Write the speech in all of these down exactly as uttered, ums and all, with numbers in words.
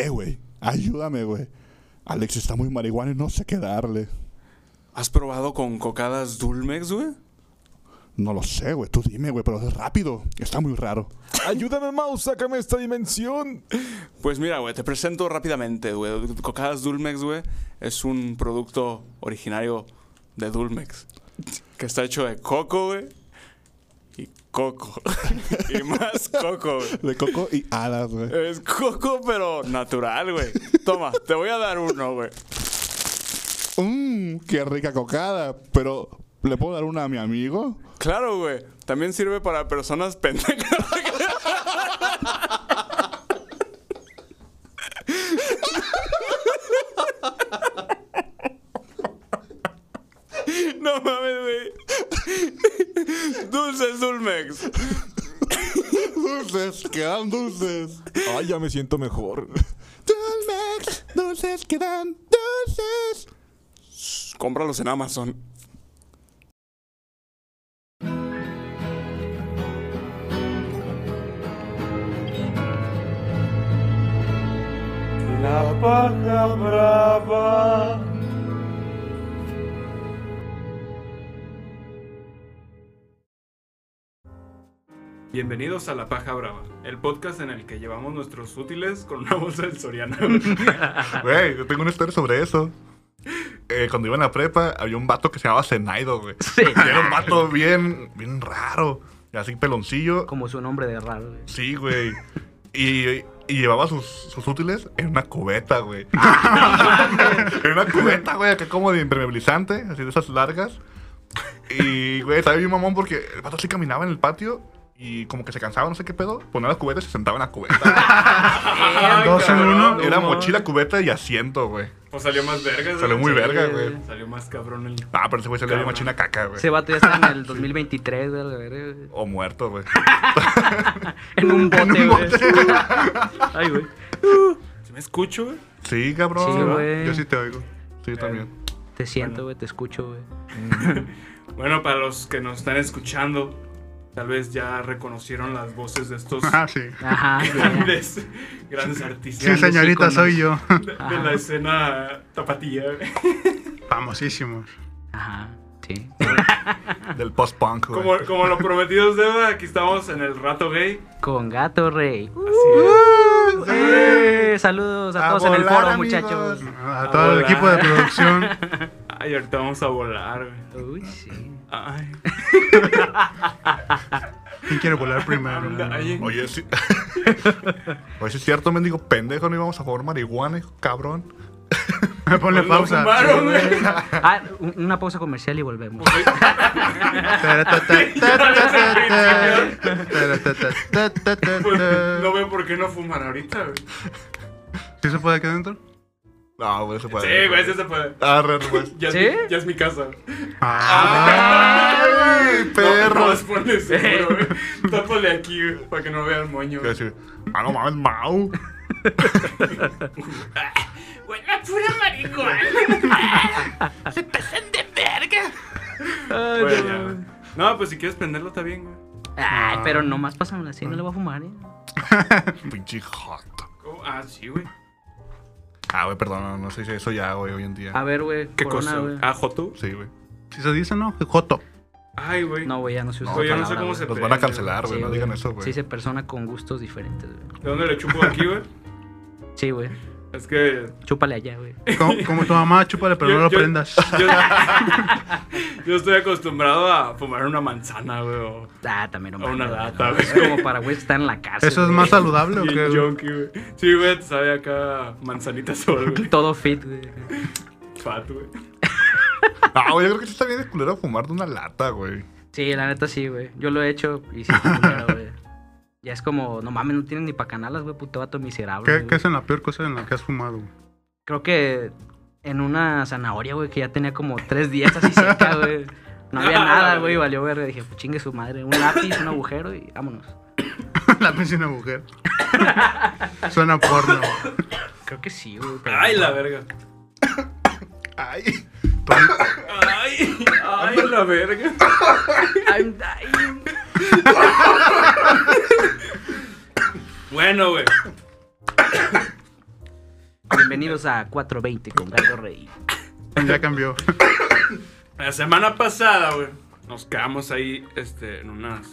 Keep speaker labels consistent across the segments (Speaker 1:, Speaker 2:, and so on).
Speaker 1: Eh, güey, ayúdame, güey. Alex está muy marihuana y no sé qué darle.
Speaker 2: ¿Has probado con cocadas Dulmex, güey?
Speaker 1: No lo sé, güey. Tú dime, güey, pero es rápido. Está muy raro.
Speaker 3: Ayúdame, Mouse, sácame esta dimensión.
Speaker 2: Pues mira, güey, te presento rápidamente, güey. Cocadas Dulmex, güey, es un producto originario de Dulmex. Que está hecho de coco, güey. Y coco. Y más coco, güey.
Speaker 1: De coco y hadas, güey.
Speaker 2: Es coco, pero natural, güey. Toma, te voy a dar uno, güey.
Speaker 1: Mmm, qué rica cocada. Pero, ¿le puedo dar una a mi amigo?
Speaker 2: Claro, güey. También sirve para personas pendejas. No mames, güey. Dulces Dulmex.
Speaker 1: Dulces, quedan dulces.
Speaker 3: Ay, ya me siento mejor.
Speaker 1: Dulmex, dulces, quedan dulces.
Speaker 2: Shh, cómpralos en Amazon.
Speaker 4: La paja brava.
Speaker 2: Bienvenidos a La Paja Brava, el podcast en el que llevamos nuestros útiles con una bolsa del Soriana.
Speaker 1: Güey, yo tengo una historia sobre eso. Eh, cuando iba en la prepa, había un vato que se llamaba Zenaido, güey.
Speaker 5: Sí.
Speaker 1: Y era un vato bien, bien raro. Y así peloncillo.
Speaker 5: Como su nombre de raro, güey.
Speaker 1: Sí, güey. Y, y llevaba sus, sus útiles en una cubeta, güey. En una cubeta, güey, acá como de impermeabilizante, así de esas largas. Y, güey, estaba bien mamón porque el vato así caminaba en el patio y como que se cansaba, no sé qué pedo, ponía la cubeta y se sentaba en la cubeta.
Speaker 2: Ay,
Speaker 3: Dos en
Speaker 2: cabrón,
Speaker 3: uno.
Speaker 2: no
Speaker 1: Era
Speaker 2: mames.
Speaker 1: mochila, cubeta y asiento, güey.
Speaker 2: Pues salió más verga.
Speaker 1: Salió muy verga,
Speaker 5: Sí,
Speaker 1: güey.
Speaker 2: Salió más cabrón el...
Speaker 1: Ah, pero ese güey salió de
Speaker 2: Cabrón.
Speaker 1: machina caca, güey.
Speaker 5: Ese vato ya está en el dos mil veintitrés, güey, la verga, güey.
Speaker 1: O muerto, güey.
Speaker 5: En un bote, güey. Ay, güey.
Speaker 2: ¿Sí me escucho, güey?
Speaker 1: Sí, cabrón.
Speaker 5: Sí, güey.
Speaker 1: Yo sí te oigo. Sí, también.
Speaker 5: Te siento,
Speaker 2: Bueno.
Speaker 5: güey, te escucho, güey.
Speaker 2: Bueno, para los que nos están escuchando, tal vez ya reconocieron las voces de estos
Speaker 6: Ah, sí.
Speaker 5: Ajá, güey.
Speaker 2: grandes, grandes artistas
Speaker 6: Sí, señorita,
Speaker 5: íconos.
Speaker 6: soy yo.
Speaker 2: de, de
Speaker 5: Ajá.
Speaker 2: la escena tapatía. güey.
Speaker 6: Famosísimos.
Speaker 5: Ajá, sí.
Speaker 1: Del post-punk, güey.
Speaker 2: Como, como lo prometido es deuda, aquí estamos en el Rato Gay.
Speaker 5: Con Gato Rey.
Speaker 2: Así es.
Speaker 5: ¡Eh! Saludos a,
Speaker 6: A
Speaker 5: todos en el
Speaker 6: volar,
Speaker 5: foro,
Speaker 6: amigos.
Speaker 5: muchachos.
Speaker 6: A todo el
Speaker 2: volar.
Speaker 6: equipo de producción.
Speaker 2: Ay, ahorita vamos a volar, güey.
Speaker 5: Uy, sí.
Speaker 2: Ay,
Speaker 6: ¿Quién quiere volar primero?
Speaker 2: ay.
Speaker 1: Oye, sí. Oye, sí es cierto, mendigo pendejo, no íbamos a jugar marihuana, hijo, cabrón.
Speaker 6: Me pone
Speaker 2: Pues no
Speaker 6: pausa.
Speaker 2: fumaron, güey.
Speaker 5: Ah, un- una pausa comercial y volvemos.
Speaker 2: Pues no veo por qué no fumar ahorita, güey.
Speaker 6: ¿Sí se puede aquí adentro?
Speaker 1: No, güey, se puede.
Speaker 2: Sí, güey, sí se puede.
Speaker 1: Ah, re, pues.
Speaker 2: Ya, es
Speaker 5: ¿Sí?
Speaker 2: mi, ya es mi casa.
Speaker 1: ¡Ay, perro!
Speaker 2: No, no, ponle seguro, güey. Tápale aquí, güey, para que no vea el moño.
Speaker 1: Quiero decir, ah, no mames, Mau.
Speaker 2: Güey, la pura marihuana. Se pasan de verga.
Speaker 5: Ay,
Speaker 2: Güey,
Speaker 5: no.
Speaker 2: ya. No, pues si quieres prenderlo está bien, güey.
Speaker 5: Ay, pero nomás pásamela así, no le voy a fumar, ¿eh?
Speaker 1: Pinche joto.
Speaker 2: ¿Cómo? Ah, sí, güey.
Speaker 1: Ah, güey, perdón, no, no sé si eso ya, güey, hoy en día.
Speaker 5: A ver, güey.
Speaker 2: ¿Qué
Speaker 5: corona,
Speaker 2: cosa?
Speaker 5: güey.
Speaker 2: Ah, Joto.
Speaker 1: Sí, güey.
Speaker 6: Si se dice, ¿no? Joto.
Speaker 2: Ay, güey.
Speaker 5: No, güey, ya no se usa.
Speaker 1: No,
Speaker 2: Güey, yo no
Speaker 5: esa
Speaker 2: sé cómo
Speaker 5: palabra,
Speaker 2: se
Speaker 1: Nos
Speaker 2: prende,
Speaker 1: van a cancelar, güey,
Speaker 5: Sí,
Speaker 1: no
Speaker 5: güey.
Speaker 1: digan eso, güey.
Speaker 5: Se dice persona con gustos diferentes, güey.
Speaker 2: ¿De dónde le chupo aquí, güey?
Speaker 5: Sí, güey.
Speaker 2: Es que
Speaker 5: Chúpale allá, güey.
Speaker 6: Como, como tu mamá, chúpale, pero
Speaker 2: Yo-
Speaker 6: no lo
Speaker 2: yo-
Speaker 6: prendas.
Speaker 2: yo, yo estoy acostumbrado a fumar una manzana, güey, o
Speaker 5: Ah, también no
Speaker 2: O una
Speaker 5: mames,
Speaker 2: lata,
Speaker 5: güey.
Speaker 2: güey.
Speaker 5: Es como para, güey, estar en la cárcel.
Speaker 6: ¿Eso es
Speaker 5: güey.
Speaker 6: más saludable o
Speaker 2: bien
Speaker 6: qué? güey?
Speaker 2: junkie, güey. Sí, güey, te sabe acá manzanita sol, güey.
Speaker 5: Todo fit, güey.
Speaker 2: Fat, güey.
Speaker 1: Ah, güey, yo creo que sí está bien de culero fumar de una lata, güey.
Speaker 5: Sí, la neta sí, güey. Yo lo he hecho y sí, culero, güey. Ya es como, no mames, no tienen ni pa' canalas, güey, puto vato miserable.
Speaker 6: ¿Qué,
Speaker 5: güey.
Speaker 6: ¿Qué es en la peor cosa en la que has fumado? güey?
Speaker 5: Creo que en una zanahoria, güey, que ya tenía como tres días así seca, güey. No había nada, güey, valió verga. Dije, pues chingue su madre. Un lápiz, un agujero y vámonos.
Speaker 6: La pensé en una mujer. Suena porno.
Speaker 5: Creo que sí, güey. pero-
Speaker 2: Ay, la verga.
Speaker 1: Ay.
Speaker 2: Ay, ay, la verga.
Speaker 5: I'm dying.
Speaker 2: Bueno, güey.
Speaker 5: Bienvenidos a cuatro veinte con Galdo Rey.
Speaker 6: Ya cambió.
Speaker 2: La semana pasada, güey, nos quedamos ahí, este, en unas...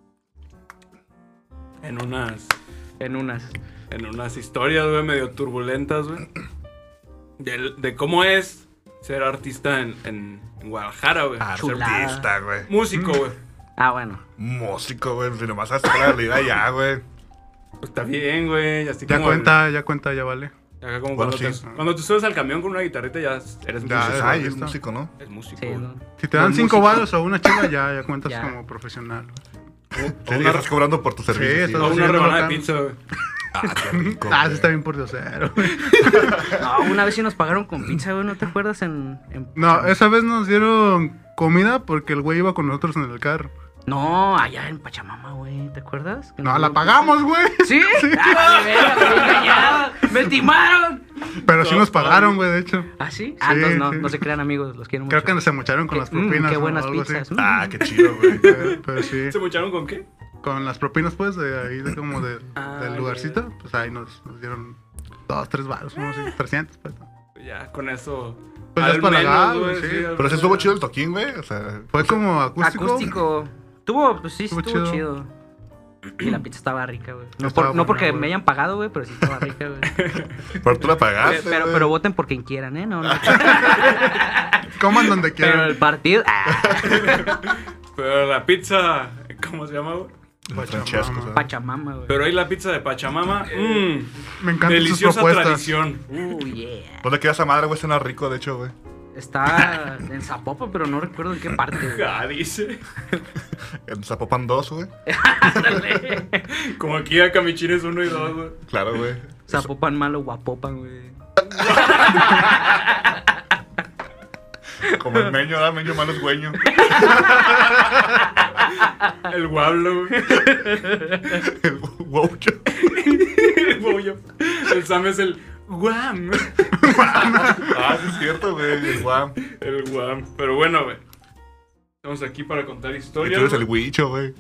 Speaker 2: En unas...
Speaker 5: En unas.
Speaker 2: En unas historias, güey, medio turbulentas, güey. De, de cómo es ser artista en, en, en Guadalajara, güey.
Speaker 1: Ah,
Speaker 2: Ser
Speaker 5: chulada.
Speaker 1: artista, güey.
Speaker 2: músico, güey.
Speaker 5: Ah, bueno.
Speaker 1: Músico, güey. Si nomás haces la realidad ya, güey.
Speaker 2: Pues está bien, güey. Así
Speaker 6: Ya
Speaker 2: como
Speaker 6: cuenta, ya cuenta, ya vale.
Speaker 2: Acá como
Speaker 1: Bueno,
Speaker 2: cuando,
Speaker 1: sí.
Speaker 2: te, cuando te subes al camión con una guitarrita ya eres
Speaker 6: Ya,
Speaker 2: músico.
Speaker 6: es
Speaker 1: Ay, es
Speaker 6: artista.
Speaker 1: músico, ¿no?
Speaker 2: Es músico,
Speaker 5: Sí,
Speaker 2: güey.
Speaker 5: ¿no?
Speaker 6: Si te dan
Speaker 5: Buen
Speaker 6: cinco
Speaker 5: músico.
Speaker 6: varos o una chela, ya, ya cuentas
Speaker 5: Ya.
Speaker 6: como profesional.
Speaker 1: Sí, ya estás cobrando por tu servicio.
Speaker 6: Sí,
Speaker 1: Sí,
Speaker 6: todo
Speaker 2: O
Speaker 6: sí,
Speaker 2: una
Speaker 6: no,
Speaker 2: rebanada de
Speaker 6: acá.
Speaker 2: pizza, güey.
Speaker 1: Ah, qué rico.
Speaker 6: Ah,
Speaker 1: güey.
Speaker 6: sí está bien por diosero.
Speaker 5: No, una vez sí nos pagaron con pizza, güey. ¿No te acuerdas? En, en-
Speaker 6: No, esa vez nos dieron comida porque el güey iba con nosotros en el carro.
Speaker 5: No, allá en Pachamama, güey. ¿Te acuerdas? Que
Speaker 6: No,
Speaker 5: nos
Speaker 6: la
Speaker 5: dieron
Speaker 6: pagamos, güey.
Speaker 5: pizza. ¿Sí? ¡Ah, de veras, me engañaron! ¡Me timaron!
Speaker 6: Pero sí nos pagaron, güey, de hecho.
Speaker 5: ¿Ah, sí? Ah,
Speaker 6: Sí,
Speaker 5: entonces no,
Speaker 6: sí.
Speaker 5: no se crean amigos. Los quiero mucho.
Speaker 6: Creo que nos se mocharon con las
Speaker 5: Mm,
Speaker 6: propinas.
Speaker 5: qué
Speaker 6: o
Speaker 5: buenas
Speaker 6: algo así.
Speaker 5: pizzas.
Speaker 1: Ah, qué chido, güey.
Speaker 6: Pero, pero sí.
Speaker 2: ¿Se mocharon con qué?
Speaker 6: Con las propinas, pues, de ahí, de como de,
Speaker 2: Ah,
Speaker 6: del
Speaker 2: ya,
Speaker 6: lugarcito, pues ahí nos, nos dieron dos, tres baros, unos así, trescientos, pues.
Speaker 2: Ya, con eso.
Speaker 6: Pues ya
Speaker 2: al
Speaker 6: es para
Speaker 2: menos,
Speaker 6: gas,
Speaker 2: güey,
Speaker 6: sí.
Speaker 2: al
Speaker 1: Pero sí
Speaker 2: menos.
Speaker 1: estuvo chido el toquín, güey. O sea,
Speaker 6: Fue como acústico.
Speaker 5: Acústico. Tuvo, pues sí,
Speaker 6: Estuvo
Speaker 5: estuvo chido.
Speaker 6: chido.
Speaker 5: Y la pizza estaba rica, güey. No,
Speaker 6: Estaba
Speaker 5: por- no
Speaker 6: buena,
Speaker 5: porque
Speaker 6: güey.
Speaker 5: me hayan pagado, güey, pero sí estaba rica, güey.
Speaker 1: pero tú la pagaste.
Speaker 5: pero,
Speaker 1: güey.
Speaker 5: pero voten por quien quieran, ¿eh? No, no.
Speaker 6: Coman donde
Speaker 5: Pero
Speaker 6: quieran.
Speaker 5: el partido. Ah,
Speaker 2: Pero la pizza. ¿Cómo se llama, güey?
Speaker 1: Francesco, ¿sabes?
Speaker 5: Pachamama, güey.
Speaker 2: Pero ahí la pizza de Pachamama. Mmm.
Speaker 6: Me encantan sus
Speaker 2: Deliciosa
Speaker 6: propuestas.
Speaker 2: tradición.
Speaker 5: Uh, yeah.
Speaker 1: ¿Dónde queda esa madre, güey? Suena rico, de hecho, güey.
Speaker 5: Está en Zapopan, pero no recuerdo en qué parte, güey.
Speaker 2: Ah, dice.
Speaker 1: En Zapopan dos, güey.
Speaker 5: Ándale.
Speaker 2: Como aquí a Camichines uno y dos, güey.
Speaker 1: Claro, güey.
Speaker 5: Zapopan malo, Guapopan, güey.
Speaker 1: Como el meño, ¿verdad? Meño malo es güeño.
Speaker 2: El guablo, güey.
Speaker 1: El wow, yo.
Speaker 2: El bollo. El Sam es el guam.
Speaker 1: Ah, sí es cierto, güey. El guam.
Speaker 2: El guam. Pero bueno, güey. Estamos aquí para contar
Speaker 1: Y
Speaker 2: historias.
Speaker 1: tú eres el
Speaker 2: güey.
Speaker 1: huicho, güey.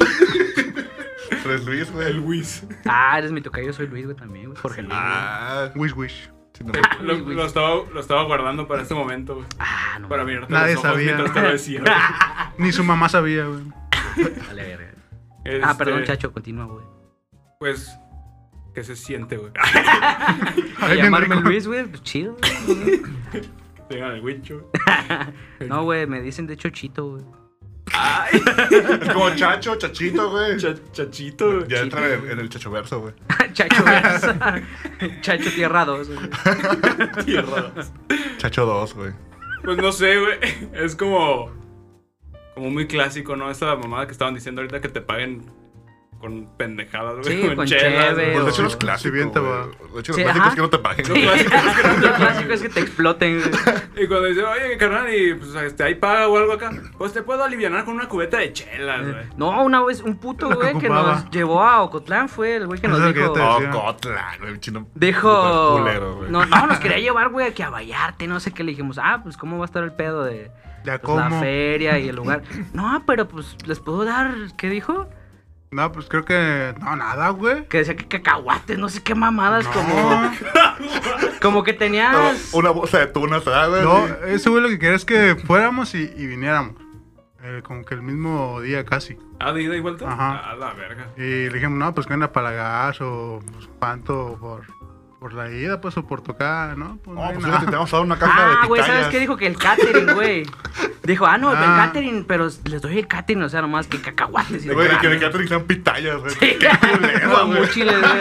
Speaker 1: Tú eres Luis, güey.
Speaker 2: El Wiz.
Speaker 5: Ah, eres mi tocayo, soy Luis, güey, también, güey. Jorge Luis. güey.
Speaker 1: Ah,
Speaker 6: Wish, wish.
Speaker 1: sí, no.
Speaker 2: Lo, lo estaba, lo estaba guardando para este momento, güey.
Speaker 5: Ah, no.
Speaker 2: Para mirarte
Speaker 6: Nadie
Speaker 2: los ojos
Speaker 6: sabía.
Speaker 2: mientras te lo decía. güey.
Speaker 6: Ni su mamá sabía, güey.
Speaker 5: Vale, verga.
Speaker 2: Este,
Speaker 5: Ah, perdón, chacho, continúa, güey.
Speaker 2: Pues, ¿qué se siente, güey?
Speaker 6: Ay, bien
Speaker 5: Llamarme
Speaker 6: rico.
Speaker 5: Luis, güey, pues chido. güey.
Speaker 2: Tengan el wincho.
Speaker 5: No, güey, me dicen de hecho Chito, güey.
Speaker 1: Es como chacho, chachito, güey.
Speaker 2: Cha- chachito, güey.
Speaker 1: Ya entra en, en el chachoverso, güey.
Speaker 5: Chacho Versa. Chacho Tierra dos, güey.
Speaker 2: Tierra.
Speaker 1: Chacho dos, güey.
Speaker 2: Pues no sé, güey. Es como. Como muy clásico, ¿no? Esa mamada que estaban diciendo ahorita que te paguen con pendejadas, güey.
Speaker 5: Sí, con cheve,
Speaker 2: chelas,
Speaker 1: Pues de
Speaker 5: o-
Speaker 1: hecho los clásicos,
Speaker 6: si bien te
Speaker 1: güey.
Speaker 6: va.
Speaker 1: De hecho los
Speaker 5: Sí,
Speaker 1: clásicos
Speaker 5: ajá.
Speaker 1: es que no te paguen.
Speaker 5: Sí.
Speaker 1: güey.
Speaker 5: Lo clásico es que te exploten, güey.
Speaker 2: Y cuando dice, oye, carnal, y pues este, hay paga o algo acá, pues te puedo alivianar con una cubeta de chelas, güey.
Speaker 5: No, una vez un puto
Speaker 6: Lo que
Speaker 5: güey que
Speaker 6: ocupaba.
Speaker 5: nos llevó a Ocotlán fue el güey que nos
Speaker 6: Eso es lo que
Speaker 5: dijo.
Speaker 6: yo te
Speaker 1: Oh,
Speaker 6: decía.
Speaker 1: Cotlán, güey. Chino.
Speaker 5: Dijo.
Speaker 1: Súper culero, güey.
Speaker 5: no, no, nos quería llevar, güey, aquí a Vallarte, no sé qué. Le dijimos, ah, pues cómo va a estar el pedo de
Speaker 6: Ya
Speaker 5: pues, la
Speaker 6: como.
Speaker 5: feria y el lugar. No, pero pues les puedo dar, ¿qué dijo?
Speaker 6: No, pues creo que. No, nada, güey.
Speaker 5: Que decía que cacahuates, no sé qué mamadas,
Speaker 6: No.
Speaker 5: como. Como que
Speaker 1: No,
Speaker 5: tenías.
Speaker 1: una bolsa de tunas, ¿verdad, güey?
Speaker 6: No,
Speaker 1: Sí.
Speaker 6: ese güey lo que quería es que fuéramos y, y viniéramos. Eh, como que el mismo día casi.
Speaker 2: Ah, de ida y vuelta.
Speaker 6: Ajá.
Speaker 2: A la verga.
Speaker 6: Y le dijimos, no, pues que anda para la gas o pues, cuánto por, por la ida, pues o por tocar, ¿no? Pues,
Speaker 1: No,
Speaker 6: hay
Speaker 1: pues
Speaker 6: nada.
Speaker 1: fíjate, te vamos a dar una caja de
Speaker 5: Ah,
Speaker 1: pitayas.
Speaker 5: güey, ¿sabes qué dijo? Que el catering, güey. Dijo, ah, no, el
Speaker 6: Ah.
Speaker 5: catering, pero les doy el catering, o sea, nomás que cacahuates. y
Speaker 1: Güey,
Speaker 5: demás.
Speaker 1: que de catering sean pitayas, güey.
Speaker 5: Sí,
Speaker 1: Qué culero, güey.
Speaker 5: guamuchiles, güey.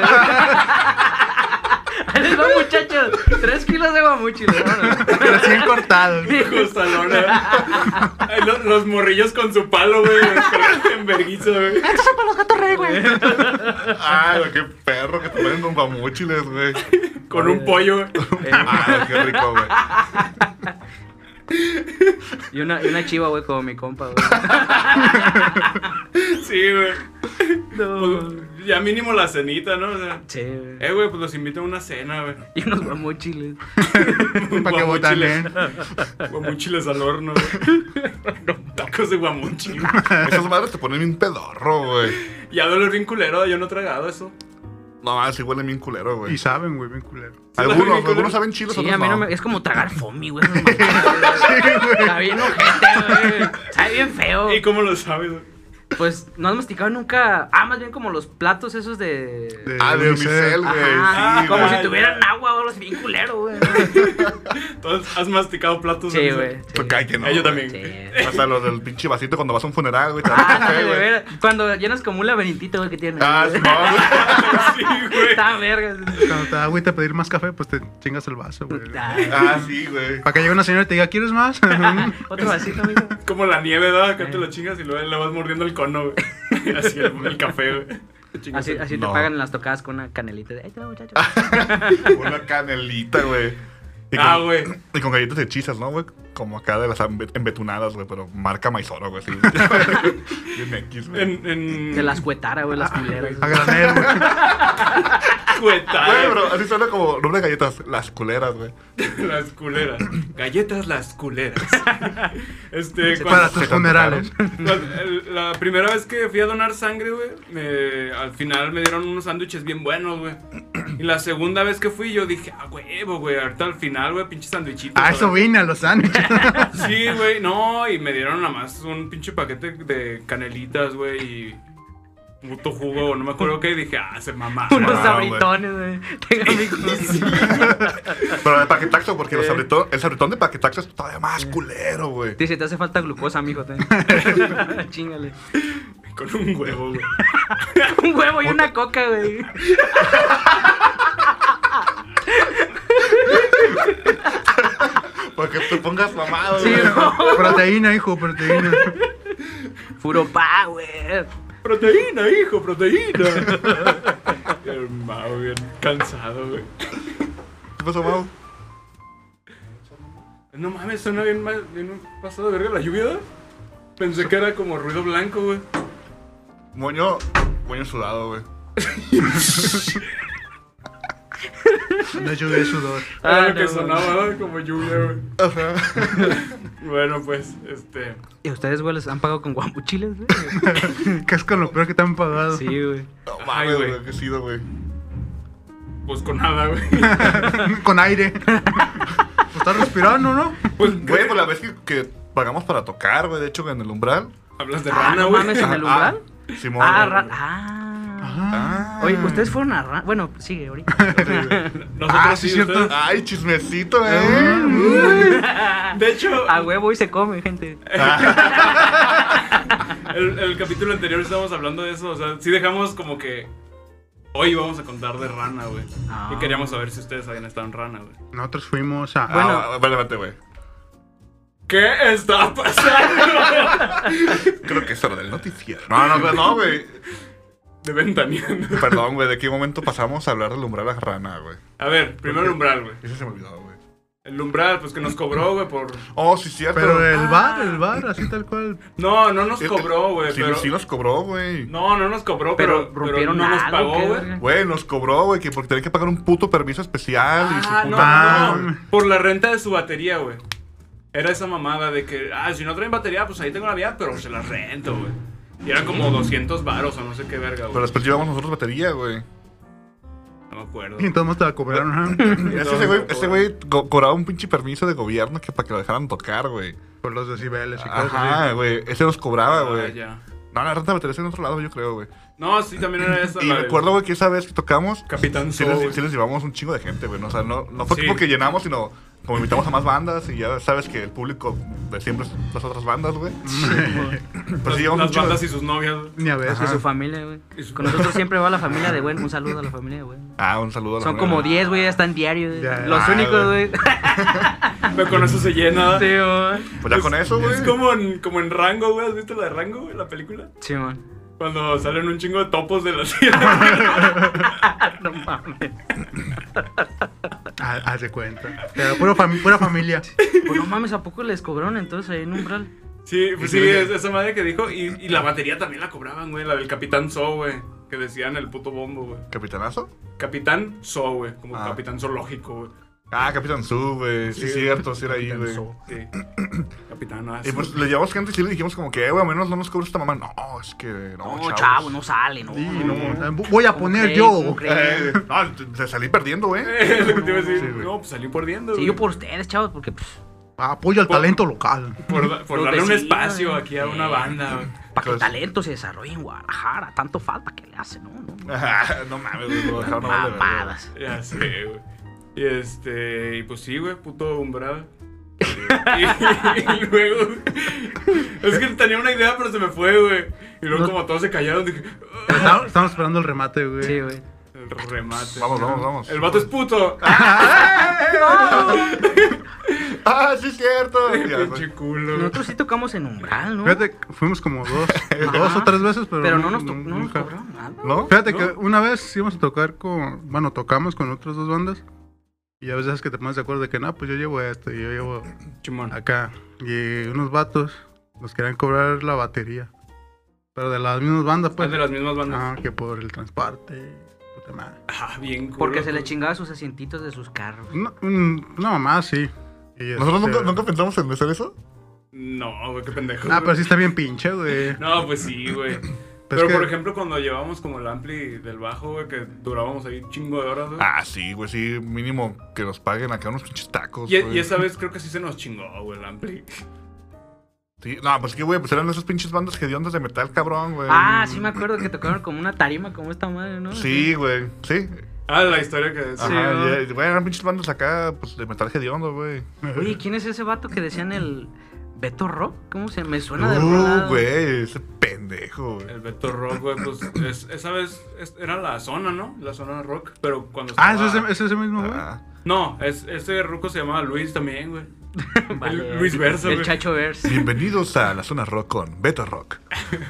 Speaker 5: Ahí les va, muchachos. Tres kilos de guamuchiles, vámonos.
Speaker 6: Recién cortados.
Speaker 2: Costalona. Ay, lo- los morrillos con su palo, güey. En verguiza, güey.
Speaker 1: Ay, güey, qué perro que te ponen con guamúchiles, güey.
Speaker 2: Con un pollo, güey.
Speaker 1: Ah, qué rico, güey.
Speaker 5: Y una, y una chiva, güey, como mi compa, güey.
Speaker 2: Sí, güey.
Speaker 5: No.
Speaker 2: Pues, ya mínimo la cenita, ¿no? O sea,
Speaker 5: Sí, güey.
Speaker 2: eh, güey, pues los invito a una cena, güey.
Speaker 5: Y unos guamuchiles.
Speaker 6: Para que botanen.
Speaker 2: Guamuchiles al horno, güey. Tacos de guamuchi.
Speaker 1: Esas madres te ponen bien pedorro, güey.
Speaker 2: Ya duele bien culero, yo no he tragado eso.
Speaker 1: No, sí huelen bien culero, güey.
Speaker 6: Y saben, güey, bien culero.
Speaker 1: Algunos, algunos saben chilos,
Speaker 5: Sí,
Speaker 1: otros
Speaker 5: a mí no
Speaker 1: no.
Speaker 5: me... Es como tragar foamy, güey. esas mamadas, güey. Está bien ojete, güey. Sabe bien feo.
Speaker 2: ¿Y cómo lo sabes, güey?
Speaker 5: Pues, ¿no has masticado nunca? Ah, más bien como los platos esos de...
Speaker 6: De
Speaker 1: Ah, de
Speaker 6: Unicel.
Speaker 1: Unicel, güey.
Speaker 5: Ajá,
Speaker 1: Sí,
Speaker 5: como
Speaker 1: güey.
Speaker 5: si tuvieran agua o algo así, bien culero, güey.
Speaker 2: Entonces, ¿has masticado platos?
Speaker 5: Sí,
Speaker 2: de-
Speaker 5: güey. sí.
Speaker 1: Pues cae que no.
Speaker 2: Eh, yo
Speaker 1: güey.
Speaker 2: también.
Speaker 5: Sí.
Speaker 1: O sea, los del pinche vasito cuando vas a un funeral, güey. te dan
Speaker 5: Ah,
Speaker 1: café,
Speaker 5: no, de
Speaker 1: güey.
Speaker 5: veras. Cuando llenas como un laberinto, güey, que tiene.
Speaker 1: Ah, sí, no, güey.
Speaker 2: Sí, güey.
Speaker 5: Está verga.
Speaker 6: Cuando te da agüita a pedir más café, pues te chingas el vaso, güey.
Speaker 5: Ay,
Speaker 1: Ah, sí, güey.
Speaker 6: Para que llegue una señora y te diga, ¿quieres más?
Speaker 5: Otro vasito, amigo.
Speaker 2: Como la nieve, ¿no? Acá
Speaker 5: Eh.
Speaker 2: te lo chingas y luego le vas mordiendo el cono, güey. Así el, el café, güey. Te chingas
Speaker 5: Así,
Speaker 2: el-
Speaker 5: así
Speaker 1: No.
Speaker 5: te pagan en las tocadas con una canelita de... Ahí te va, muchacho.
Speaker 1: Una canelita, güey. Y
Speaker 2: Ah,
Speaker 1: con-
Speaker 2: güey.
Speaker 1: Y con galletas de hechizas, ¿no, güey? Como acá de las embe- embetunadas, güey, pero marca Maizoro, güey. Así. Bien X, güey.
Speaker 2: En, en...
Speaker 5: De las cuetaras, güey, las culeras.
Speaker 6: A granel, güey.
Speaker 2: Cuetada.
Speaker 1: Güey, bro, así suena como nombre de galletas. Las culeras, güey.
Speaker 2: Las culeras. Galletas las culeras. Este,
Speaker 6: Para
Speaker 2: cuando,
Speaker 6: tus funerales.
Speaker 2: cuando- el- la primera vez que fui a donar sangre, güey, me- al final me dieron unos sándwiches bien buenos, güey. Y la segunda vez que fui, yo dije, ah, huevo, güey, ahorita al final, güey, pinche sándwichito.
Speaker 6: A eso vine, a los sándwiches.
Speaker 2: Sí, güey, no, y me dieron nada más un pinche paquete de canelitas, güey, y puto jugo, no me acuerdo qué, y dije, ah, se mamá.
Speaker 5: Unos
Speaker 1: Ah,
Speaker 5: sabritones, güey. Tengo amigos.
Speaker 1: Pero de paquetaxo, porque los
Speaker 5: Eh.
Speaker 1: sabritón- el sabritón de paquetaxo es todavía más culero, güey.
Speaker 5: Dice, te hace falta glucosa, mijo. ten. Chingale.
Speaker 2: Con un huevo, güey.
Speaker 5: Un huevo y una coca, güey.
Speaker 1: Para que te pongas mamado,
Speaker 5: Sí,
Speaker 1: güey.
Speaker 5: no.
Speaker 6: Proteína, hijo, proteína.
Speaker 5: Puro pa, güey.
Speaker 2: Proteína, hijo, proteína. Hermano, bien cansado, güey.
Speaker 1: ¿Qué pasó, Mau?
Speaker 2: No mames, suena bien, mal- bien pasado de verga la lluvia, ¿no? Pensé que era como ruido blanco, güey.
Speaker 1: Moño, moño sudado, güey.
Speaker 6: No lluvia de sudor.
Speaker 2: Era
Speaker 5: Ah,
Speaker 2: lo que
Speaker 5: no,
Speaker 2: sonaba, ¿no? Como lluvia, güey. Bueno, pues, este...
Speaker 5: ¿Y ustedes, güey, les han pagado con guamuchiles, güey?
Speaker 6: Que es con lo peor que te han pagado.
Speaker 5: Sí, güey.
Speaker 1: No
Speaker 2: Ay,
Speaker 1: mames,
Speaker 2: güey.
Speaker 1: güey. ¿Qué sido, güey?
Speaker 2: Pues con nada, güey.
Speaker 6: Con aire. Pues estás respirando, ¿no?
Speaker 2: Pues,
Speaker 1: Güey, pues la vez que, que pagamos para tocar, güey, de hecho, en el umbral.
Speaker 2: hablas de
Speaker 5: Ah,
Speaker 2: rana,
Speaker 5: no
Speaker 2: güey.
Speaker 5: mames, ¿en el umbral?
Speaker 1: Simón.
Speaker 5: Ah,
Speaker 1: güey.
Speaker 5: ra- ah.
Speaker 1: Ah.
Speaker 5: Oye, ¿ustedes fueron a Ra- Bueno, sigue ahorita.
Speaker 2: Nosotros
Speaker 6: Ah,
Speaker 2: sí,
Speaker 6: sí, cierto.
Speaker 2: ustedes-
Speaker 1: Ay, chismecito, eh.
Speaker 2: De hecho,
Speaker 5: A huevo y se come, gente.
Speaker 2: el, el capítulo anterior estábamos hablando de eso. O sea, sí dejamos como que... Hoy vamos a contar de rana, güey.
Speaker 5: Ah.
Speaker 2: Y queríamos saber si ustedes habían estado en rana, güey.
Speaker 6: Nosotros fuimos a.
Speaker 5: Bueno.
Speaker 1: Ah, espérate, espérate, güey.
Speaker 2: ¿Qué está pasando?
Speaker 1: Creo que es hora del noticiero. No, no, güey, no, güey.
Speaker 2: De ventaneando.
Speaker 1: Perdón, güey, ¿de qué momento pasamos a hablar del umbral a la rana, güey?
Speaker 2: A ver, primero el umbral, güey.
Speaker 1: Ese se me olvidó, güey.
Speaker 2: El umbral, pues que nos cobró, güey, por...
Speaker 1: Oh, sí, cierto.
Speaker 6: Pero el
Speaker 2: Ah.
Speaker 6: bar, el bar, así tal cual.
Speaker 2: No, no nos
Speaker 1: Eh,
Speaker 2: cobró, güey,
Speaker 1: Sí,
Speaker 2: pero...
Speaker 1: sí nos cobró, güey.
Speaker 2: No, no nos cobró,
Speaker 5: Pero
Speaker 2: pero,
Speaker 5: rompieron
Speaker 2: pero no nos
Speaker 5: algo,
Speaker 2: pagó,
Speaker 5: ¿qué,
Speaker 2: güey.
Speaker 5: verga?
Speaker 1: Güey, nos cobró, güey, que porque tenía que pagar un puto permiso especial y su
Speaker 2: Ah,
Speaker 1: puta
Speaker 2: no,
Speaker 1: madre.
Speaker 2: no, por la renta de su batería, güey. Era esa mamada de que, ah, si no traen batería, pues ahí tengo la vía, pero se la rento, güey. Y eran como doscientos varos o no sé qué verga,
Speaker 1: Pero
Speaker 2: güey.
Speaker 1: después llevamos nosotros batería, güey.
Speaker 2: No me acuerdo.
Speaker 6: Y entonces te la cobraron, ajá.
Speaker 1: Ese güey, ese güey co- cobraba un pinche permiso de gobierno que para que lo dejaran tocar, güey.
Speaker 6: Por los decibeles y cosas
Speaker 1: Ajá,
Speaker 6: así.
Speaker 1: güey. Ese nos cobraba,
Speaker 2: Ah,
Speaker 1: güey.
Speaker 2: ya.
Speaker 1: No, la renta de batería es en otro lado, yo creo, güey.
Speaker 2: No, sí, también era esa.
Speaker 1: Y
Speaker 2: la del
Speaker 1: recuerdo, güey, que esa vez que tocamos,
Speaker 2: Capitán
Speaker 1: sí
Speaker 2: Zoo,
Speaker 1: les,
Speaker 2: güey.
Speaker 1: sí les llevamos un chingo de gente, güey. ¿no? O sea, no, no fue
Speaker 2: Sí.
Speaker 1: porque llenamos, sino como invitamos a más bandas y ya sabes que el público de siempre es las otras bandas, güey. Pues
Speaker 2: Las,
Speaker 1: sí, llevamos
Speaker 2: las
Speaker 1: un chingo de-
Speaker 2: bandas y sus novias, güey.
Speaker 6: Ni a
Speaker 5: Y
Speaker 6: veces.
Speaker 5: su familia, güey.
Speaker 2: Y su-
Speaker 5: Con nosotros siempre va la familia de güey. Un saludo a la familia de güey.
Speaker 1: Ah, un saludo a la
Speaker 5: Son
Speaker 1: familia.
Speaker 5: como diez, güey, ya están diarios. güey.
Speaker 6: Ya,
Speaker 5: Los
Speaker 1: ah,
Speaker 5: únicos,
Speaker 1: güey.
Speaker 5: güey.
Speaker 2: Pero con eso se llena.
Speaker 5: Sí, güey.
Speaker 1: Pues ya con eso, güey.
Speaker 2: Es como en, como en Rango, güey. ¿Has visto la de Rango, güey? La película.
Speaker 5: Sí, man.
Speaker 2: Cuando salen un chingo de topos de la tierra.
Speaker 5: No mames.
Speaker 6: Ah, haz de cuenta. Pero pura, fami- pura familia.
Speaker 5: Pues no mames, ¿a poco les cobraron entonces ahí en Umbral?
Speaker 2: Sí, pues
Speaker 1: Y
Speaker 2: sí,
Speaker 1: sí,
Speaker 2: es esa madre que dijo. Y, y la batería también la cobraban, güey. La del Capitán Zoo, güey. Que decían el puto bombo, güey.
Speaker 1: ¿Capitanazo?
Speaker 2: Capitán Zoo, güey. Como
Speaker 1: Ah.
Speaker 2: Capitán Zoológico, güey.
Speaker 1: Ah, Capitán Su, güey. Sí,
Speaker 2: Sí,
Speaker 1: cierto, sí era ahí,
Speaker 6: Capitán
Speaker 1: güey.
Speaker 6: Su.
Speaker 2: Sí. Capitán, no,
Speaker 1: Y pues le llevamos gente y sí le dijimos como que, eh, güey, a menos no nos cobra esta mamá. No, es que no,
Speaker 5: No,
Speaker 1: chavos.
Speaker 5: chavo, no sale, no.
Speaker 6: Sí,
Speaker 5: no,
Speaker 6: no,
Speaker 5: no.
Speaker 6: voy a
Speaker 5: ¿Cómo
Speaker 6: poner
Speaker 5: creen?
Speaker 6: yo.
Speaker 5: ¿Cómo creen?
Speaker 1: Eh, no, te, te salí perdiendo, güey.
Speaker 2: Es lo que te iba a decir.
Speaker 1: Sí, güey.
Speaker 2: No, pues salí perdiendo.
Speaker 5: Sí,
Speaker 2: güey.
Speaker 5: yo por ustedes, chavos, porque pues,
Speaker 6: Apoyo al
Speaker 2: Por-
Speaker 6: talento local.
Speaker 2: Por, da- por
Speaker 5: Los
Speaker 2: darle un
Speaker 5: vecinos,
Speaker 2: espacio
Speaker 5: güey.
Speaker 2: aquí a
Speaker 5: Sí.
Speaker 2: una banda, güey.
Speaker 5: para que el
Speaker 1: Pues-
Speaker 5: talento se desarrolle en Guadalajara. Tanto falta que le hace, ¿no? no, no.
Speaker 1: No mames, güey, lo dejaron a vale verga.
Speaker 5: Mamadas.
Speaker 2: Ya sé, güey. Y este, y pues sí, güey, puto umbral. y, y luego, es que tenía una idea, pero se me fue, güey. Y luego,
Speaker 5: No-
Speaker 2: como todos se callaron, dije,
Speaker 6: Estamos, estamos esperando el remate, güey.
Speaker 5: Sí, güey.
Speaker 2: el remate.
Speaker 1: Vamos, vamos, vamos.
Speaker 2: El vato es puto.
Speaker 1: Ah, sí, es cierto. Ya,
Speaker 2: Pinche
Speaker 1: güey.
Speaker 2: culo. güey.
Speaker 5: Nosotros sí tocamos en Umbral, ¿no?
Speaker 6: Fíjate, que fuimos como dos, dos o tres veces, pero,
Speaker 5: Pero no nos, to- no nos
Speaker 6: nunca.
Speaker 5: cobraron nada.
Speaker 1: ¿No?
Speaker 6: Fíjate
Speaker 2: ¿No?
Speaker 6: que una vez íbamos a tocar con, bueno, tocamos con otras dos bandas. Y a veces es que te pones de acuerdo de que no, pues yo llevo esto y yo llevo
Speaker 2: Chimón.
Speaker 6: acá. Y unos vatos nos querían cobrar la batería. Pero de las mismas bandas, pues.
Speaker 2: Es de las mismas bandas.
Speaker 6: Ah, que por el transporte. Puta madre.
Speaker 2: Ah, bien culo.
Speaker 5: Porque se le
Speaker 2: güey.
Speaker 5: chingaba sus asientitos de sus carros.
Speaker 6: No, mm, una mamá, sí. Y
Speaker 1: ¿Nosotros
Speaker 6: este-
Speaker 1: nunca, nunca pensamos en hacer eso?
Speaker 2: No, güey, qué pendejo.
Speaker 6: Ah,
Speaker 2: güey.
Speaker 6: pero sí está bien pinche, güey.
Speaker 2: No, pues sí, güey.
Speaker 6: Pero
Speaker 2: Pero,
Speaker 6: es que-
Speaker 2: por ejemplo, cuando llevábamos como el ampli del bajo, güey, que durábamos ahí un chingo de horas, güey.
Speaker 1: Ah, sí, güey, sí. Mínimo que nos paguen acá unos pinches tacos.
Speaker 2: y,
Speaker 1: güey.
Speaker 2: y esa vez creo que sí se nos chingó, güey, el ampli.
Speaker 1: Sí, no, pues que, güey, pues eran esas pinches bandas hediondas de metal, cabrón, güey.
Speaker 5: Ah, sí me acuerdo que tocaron como una tarima como esta madre, ¿no?
Speaker 1: Sí, güey, sí.
Speaker 2: Ah, la historia que
Speaker 1: Ajá,
Speaker 2: sí.
Speaker 1: y, eh, güey, eran pinches bandas acá, pues de metal hediondo, güey.
Speaker 5: Oye, ¿quién es ese vato que decían el Beto Rock? ¿Cómo se me suena de algún
Speaker 1: Uh,
Speaker 5: lado?
Speaker 1: güey, ese pendejo, güey.
Speaker 2: El Beto Rock, güey, pues es- esa vez es- era la zona, ¿no? La zona rock, pero cuando
Speaker 6: Ah,
Speaker 2: estaba...
Speaker 6: ¿es ese, es ese mismo, güey.
Speaker 1: Ah,
Speaker 2: No, es, ese ruco se llamaba Luis también, güey.
Speaker 5: Vale,
Speaker 2: El Luis Verso,
Speaker 5: El
Speaker 2: güey.
Speaker 5: Chacho Verso.
Speaker 1: bienvenidos a la zona rock con Beto Rock.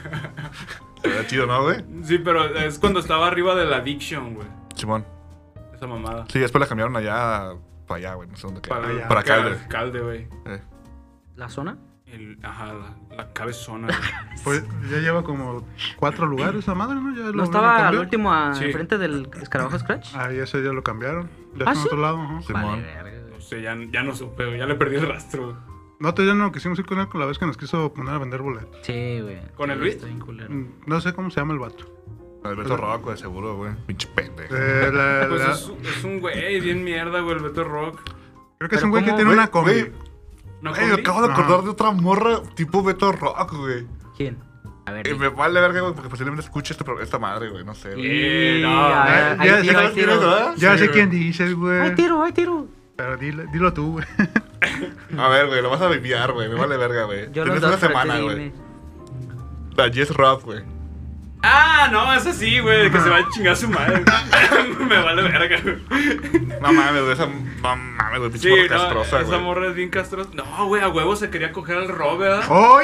Speaker 1: Era chido, ¿no, güey?
Speaker 2: Sí, pero es cuando estaba arriba de la Addiction, güey.
Speaker 1: Simón.
Speaker 2: Esa mamada.
Speaker 1: Sí, después la cambiaron allá para allá, güey. No sé dónde queda.
Speaker 2: Para,
Speaker 1: Para,
Speaker 2: allá,
Speaker 1: Calder.
Speaker 2: Calde, güey.
Speaker 1: Eh.
Speaker 5: ¿La zona?
Speaker 2: El- Ajá, la, la cabezona, güey.
Speaker 6: Pues ya lleva como cuatro lugares esa madre, ¿no? Ya lo-
Speaker 5: ¿No
Speaker 6: lo
Speaker 5: estaba al
Speaker 6: cambió.
Speaker 5: último a-
Speaker 2: Sí.
Speaker 5: enfrente del escarabajo Scratch?
Speaker 6: Ah, y ese ya lo cambiaron. Ya
Speaker 5: ¿Ah,
Speaker 6: está en
Speaker 5: sí?
Speaker 6: otro lado, ajá.
Speaker 1: Simón.
Speaker 5: Vale, verga, güey.
Speaker 2: No sé, ya, ya no supe, güey. Ya le perdí el rastro, güey.
Speaker 6: Nosotros ya no quisimos ir con él con la vez que nos quiso poner a vender boletos.
Speaker 5: Sí, güey.
Speaker 2: ¿Con el
Speaker 5: Sí,
Speaker 2: Luis?
Speaker 5: está bien culero.
Speaker 6: Mm, No sé cómo se llama el vato.
Speaker 1: El Beto Rock, güey, seguro, güey. Pinche pendejo.
Speaker 6: Eh, la-
Speaker 2: Pues
Speaker 6: la-
Speaker 2: es, es un güey bien mierda, güey, el Beto Rock.
Speaker 6: creo que es
Speaker 5: pero
Speaker 6: un güey que
Speaker 5: ¿cómo?
Speaker 6: tiene
Speaker 1: Güey,
Speaker 6: una combi.
Speaker 1: güey,
Speaker 2: ¿No
Speaker 1: Güey, me
Speaker 2: combi?
Speaker 1: acabo de
Speaker 6: Ajá.
Speaker 1: acordar de otra morra tipo Beto Rock, güey.
Speaker 5: ¿Quién? A ver.
Speaker 1: Y
Speaker 5: di.
Speaker 1: me vale verga, güey, porque posiblemente escuche este pro- esta madre, güey. No sé, güey.
Speaker 2: Eh,
Speaker 5: Y-
Speaker 2: no,
Speaker 5: a ver,
Speaker 6: ya-
Speaker 5: hay
Speaker 6: ya
Speaker 5: tiro,
Speaker 1: sabes
Speaker 5: hay
Speaker 1: quién es,
Speaker 5: tiro.
Speaker 1: ¿verdad?
Speaker 6: Ya
Speaker 2: Sí,
Speaker 6: sé
Speaker 2: güey.
Speaker 6: quién dices, güey.
Speaker 5: Hay tiro, hay tiro.
Speaker 6: Pero dile- dilo tú, güey.
Speaker 1: A ver, güey, lo vas a viviar, güey. Me vale verga, güey.
Speaker 5: Yo
Speaker 1: Tienes
Speaker 5: los
Speaker 1: una
Speaker 5: dos, pero
Speaker 1: semana,
Speaker 5: tú
Speaker 1: güey.
Speaker 5: dime.
Speaker 1: La Jess Rock, güey.
Speaker 2: Ah, no, es así, güey, que se va a chingar a su madre. Me vale verga, güey.
Speaker 1: No mames, güey. Esa. No mames, güey. Pinche
Speaker 2: Sí,
Speaker 1: morra
Speaker 2: no,
Speaker 1: castrosa,
Speaker 2: esa
Speaker 1: güey.
Speaker 2: morra es bien castrosa. No, güey, a huevo se quería coger al Rob, ¿verdad?
Speaker 6: ¡Ay!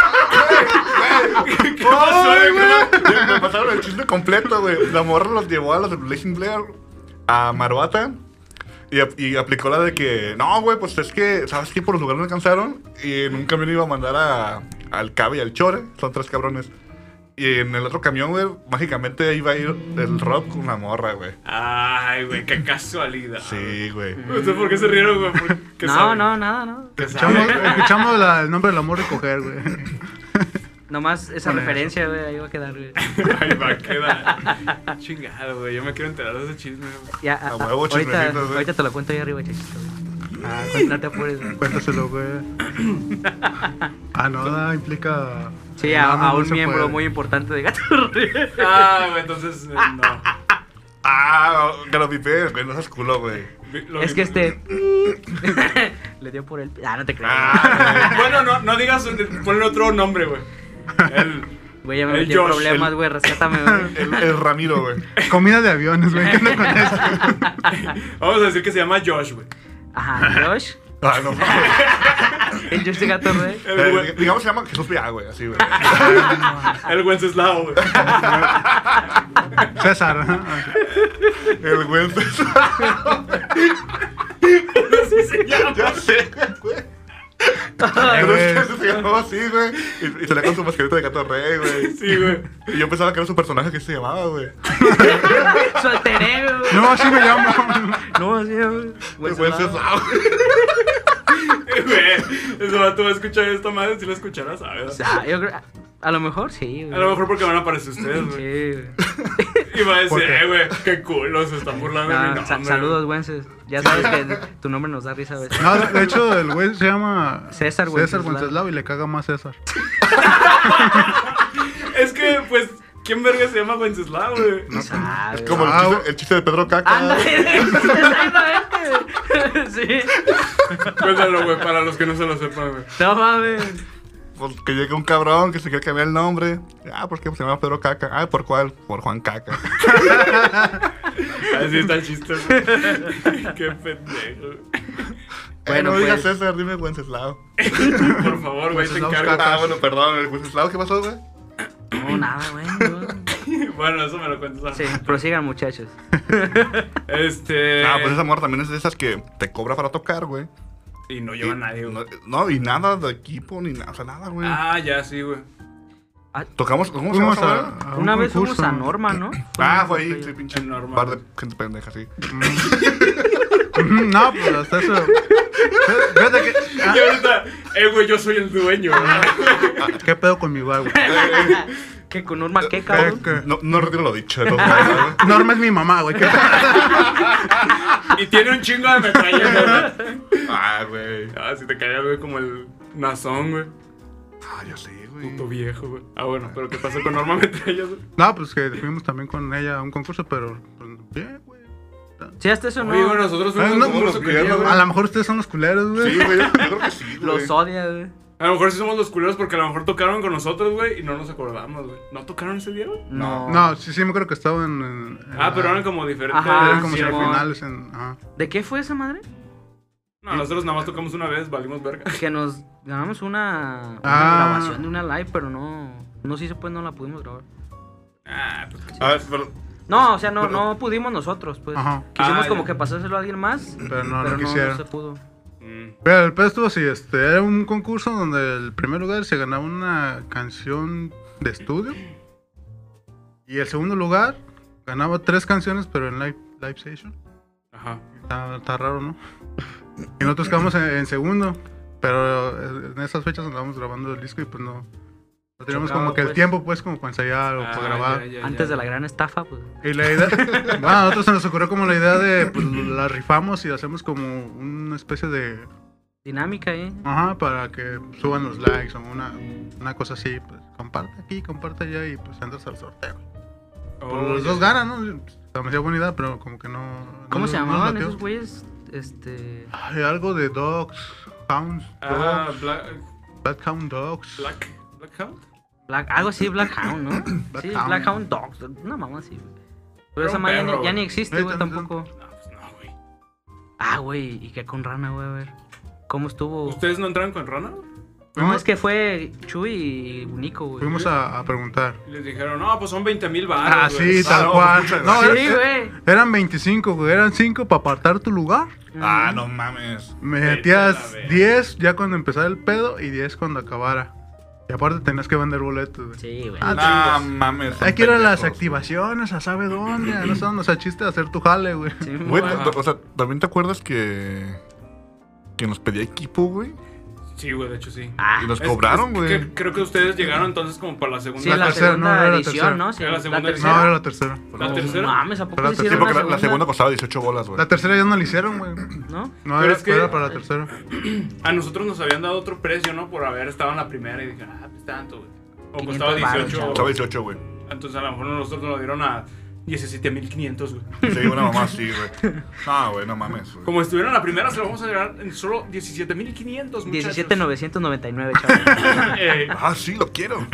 Speaker 2: ¿Qué pasó, güey?
Speaker 1: Ya me pasaron el chiste completo, güey. La morra los llevó a los de Blazing Blair a Maruata y, ap- y aplicó la de que, no, güey, pues es que, ¿sabes qué? Por los lugares no alcanzaron y en un camión iba a mandar a, al Cabe y al Chore, son tres cabrones. Y en el otro camión, güey, mágicamente iba a ir el Rob con una morra, güey.
Speaker 2: Ay, güey, qué casualidad.
Speaker 1: Sí, güey.
Speaker 2: No sé por qué se rieron, güey. por- ¿qué
Speaker 5: No,
Speaker 2: saben?
Speaker 5: no, nada, no.
Speaker 2: ¿Qué
Speaker 6: Escuchamos,
Speaker 2: saben?
Speaker 6: escuchamos la- el nombre del amor de coger, güey.
Speaker 5: Nomás esa
Speaker 6: Con
Speaker 5: referencia, güey, ahí va a quedar, güey.
Speaker 2: Ay, va a quedar. Chingado, güey. Yo me quiero enterar de ese chisme, güey.
Speaker 5: Ya,
Speaker 1: A
Speaker 5: a- a-
Speaker 1: huevo,
Speaker 5: ahorita,
Speaker 1: chismecitos, güey.
Speaker 5: ahorita te lo cuento ahí arriba, chiquito. güey.
Speaker 6: Ah,
Speaker 5: No te apures, güey.
Speaker 6: cuéntaselo, güey. Ah, no, da, implica.
Speaker 5: Sí, a,
Speaker 6: No, no,
Speaker 5: a
Speaker 6: no
Speaker 5: un
Speaker 6: se
Speaker 5: miembro
Speaker 6: puede.
Speaker 5: muy importante de Gato Río.
Speaker 2: Ah, güey, entonces, eh, no.
Speaker 1: Ah, que lo pipé, güey, no seas culo, güey.
Speaker 2: Vi- lo
Speaker 5: Es
Speaker 2: vi-
Speaker 5: que este. Le dio por el. Ah, no te creas.
Speaker 1: Ah,
Speaker 2: Bueno, no, no digas, ponle otro nombre, güey. El,
Speaker 5: Güey, ya me
Speaker 2: el
Speaker 5: metí en
Speaker 2: Josh,
Speaker 5: problemas,
Speaker 2: el-
Speaker 5: güey. Rescátame, güey.
Speaker 1: el, el Ramiro, güey.
Speaker 6: Comida de aviones, güey. ¿Qué onda con eso?
Speaker 2: Vamos a decir que se llama Josh, güey.
Speaker 5: Ajá, Josh.
Speaker 1: Ah, no mames.
Speaker 5: El Josh de Gato Río.
Speaker 2: El,
Speaker 1: Eh,
Speaker 2: güey-
Speaker 1: digamos se llama Jesús Pia, güey, así, güey.
Speaker 2: el Wenceslao, güey.
Speaker 6: César. ajá.
Speaker 1: El güey.
Speaker 2: Así se llama.
Speaker 1: Ya sé, güey.
Speaker 6: Eh,
Speaker 1: Pero
Speaker 6: güey.
Speaker 1: es que se llamaba así, güey. Y, y salía con su mascarita de gato rey, güey.
Speaker 2: Sí, güey.
Speaker 1: Y yo pensaba que era su personaje que se llamaba, güey.
Speaker 5: Su alter ego, güey.
Speaker 6: No, así me llamo.
Speaker 5: No, así, güey.
Speaker 1: Güey, Wenceslao.
Speaker 2: Güey, ese vato va a escuchar esta madre si la escucharas,
Speaker 5: O
Speaker 2: ¿sabes?
Speaker 5: sea, yo creo... A lo mejor sí, güey.
Speaker 2: A lo mejor porque van a aparecer ustedes, güey.
Speaker 5: Sí, güey.
Speaker 2: Y va a decir,
Speaker 6: ¿Por qué?
Speaker 2: eh, güey, qué culo, se están burlando de mi
Speaker 5: No,
Speaker 2: nombre.
Speaker 5: sa- saludos, Wences. Ya sabes que tu nombre nos da risa a veces.
Speaker 6: No, de hecho, el güey se llama
Speaker 5: César
Speaker 6: César
Speaker 5: Wenceslao.
Speaker 6: Wenceslao y le caga más César.
Speaker 2: Es que, pues, ¿quién verga se llama Wenceslao, güey?
Speaker 5: No sabe.
Speaker 1: Como el
Speaker 6: Ah,
Speaker 1: chiste, el chiste de Pedro Caca.
Speaker 5: Ándale, exactamente. Sí.
Speaker 2: Cuéntalo, güey, para los que no se lo sepan, güey.
Speaker 5: No mames.
Speaker 1: Pues que llega un cabrón que se quiere cambiar el nombre. Ah, ¿por qué? Pues se llama Pedro Caca. Ah, ¿por cuál? Por Juan Caca.
Speaker 2: Así está el chiste, güey. Qué pendejo.
Speaker 1: Bueno,
Speaker 5: Bueno,
Speaker 1: no digas
Speaker 5: pues.
Speaker 1: César, dime Wenceslao.
Speaker 2: Por favor, güey, te
Speaker 6: Wenceslao
Speaker 2: encargo.
Speaker 6: Caca.
Speaker 1: Ah, bueno, perdón, el Wenceslao, ¿qué pasó, güey?
Speaker 5: No, nada, güey. no.
Speaker 2: Bueno, eso me lo cuentas.
Speaker 5: Sí, prosigan, muchachos.
Speaker 2: Este.
Speaker 1: Ah, pues esa morra también es de esas que te cobra para tocar, güey.
Speaker 2: Y no lleva a nadie, güey.
Speaker 1: No, no, y nada de equipo, ni nada, o sea, nada, güey.
Speaker 2: Ah, ya, sí, güey.
Speaker 1: Tocamos, ¿cómo se
Speaker 6: Fuimos
Speaker 1: llama?
Speaker 6: a,
Speaker 1: esa madre?
Speaker 6: a un
Speaker 5: Una vez fuimos
Speaker 6: concurso.
Speaker 5: a Norma, ¿no?
Speaker 1: Ah, fue ahí,
Speaker 5: Fuimos a-
Speaker 1: sí, pinche
Speaker 2: En Norma.
Speaker 1: bar de gente pendeja, sí.
Speaker 6: Ujú, No, pues hasta eso. Fíjate que.
Speaker 2: Y ahorita, eh, güey, yo soy el dueño, güey.
Speaker 6: ah, ¿Qué pedo con mi bar, güey?
Speaker 5: ¿Qué con Norma qué, cabrón?
Speaker 6: ¿Qué- qué?
Speaker 1: No, no retiro lo dicho, de todos modos, güey.
Speaker 6: Norma es mi mamá, güey. ¿Qué pedo?
Speaker 2: Y tiene un chingo de metrallas, güey.
Speaker 1: Ah, güey.
Speaker 2: Ah, si te caía, güey, como el nazón, güey.
Speaker 1: Ah, yo sí, güey.
Speaker 2: Puto viejo, güey. Ah, bueno, pero ¿qué pasó con Norma Metrallas, güey?
Speaker 6: No, pues que fuimos también con ella a un concurso, pero pues, bien, güey.
Speaker 5: Sí, hasta eso no.
Speaker 2: Oye, güey, nosotros fuimos
Speaker 6: Ah,
Speaker 2: a
Speaker 6: no,
Speaker 2: un concurso
Speaker 1: los
Speaker 2: con ella,
Speaker 1: viernes,
Speaker 2: güey.
Speaker 6: A lo mejor ustedes son los culeros, güey.
Speaker 1: Sí, güey, yo, yo creo que sí, güey.
Speaker 5: Los odia, güey.
Speaker 2: A lo mejor sí somos los culeros porque a lo mejor tocaron con nosotros, güey, y no nos acordamos, güey. ¿No tocaron ese día, güey?
Speaker 5: No.
Speaker 6: No, sí, sí, me creo que estaban en. en
Speaker 2: Ah,
Speaker 6: la-
Speaker 2: pero eran como diferentes.
Speaker 5: Ajá,
Speaker 6: eran como
Speaker 5: sí,
Speaker 6: semifinales en. Ajá.
Speaker 5: ¿De qué fue esa madre?
Speaker 2: No, nosotros nada más tocamos una vez, valimos verga.
Speaker 5: Que nos ganamos una, una
Speaker 6: Ah.
Speaker 5: grabación de una live, pero no. No se hizo, pues no la pudimos grabar.
Speaker 2: Ah, pues
Speaker 1: A ver, pero.
Speaker 5: No, o sea, no,
Speaker 1: Pero-
Speaker 5: no pudimos nosotros, pues.
Speaker 6: Ajá.
Speaker 5: Quisimos
Speaker 2: Ah,
Speaker 5: como
Speaker 2: ya.
Speaker 5: que pasárselo a alguien más,
Speaker 6: Pero no,
Speaker 5: pero
Speaker 6: no
Speaker 5: no,
Speaker 6: quisieron.
Speaker 5: no se pudo.
Speaker 2: Mm.
Speaker 6: Pero el pedo estuvo así, este, era un concurso donde el primer lugar se ganaba una canción de estudio y el segundo lugar ganaba tres canciones pero en live, live session.
Speaker 2: Ajá.
Speaker 6: Está, está raro, ¿no? Y nosotros quedamos en, en segundo, pero en esas fechas andábamos grabando el disco y pues no, no teníamos
Speaker 5: Chocaba,
Speaker 6: como que el
Speaker 5: pues.
Speaker 6: tiempo pues como para ensayar o
Speaker 2: Ah,
Speaker 6: para grabar.
Speaker 2: ya, ya,
Speaker 5: Antes
Speaker 2: ya.
Speaker 5: de la gran estafa, pues.
Speaker 6: Y la idea, bueno, a nosotros se nos ocurrió como la idea de, pues la rifamos y hacemos como una especie de...
Speaker 5: Dinámica, ¿eh?
Speaker 6: Ajá, para que suban los likes o una, una cosa así, pues comparte aquí, comparte allá y pues entras al sorteo.
Speaker 2: Oh,
Speaker 6: Pues, los
Speaker 2: ya.
Speaker 6: dos ganan, ¿no? Demasiado buena idea, pero como que no...
Speaker 5: ¿Cómo
Speaker 6: no-
Speaker 5: se
Speaker 6: no
Speaker 5: llamaban
Speaker 6: latió.
Speaker 5: esos güeyes? Este.
Speaker 6: Ay, algo de dogs, hounds,
Speaker 2: Ah,
Speaker 6: dogs,
Speaker 2: Black.
Speaker 6: Bloodhound dogs.
Speaker 2: Black. Blackhound.
Speaker 5: Black, algo así, Blackhound, ¿no? sí,
Speaker 6: Blackhound.
Speaker 5: Blackhound Dogs. Una mamá así, güey. Pero
Speaker 2: Era
Speaker 5: esa
Speaker 2: un
Speaker 5: madre ya,
Speaker 2: perro,
Speaker 5: ni- ya
Speaker 2: güey.
Speaker 5: ni existe,
Speaker 6: Ahí
Speaker 5: güey,
Speaker 6: también
Speaker 5: tampoco.
Speaker 2: No, pues no, güey.
Speaker 5: Ah, güey, ¿y qué con Rana, güey? A ver. ¿Cómo estuvo?
Speaker 2: ¿Ustedes no entraron con Rana?
Speaker 5: No,
Speaker 6: Fuimos-
Speaker 5: es que fue Chuy y Nico, güey.
Speaker 6: Fuimos a, a preguntar.
Speaker 2: Y les dijeron, no, pues son veinte mil baros.
Speaker 6: Ah, sí, tal
Speaker 1: no,
Speaker 6: cual.
Speaker 1: muchas
Speaker 6: No,
Speaker 5: Sí,
Speaker 6: era-
Speaker 5: güey.
Speaker 6: eran veinticinco, güey. Eran cinco para apartar tu lugar.
Speaker 1: Ah, no mames.
Speaker 6: Metías
Speaker 2: Vete a la verga.
Speaker 6: diez ya cuando empezara el pedo y diez cuando acabara. Y aparte tenías que vender boletos, güey.
Speaker 5: Sí, güey.
Speaker 6: Ah,
Speaker 1: No mames. son
Speaker 6: Hay que ir a las
Speaker 1: pendejos.
Speaker 6: activaciones, a sabe dónde, a no sé dónde, o sea, chiste de hacer tu jale, güey.
Speaker 5: Sí,
Speaker 1: Güey,
Speaker 5: güey.
Speaker 1: o sea, ¿también te acuerdas que. que nos pedía equipo, güey?
Speaker 2: Sí, güey, de hecho sí.
Speaker 5: Ah,
Speaker 1: Y nos
Speaker 2: Es-
Speaker 1: cobraron,
Speaker 2: es
Speaker 1: güey.
Speaker 2: que creo que ustedes llegaron entonces como para la segunda.
Speaker 5: sí,
Speaker 6: la
Speaker 5: la,
Speaker 6: tercera,
Speaker 5: segunda
Speaker 6: no, era la
Speaker 5: edición,
Speaker 6: tercera.
Speaker 5: ¿no? Sí,
Speaker 2: Era la segunda
Speaker 5: tercera.
Speaker 2: edición.
Speaker 6: No, era la tercera.
Speaker 2: ¿La
Speaker 5: No
Speaker 2: tercera?
Speaker 5: mames, ¿a poco
Speaker 6: Era
Speaker 5: se
Speaker 6: la
Speaker 1: Sí,
Speaker 5: hicieron
Speaker 1: porque
Speaker 5: una
Speaker 1: la, la segunda
Speaker 5: segunda?
Speaker 1: costaba dieciocho bolas, güey.
Speaker 6: La tercera ya no la hicieron, güey.
Speaker 5: ¿No?
Speaker 6: No,
Speaker 2: Pero
Speaker 6: era,
Speaker 2: es que-
Speaker 6: era para la tercera.
Speaker 2: A nosotros nos habían dado otro precio, ¿no? Por haber estado en la primera y dijeron, ah, pues tanto, güey. O
Speaker 5: quinientos
Speaker 2: costaba
Speaker 5: varos,
Speaker 2: dieciocho.
Speaker 5: chavo.
Speaker 1: Costaba dieciocho, güey.
Speaker 2: Entonces a lo mejor nosotros nos lo dieron a diecisiete mil quinientos, güey.
Speaker 1: Sí, una mamá así, güey. No, güey, no mames, güey.
Speaker 2: Como estuvieron en la primera, se lo vamos a llegar en solo diecisiete mil quinientos, muchachos.
Speaker 5: diecisiete mil novecientos noventa y nueve, chaval.
Speaker 2: Eh,
Speaker 1: Ah, sí, lo quiero.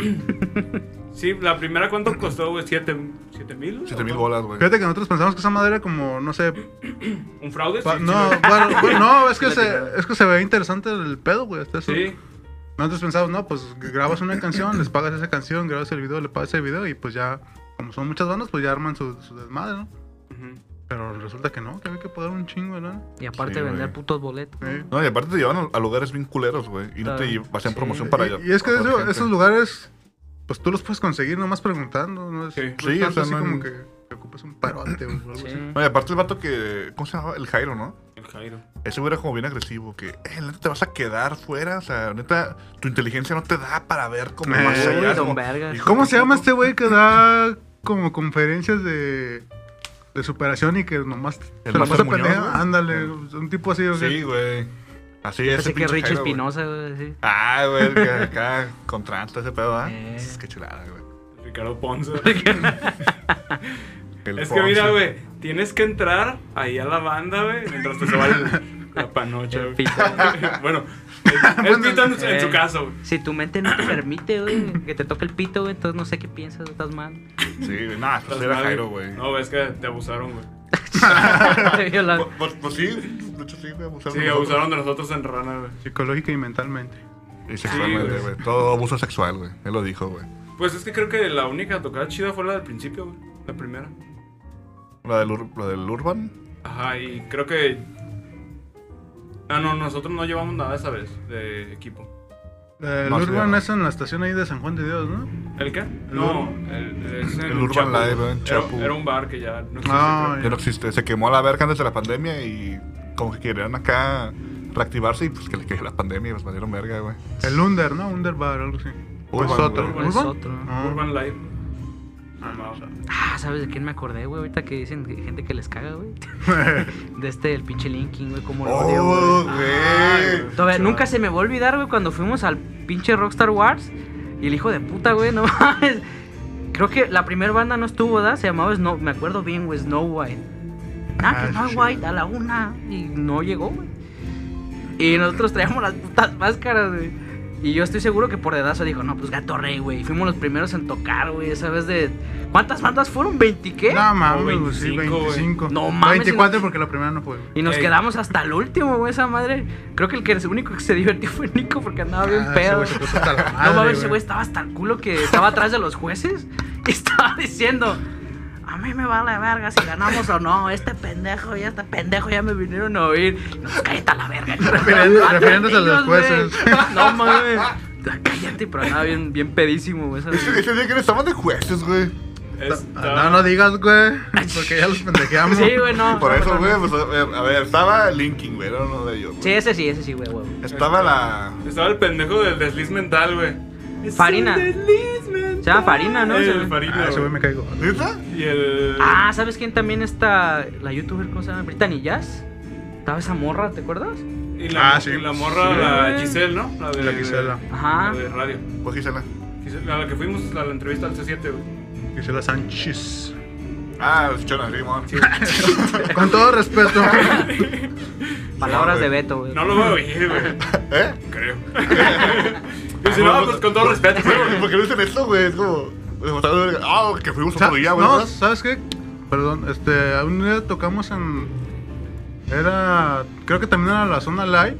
Speaker 2: sí, la primera, ¿cuánto costó, güey? ¿siete mil?
Speaker 1: siete mil bolas, güey.
Speaker 6: Fíjate que nosotros pensamos que esa madre era como, no sé.
Speaker 2: ¿Un fraude?
Speaker 6: pa-
Speaker 2: Sí,
Speaker 6: no,
Speaker 2: sí,
Speaker 6: bueno, bueno, no, es que,
Speaker 5: Sí,
Speaker 6: se,
Speaker 5: claro.
Speaker 6: es que se ve interesante el pedo, güey. Hasta eso.
Speaker 2: Sí.
Speaker 6: Nosotros pensamos, no, pues grabas una canción, les pagas esa canción, grabas el video, le pagas el video y pues ya, como son muchas bandas, pues ya arman su, su desmadre, ¿no?
Speaker 2: Ujú.
Speaker 6: Pero resulta que no, que había que pagar un chingo, ¿no?
Speaker 5: Y aparte
Speaker 1: Sí,
Speaker 5: vender
Speaker 1: güey.
Speaker 5: putos boletos.
Speaker 6: Sí.
Speaker 1: No, y aparte te llevan a, a lugares bien culeros, güey. Y no te
Speaker 5: Claro.
Speaker 1: lle- hacen
Speaker 5: Sí.
Speaker 1: promoción para allá.
Speaker 6: Y, y es que
Speaker 1: para
Speaker 6: eso-
Speaker 1: gente.
Speaker 6: esos lugares pues tú los puedes conseguir nomás preguntando, ¿no? Es,
Speaker 2: Sí.
Speaker 6: no es
Speaker 1: Sí,
Speaker 6: tanto
Speaker 1: o sea,
Speaker 6: así
Speaker 1: no-
Speaker 6: como que te ocupas un parote o algo
Speaker 5: Sí.
Speaker 6: así.
Speaker 1: Oye, aparte el vato que... ¿Cómo se llamaba? El Jairo, ¿no?
Speaker 2: El Jairo.
Speaker 1: Ese güey era como bien agresivo, que, eh, neta, te vas a quedar fuera, o sea, neta, tu inteligencia no te da para ver cómo
Speaker 6: Eh,
Speaker 1: más allá.
Speaker 5: Uy, don
Speaker 1: como-
Speaker 5: vergas.
Speaker 1: hijo
Speaker 6: ¿Cómo
Speaker 1: de
Speaker 6: se llama
Speaker 1: puta.
Speaker 6: este güey que da como conferencias de, de superación y que nomás
Speaker 1: El
Speaker 6: se la
Speaker 1: Marcelo
Speaker 6: pasa
Speaker 1: Muñoz,
Speaker 6: pendeja?
Speaker 1: güey.
Speaker 6: Ándale, un tipo así. ¿o qué?
Speaker 1: Sí, güey. Así es.
Speaker 5: Pensé que Rich Espinosa, güey, sí.
Speaker 1: Ah, güey, que acá con tranza ese pedo, ¿ah?
Speaker 5: Eh.
Speaker 1: Qué chulada, güey.
Speaker 2: Ricardo Ponce.
Speaker 1: El
Speaker 2: Es que
Speaker 1: Ponce.
Speaker 2: mira, güey, tienes que entrar ahí a la banda, güey, mientras te se va el- la panocha,
Speaker 5: El
Speaker 2: güey.
Speaker 5: pito.
Speaker 2: Bueno, el, el pito en, en su
Speaker 5: Eh.
Speaker 2: caso, güey.
Speaker 5: Si tu mente no te permite, güey, que te toque el pito, güey, entonces no sé qué piensas, güey, estás mal.
Speaker 1: Sí, güey, no, esto
Speaker 2: Estás
Speaker 1: era
Speaker 2: mal,
Speaker 1: Jairo, güey.
Speaker 2: No, güey, es que te abusaron, güey.
Speaker 5: Te violan.
Speaker 1: Pues, pues, pues sí, de hecho sí, güey, abusaron
Speaker 2: Sí,
Speaker 1: de nosotros.
Speaker 2: abusaron de nosotros en Rana, güey.
Speaker 6: Psicológica y mentalmente.
Speaker 1: Y sexualmente,
Speaker 2: Sí,
Speaker 1: güey. Todo abuso sexual, güey. Él lo dijo, güey.
Speaker 2: Pues es que creo que la única tocada chida fue la del principio, güey. La primera.
Speaker 1: La del, Ur- la del Urban.
Speaker 2: Ajá, y creo que... Ah, no, nosotros no llevamos nada esa vez de equipo.
Speaker 6: El
Speaker 1: No, sí,
Speaker 6: Urban
Speaker 1: no.
Speaker 6: es en la estación ahí de San Juan de Dios, ¿no?
Speaker 2: ¿El qué?
Speaker 6: El
Speaker 2: no,
Speaker 6: Urban.
Speaker 2: el, es en
Speaker 1: El Urban
Speaker 2: Chapu,
Speaker 1: Live,
Speaker 2: güey.
Speaker 1: en
Speaker 2: Era,
Speaker 1: Chapu.
Speaker 2: era un bar que ya no existe.
Speaker 6: Ah,
Speaker 2: creo.
Speaker 1: Ya no existe. Se quemó a la verga antes de la pandemia y como que querían acá reactivarse y pues que le quedó la pandemia y los valieron verga, güey.
Speaker 6: El Under, ¿no? Under Bar, algo así. ¿O es
Speaker 1: Urban,
Speaker 6: otro?
Speaker 1: güey.
Speaker 5: Es otro.
Speaker 6: Ah.
Speaker 2: Urban Live.
Speaker 6: Ah,
Speaker 2: Mamá.
Speaker 5: Ah, ¿sabes de quién me acordé, güey? Ahorita que dicen que hay gente que les caga, güey. De este, el pinche Linkin, güey, como lo odio,
Speaker 1: Oh,
Speaker 5: güey.
Speaker 1: güey.
Speaker 5: Todavía
Speaker 2: Chaval.
Speaker 5: nunca se me va a olvidar, güey, cuando fuimos al pinche Rockstar Wars y el hijo de puta, güey, no mames. Creo que la primera banda no estuvo, ¿verdad? Se llamaba Snow, me acuerdo bien, güey, Snow White. Ah, que
Speaker 6: Ah,
Speaker 5: Snow
Speaker 6: sí.
Speaker 5: White a la una y no llegó, güey. Y nosotros traíamos las putas máscaras, güey. Y yo estoy seguro que por dedazo dijo, no, pues Gato Rey, güey. Fuimos los primeros en tocar, güey, esa vez de... ¿Cuántas bandas fueron? ¿veinte qué?
Speaker 6: No mames,
Speaker 2: Como
Speaker 6: güey, sí,
Speaker 2: veinticinco, güey.
Speaker 6: veinticinco.
Speaker 5: No mames,
Speaker 6: veinticuatro porque la primera no fue, güey.
Speaker 5: Y nos
Speaker 2: Ey.
Speaker 5: quedamos hasta el último, güey, esa madre. Creo que el que el único que se divertió fue Nico porque andaba bien
Speaker 6: Ah, ese
Speaker 5: pedo.
Speaker 6: güey se puso hasta la
Speaker 5: No
Speaker 6: madre,
Speaker 5: mames, ese
Speaker 6: güey.
Speaker 5: güey estaba hasta el culo que estaba atrás de los jueces y estaba diciendo, a mí me vale verga si ganamos o no, este pendejo y este pendejo ya me vinieron a oír. No, pues cállate a la verga.
Speaker 6: Refiriendo- refiriéndose a los
Speaker 5: Ellos, güey.
Speaker 6: jueces.
Speaker 5: No mames. Cállate, pero andaba bien, bien pedísimo, güey. esa
Speaker 1: Ese,
Speaker 5: vez.
Speaker 1: ese día que estaban de jueces, güey.
Speaker 2: Está-
Speaker 6: No, no digas, güey. Porque ya los pendejeamos.
Speaker 5: Sí, güey, no.
Speaker 1: Por
Speaker 5: no,
Speaker 1: eso,
Speaker 5: no,
Speaker 1: güey,
Speaker 5: no.
Speaker 1: pues a ver, a ver, estaba Linkin, güey, era uno de ellos. güey.
Speaker 5: Sí, ese sí, ese sí, güey, güey.
Speaker 1: Estaba la.
Speaker 2: Estaba el pendejo del desliz mental, güey. Es
Speaker 5: Farina.
Speaker 2: el desliz mental.
Speaker 5: Se llama Farina, ¿no?
Speaker 2: El
Speaker 5: Ese-
Speaker 2: Farina,
Speaker 6: Ah, ese güey
Speaker 2: güey.
Speaker 6: me caigo.
Speaker 1: ¿Neta?
Speaker 2: Y el...
Speaker 5: Ah, ¿sabes quién también está? La youtuber, ¿cómo se llama? Brittany Jazz. Estaba esa morra, ¿te acuerdas?
Speaker 2: Y la,
Speaker 6: Ah, sí.
Speaker 2: y la morra,
Speaker 5: Sí.
Speaker 2: la Giselle, ¿no? La de
Speaker 6: La Gisela.
Speaker 5: Ajá.
Speaker 2: La de radio.
Speaker 1: Pues Gisela.
Speaker 2: Giselle, a la que fuimos a la entrevista al C siete, güey.
Speaker 6: Gisela Sánchez.
Speaker 1: Ah, los chonas, sí, mon.
Speaker 6: Con todo respeto.
Speaker 5: Palabras
Speaker 1: No,
Speaker 5: de
Speaker 1: güey.
Speaker 5: Beto, güey.
Speaker 2: No lo voy a oír, güey.
Speaker 1: ¿Eh?
Speaker 2: Creo. Y si no, pues con todo respeto,
Speaker 1: ¿Por
Speaker 2: güey.
Speaker 1: qué no dicen esto, güey? Es como. Ah, que fuimos otro día, güey.
Speaker 6: No,
Speaker 1: ¿verdad?
Speaker 6: ¿sabes qué? Perdón, este, un día tocamos en... Era... Creo que también era la zona live.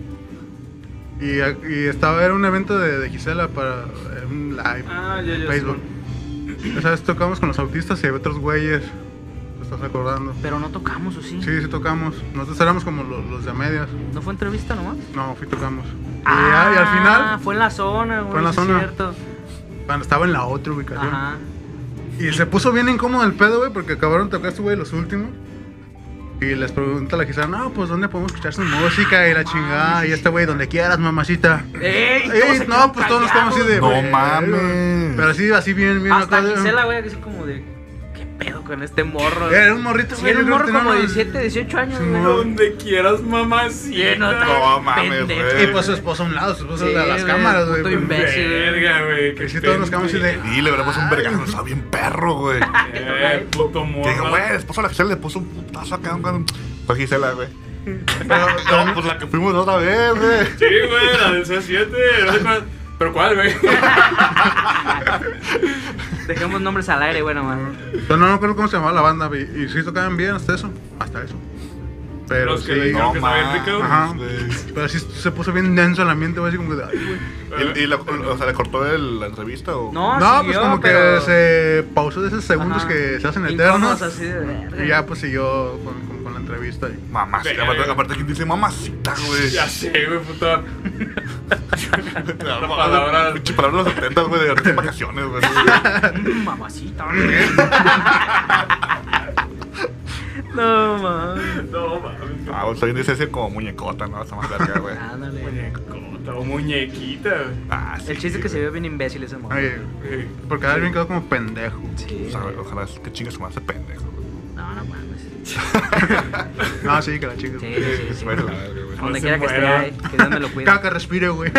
Speaker 6: Y, y estaba, era un evento de, de Gisela para eh, un live.
Speaker 2: Ah, ya, ya.
Speaker 6: Facebook. Esa vez tocamos con los autistas y había otros güeyes. ¿Te estás acordando?
Speaker 5: Pero no tocamos, ¿o sí?
Speaker 6: Sí, sí tocamos. Nosotros éramos como los, los de a medias.
Speaker 5: ¿No fue entrevista nomás?
Speaker 6: No, fui tocamos. Y,
Speaker 5: Ah,
Speaker 6: ya- y al final,
Speaker 5: fue en la zona, güey.
Speaker 6: Fue en la
Speaker 5: sí es
Speaker 6: zona.
Speaker 5: cierto.
Speaker 6: cuando estaba en la otra ubicación.
Speaker 5: Ajá.
Speaker 6: Y se puso bien incómodo el pedo, güey, porque acabaron de tocar este güey los últimos. Y les pregunta la Gisela, no, pues ¿dónde podemos escuchar su música? Y la chingada. Y este güey, donde quieras, mamacita.
Speaker 5: ¡Ey!
Speaker 6: Ey,
Speaker 5: todos se
Speaker 6: no,
Speaker 5: quedan
Speaker 6: pues todos nos quedamos así de.
Speaker 1: No
Speaker 6: "Güey".
Speaker 1: mames.
Speaker 6: Pero así, así bien, bien.
Speaker 5: Hasta
Speaker 6: acá de-
Speaker 5: Gisela, güey, así como de. ¿Qué pedo con este morro?
Speaker 6: Era un morrito,
Speaker 5: Sí,
Speaker 6: güey.
Speaker 5: era un
Speaker 6: yo
Speaker 5: morro
Speaker 6: tenía
Speaker 5: como
Speaker 6: unos-
Speaker 5: diecisiete, dieciocho años,
Speaker 6: Sí,
Speaker 5: güey.
Speaker 6: no.
Speaker 2: Donde quieras,
Speaker 5: Sí, no,
Speaker 2: mamacita.
Speaker 1: No mames,
Speaker 5: pendejo.
Speaker 1: güey.
Speaker 6: Y pues su esposa a un lado, su esposa
Speaker 5: Sí,
Speaker 6: a las
Speaker 5: güey,
Speaker 6: cámaras, güey.
Speaker 5: puto
Speaker 6: pues.
Speaker 5: imbécil.
Speaker 2: Verga, güey. qué
Speaker 6: Y sí, todos nos quedamos así de.
Speaker 2: pendejo.
Speaker 1: Y le hubiera puesto un vergazo, estaba bien perro, güey.
Speaker 2: Eh, puto
Speaker 1: Que digo,
Speaker 2: morro.
Speaker 1: güey, después a la Gisela le puso un putazo acá. un- Fue Gisela, güey. No, pues la que fuimos otra vez, güey.
Speaker 2: Sí, güey, la del C siete. No sé cuál. ¿Pero cuál, güey?
Speaker 5: Dejemos nombres al aire, bueno, man.
Speaker 6: Pero no me acuerdo cómo se llamaba la banda, güey. Y sí tocaban bien hasta eso. Hasta eso. Pero
Speaker 2: Los que
Speaker 6: sí.
Speaker 2: le dijeron
Speaker 1: No
Speaker 2: que estaba bien rico.
Speaker 6: Ajá.
Speaker 1: güey.
Speaker 6: Pero sí se puso bien denso el ambiente, güey. Así como de. Ay, güey.
Speaker 1: ¿Y, y la, o sea, le cortó el- la entrevista o...?
Speaker 5: No,
Speaker 6: No,
Speaker 5: siguió,
Speaker 6: pues como
Speaker 5: pero...
Speaker 6: que se pausó de esos segundos
Speaker 5: Ajá.
Speaker 6: que se hacen
Speaker 5: Incómodos
Speaker 6: eternos.
Speaker 5: así de verga.
Speaker 6: Y ya pues siguió con, con, con la entrevista. Y...
Speaker 1: Mamacita,
Speaker 2: Verga.
Speaker 1: aparte, aparte ¿quién dice mamacita, güey?
Speaker 2: Ya sé, güey, puta.
Speaker 1: La
Speaker 2: palabra-
Speaker 1: Pinche palabra de los setenta, güey, de de vacaciones, güey.
Speaker 5: Mamacita. No, mames.
Speaker 2: No, mames.
Speaker 1: Ah, güey, soy dice ese como muñecota, ¿no? Esa más verga, güey.
Speaker 5: Ándale.
Speaker 2: Muñecota o muñequita, güey.
Speaker 1: Ah, sí.
Speaker 5: El chiste es que se ve bien imbécil ese modo.
Speaker 6: Oye,
Speaker 2: Eh,
Speaker 6: porque alguien quedó como pendejo.
Speaker 5: Sí.
Speaker 1: O sea, ojalá que chingue su madre ese pendejo, güey.
Speaker 5: No, no mames.
Speaker 6: No, sí, que la chica.
Speaker 5: Sí, sí, sí.
Speaker 1: Se vaya a la verga, güey.
Speaker 5: Donde
Speaker 2: se
Speaker 5: quiera que esté,
Speaker 2: muera.
Speaker 5: ay, que Dios me lo cuide.
Speaker 6: Cada que respire, güey.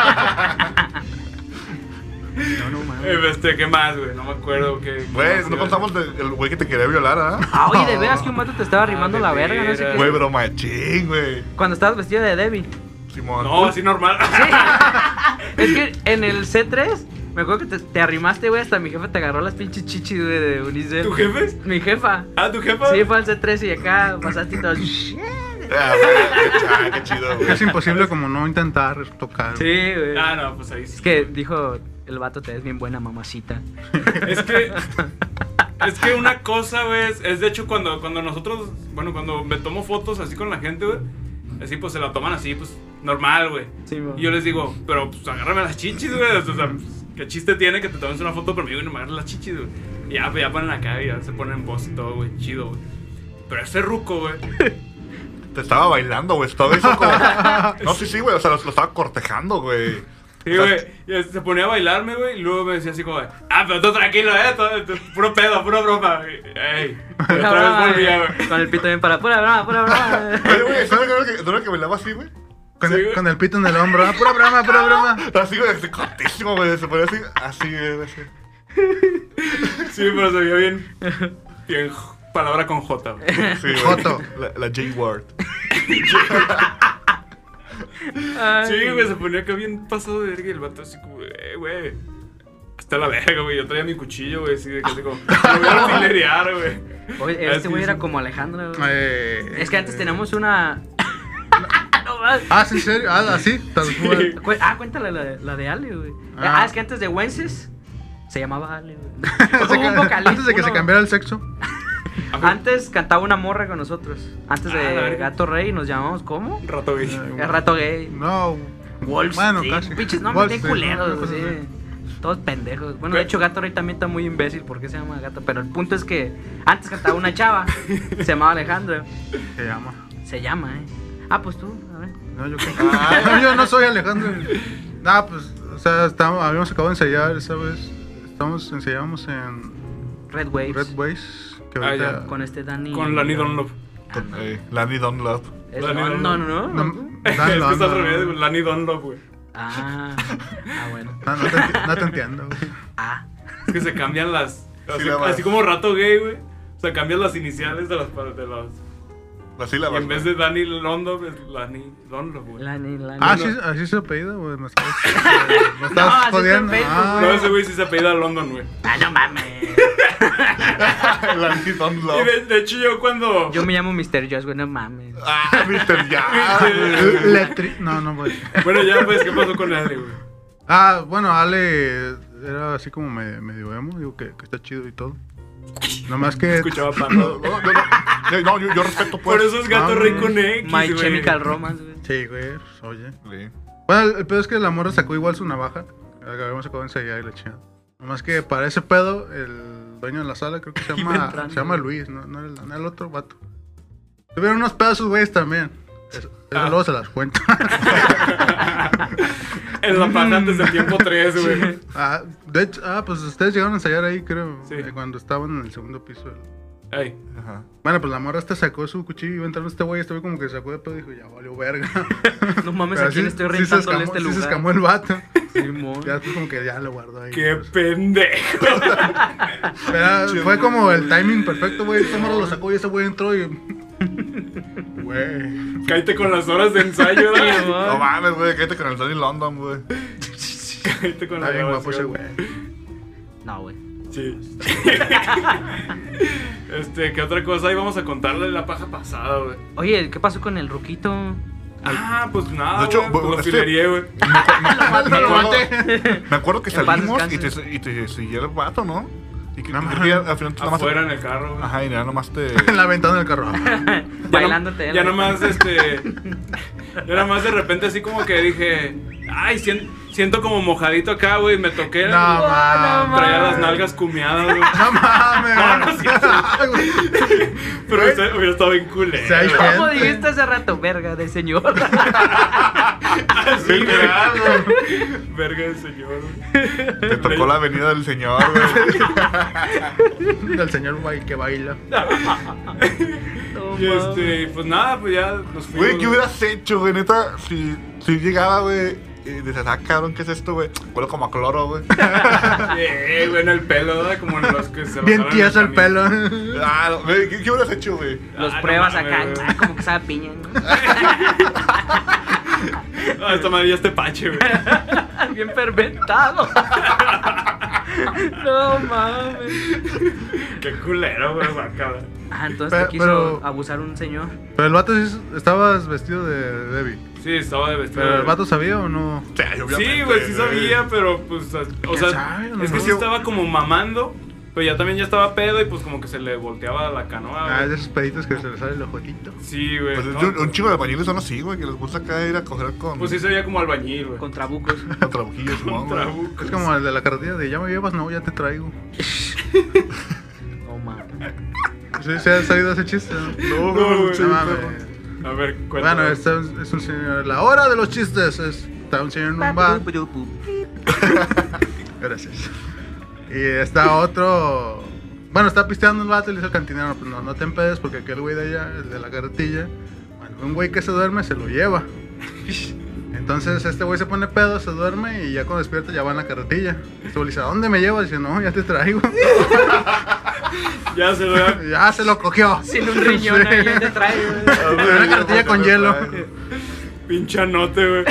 Speaker 5: No, no mames.
Speaker 2: Eh, este, ¿qué más, güey? No me acuerdo qué.
Speaker 1: Güey, no contamos del güey que te quería violar, ¿ah?
Speaker 5: Ah, oye, de veras que un vato te estaba arrimando
Speaker 2: Ah,
Speaker 5: la
Speaker 2: de
Speaker 5: verga, no sé
Speaker 2: veras.
Speaker 5: qué.
Speaker 1: Güey, pero machín, güey.
Speaker 5: Cuando estabas vestida de Debbie.
Speaker 1: Simón.
Speaker 2: No, así normal.
Speaker 5: Es que en el C tres, me acuerdo que te, te arrimaste, güey, hasta mi jefe te agarró las pinches chichis, güey, de Unicef.
Speaker 2: ¿Tu jefe?
Speaker 5: Mi jefa.
Speaker 2: Ah, ¿tu jefa?
Speaker 5: Sí, fue al C tres y acá pasaste y todo. Sí,
Speaker 1: Ah, güey, ah, qué chido, güey.
Speaker 6: Es imposible como no intentar tocar.
Speaker 5: güey.
Speaker 2: Ah, no, pues ahí sí.
Speaker 5: Es que dijo el vato, te ves bien buena, mamacita.
Speaker 2: Es que. Es que una cosa, güey, es, es de hecho cuando, cuando nosotros. Bueno, cuando me tomo fotos así con la gente, güey. Así pues se la toman así, pues normal, güey.
Speaker 5: Sí, mo.
Speaker 2: Y yo les digo, pero pues agárrame las chichis, güey. O sea, pues, ¿qué chiste tiene que te tomes una foto conmigo y no me agarres las chichis, güey? Y ya, pues, ya ponen acá y ya se ponen en post y todo, güey. Chido, güey. Pero ese ruco, güey.
Speaker 1: Te estaba bailando, güey. Estaba eso como. No, sí, sí, güey. O sea, lo, lo estaba cortejando, güey.
Speaker 2: Sí, güey. Y se ponía a bailarme, güey. Y luego me decía así como, ah, pero tú tranquilo, eh. Todo, todo, puro pedo, pura broma. Y, ey. Y
Speaker 5: Pura
Speaker 2: otra
Speaker 5: broma,
Speaker 2: vez volvía,
Speaker 5: güey.
Speaker 2: güey.
Speaker 5: Con el pito bien para. Pura broma, pura broma.
Speaker 1: Oye, güey, ¿sabes qué era que, no era que bailaba así, güey?
Speaker 6: Con,
Speaker 2: Sí,
Speaker 6: el,
Speaker 2: güey.
Speaker 6: con el pito en el hombro. Ah, pura broma, pura broma.
Speaker 1: Así, güey, así cortísimo, güey. Se ponía así, así, güey. Así.
Speaker 2: Sí, pero se veía bien. Bien. j- Palabra con J, güey.
Speaker 1: Sí, güey.
Speaker 6: Joto.
Speaker 1: La, la J-word.
Speaker 5: Ay.
Speaker 2: Sí, güey, se ponía acá bien pasado de verga y el vato así como, eh, güey. Está la verga, güey. Yo traía mi cuchillo, güey, así de que así como, me voy a artillerear, güey.
Speaker 5: Oye,
Speaker 2: Así,
Speaker 5: este güey
Speaker 2: sí.
Speaker 5: era como Alejandro, güey.
Speaker 6: Eh,
Speaker 5: Es que antes teníamos una. No mames.
Speaker 6: Ah, ¿sí, en serio? Ah, así. Tal cual.
Speaker 5: Cu- Ah, cuéntale la, la de Ale, güey.
Speaker 6: Ah.
Speaker 5: Ah, es que antes de Wences se llamaba Ale, güey.
Speaker 6: Se
Speaker 5: Un
Speaker 6: ca-
Speaker 5: vocalista,
Speaker 6: Antes de que se
Speaker 5: uno-
Speaker 6: cambiara el sexo.
Speaker 5: Antes cantaba una morra con nosotros. Antes
Speaker 2: Ah, la
Speaker 5: de
Speaker 2: verga.
Speaker 5: Gato Rey nos llamamos ¿cómo?
Speaker 2: Un rato, güey.
Speaker 5: El rato gay.
Speaker 6: No.
Speaker 5: Wolf.
Speaker 6: Bueno,
Speaker 5: sí,
Speaker 6: casi.
Speaker 5: Pinches
Speaker 6: Wall
Speaker 5: nombres bien
Speaker 6: Street,
Speaker 5: culeros,
Speaker 6: ¿no?
Speaker 5: sí. Todos pendejos. Bueno, de hecho, Gato Rey también está muy imbécil. ¿Por qué se llama Gato? Pero el punto es que antes cantaba una chava. Se llamaba Alejandro.
Speaker 6: Se llama.
Speaker 5: Se llama, ¿eh? Ah, pues tú, a ver.
Speaker 6: No, yo, no, yo no soy Alejandro. Nah, pues, o sea, estábamos, habíamos acabado de ensayar esa vez. Estamos, ensayamos en
Speaker 5: Red Waves.
Speaker 6: Red Waves. Que
Speaker 2: Ah,
Speaker 6: ahorita.
Speaker 2: ya.
Speaker 5: Con este Dani.
Speaker 2: Con Lani Dunlop.
Speaker 1: Con, eh, Lanny Dunlop.
Speaker 5: Es-
Speaker 2: Lani
Speaker 5: no,
Speaker 2: Dunlop.
Speaker 5: no, no, no.
Speaker 6: No,
Speaker 2: Es
Speaker 6: Dan-
Speaker 2: que
Speaker 6: Dan-
Speaker 2: está al
Speaker 6: Dan-
Speaker 2: revés, güey. Lani Dunlop, güey.
Speaker 5: Ah, ah, bueno.
Speaker 6: No, no te, enti- no te entiendo. güey.
Speaker 5: Ah.
Speaker 2: Es que se cambian las. Así,
Speaker 1: la vas.
Speaker 2: así como rato gay, güey. O sea, cambian las iniciales de las. De las
Speaker 1: La
Speaker 2: y
Speaker 1: sílaba.
Speaker 2: en vez de Dani Dunlop, es Lani Dunlop, güey.
Speaker 5: Lani, Lani.
Speaker 6: Ah, sí, así se apellida, güey. Me estás, me estás
Speaker 5: No, así está en
Speaker 6: jodiendo.
Speaker 5: Facebook,
Speaker 6: Ah,
Speaker 2: No, ese güey sí se apellida London, güey.
Speaker 5: Ah, no mames.
Speaker 1: Lanny
Speaker 2: Y
Speaker 1: Dunlop.
Speaker 2: de, de hecho, yo cuando.
Speaker 5: Yo me llamo mister Josh, güey, no mames.
Speaker 1: Ah, mister Ya.
Speaker 6: Letri- No, no, güey.
Speaker 2: Bueno, ya, pues, ¿qué pasó con Ale, güey?
Speaker 6: Ah, bueno, Ale era así como medio, medio emo. Digo que, que está chido y todo. Nomás que.
Speaker 2: Escuchaba Panda.
Speaker 1: No, no, no, no, no, yo, yo respeto, pues.
Speaker 2: Por eso es Gato
Speaker 6: no,
Speaker 2: Rey
Speaker 6: no.
Speaker 2: con X,
Speaker 5: My
Speaker 2: güey.
Speaker 5: Chemical Romance, güey.
Speaker 6: Sí, güey, pues, oye.
Speaker 1: Sí.
Speaker 6: Bueno, el, el pedo es que la morra sacó igual su navaja. Habíamos acabado de ensayar y la chingada. Nomás que para ese pedo, el dueño de la sala creo que se
Speaker 5: Iba
Speaker 6: llama,
Speaker 5: entrando.
Speaker 6: se llama Luis, no, no, era el, no era el otro vato. Tuvieron unos pedazos, güeyes, también. Eso, eso
Speaker 2: Ah.
Speaker 6: luego se las cuento.
Speaker 2: En la paja antes del tiempo tres, güey.
Speaker 6: ah, de hecho, ah, pues ustedes llegaron a ensayar ahí, creo,
Speaker 2: Sí.
Speaker 6: eh, cuando estaban en el segundo piso.
Speaker 2: Ey.
Speaker 1: Ajá.
Speaker 6: Bueno, pues la morra esta sacó su cuchillo y iba entrando este güey, este güey como que sacó de pedo y dijo, ya valió verga.
Speaker 5: No mames,
Speaker 6: Pero
Speaker 5: ¿a quién
Speaker 6: sí-
Speaker 5: estoy
Speaker 6: sí se
Speaker 5: rentándole
Speaker 6: escamó-
Speaker 5: este
Speaker 6: sí
Speaker 5: lugar?
Speaker 6: se escamó el vato.
Speaker 5: Simón.
Speaker 6: Ya después como que ya lo guardó ahí.
Speaker 2: Qué
Speaker 6: pues.
Speaker 2: pendejo.
Speaker 6: Pero fue como el timing perfecto, güey. Este morro lo sacó y ese güey entró y... Güey.
Speaker 2: Cállate con las horas de ensayo, güey.
Speaker 1: No mames, güey, quédate con el Tony London, güey.
Speaker 2: Cállate con
Speaker 6: Está
Speaker 2: la
Speaker 6: bien guapo ese güey.
Speaker 5: No, güey.
Speaker 2: Sí. Este, ¿qué otra cosa íbamos a contarle de la paja pasada, güey?
Speaker 5: Oye, ¿qué pasó con el ruquito?
Speaker 2: Ah, pues nada,
Speaker 1: De hecho,
Speaker 2: güey, pues
Speaker 1: bueno,
Speaker 2: lo
Speaker 1: este-
Speaker 2: filería, güey.
Speaker 1: Me acuerdo, me acuerdo que
Speaker 5: En paz
Speaker 1: salimos y
Speaker 5: descanse.
Speaker 1: te, y te siguió el vato, ¿no? Y que,
Speaker 6: No,
Speaker 1: creo que ya al final tú nada más.
Speaker 2: Afuera en el carro, güey.
Speaker 1: Ajá, y ya nomás te.
Speaker 6: En la ventana del carro.
Speaker 2: Ya,
Speaker 5: Bailándote.
Speaker 2: no, ya nomás, este. Ya nomás de repente así como que dije. Ay, sien- siento como mojadito acá, güey. Me toqué.
Speaker 6: No, mames.
Speaker 2: Traía las nalgas cumeadas, güey.
Speaker 6: No mames.
Speaker 2: No, no es cierto. Pero hubiera hubiera estado bien culero.
Speaker 6: Si hay
Speaker 2: güey.
Speaker 5: ¿Cómo
Speaker 6: gente.
Speaker 5: dijiste hace rato? Verga de señor.
Speaker 2: Así, güey. Verga del señor, güey.
Speaker 1: Te tocó la avenida del señor, güey.
Speaker 6: Del señor güey que baila.
Speaker 5: No,
Speaker 2: Y
Speaker 5: mames.
Speaker 2: este, pues nada, pues ya nos fuimos.
Speaker 1: Güey, ¿qué hubieras hecho, güey? Neta, si, si llegaba, güey, y dices, ah, cabrón, ¿qué es esto, güey? Huele como a cloro, güey.
Speaker 2: Eh, güey, en el pelo, ¿verdad? Como en los que se
Speaker 6: Bien
Speaker 2: bajaron
Speaker 6: tieso el
Speaker 2: camino.
Speaker 6: pelo.
Speaker 1: Ah, no, güey, ¿qué, qué hubieras hecho, güey?
Speaker 5: Los
Speaker 2: Ah, no
Speaker 5: pruebas
Speaker 2: mames,
Speaker 5: acá,
Speaker 2: güey.
Speaker 5: ah, como que sabe a piña, ¿no?
Speaker 2: Ah, esta madre ya es tepache, güey.
Speaker 5: Bien fermentado. No mames.
Speaker 2: Qué culero, güey, acá.
Speaker 5: Ah, entonces
Speaker 6: Pe-
Speaker 5: te quiso
Speaker 6: pero-
Speaker 5: abusar un señor.
Speaker 6: Pero el vato sí estabas vestido de Debbie.
Speaker 2: Sí, estaba de vestido.
Speaker 6: Pero
Speaker 2: de-
Speaker 6: el vato sabía o no.
Speaker 1: O sea, obviamente,
Speaker 2: Sí, güey, sí sabía, pero pues, o sea,
Speaker 6: sabe? A lo
Speaker 2: es que
Speaker 6: mejor-
Speaker 2: sí estaba como mamando, pero ya también ya estaba pedo y pues como que se le volteaba la canoa,
Speaker 6: Ah,
Speaker 2: güey.
Speaker 6: de esos peditos que se le sale el ojotito.
Speaker 2: Sí, güey.
Speaker 1: Pues
Speaker 2: ¿no?
Speaker 1: un, un chingo de albañiles son así, güey, que les gusta acá ir a coger con.
Speaker 2: Pues sí se veía como albañil, güey.
Speaker 5: Con trabucos.
Speaker 1: Con trabujillos, Simón, güey.
Speaker 2: Trabuco.
Speaker 6: Es como el de la carretilla de ya me llevas, no, ya te traigo.
Speaker 5: No mames.
Speaker 6: ¿Sí, ¿Se ha sabido ese chiste? No,
Speaker 2: No, güey.
Speaker 6: no mames.
Speaker 2: A ver, cuéntame.
Speaker 6: Bueno, este es, es un señor. La hora de los chistes. Es, está un señor en un bar. Gracias. Y está otro. Bueno, está pisteando el vato y le dice al cantinero: pues no, no te empedes porque aquel güey de allá, el de la carretilla, bueno, un güey que se duerme se lo lleva. Entonces este güey se pone pedo, se duerme y ya cuando despierta ya va en la carretilla. Este güey le dice: ¿a dónde me llevas? Dice: no, ya te traigo.
Speaker 2: Ya se lo da.
Speaker 6: Ya se lo cogió.
Speaker 5: Sin un riñón ahí te trae, güey.
Speaker 6: En una carretilla con hielo.
Speaker 2: Pinchanote, güey.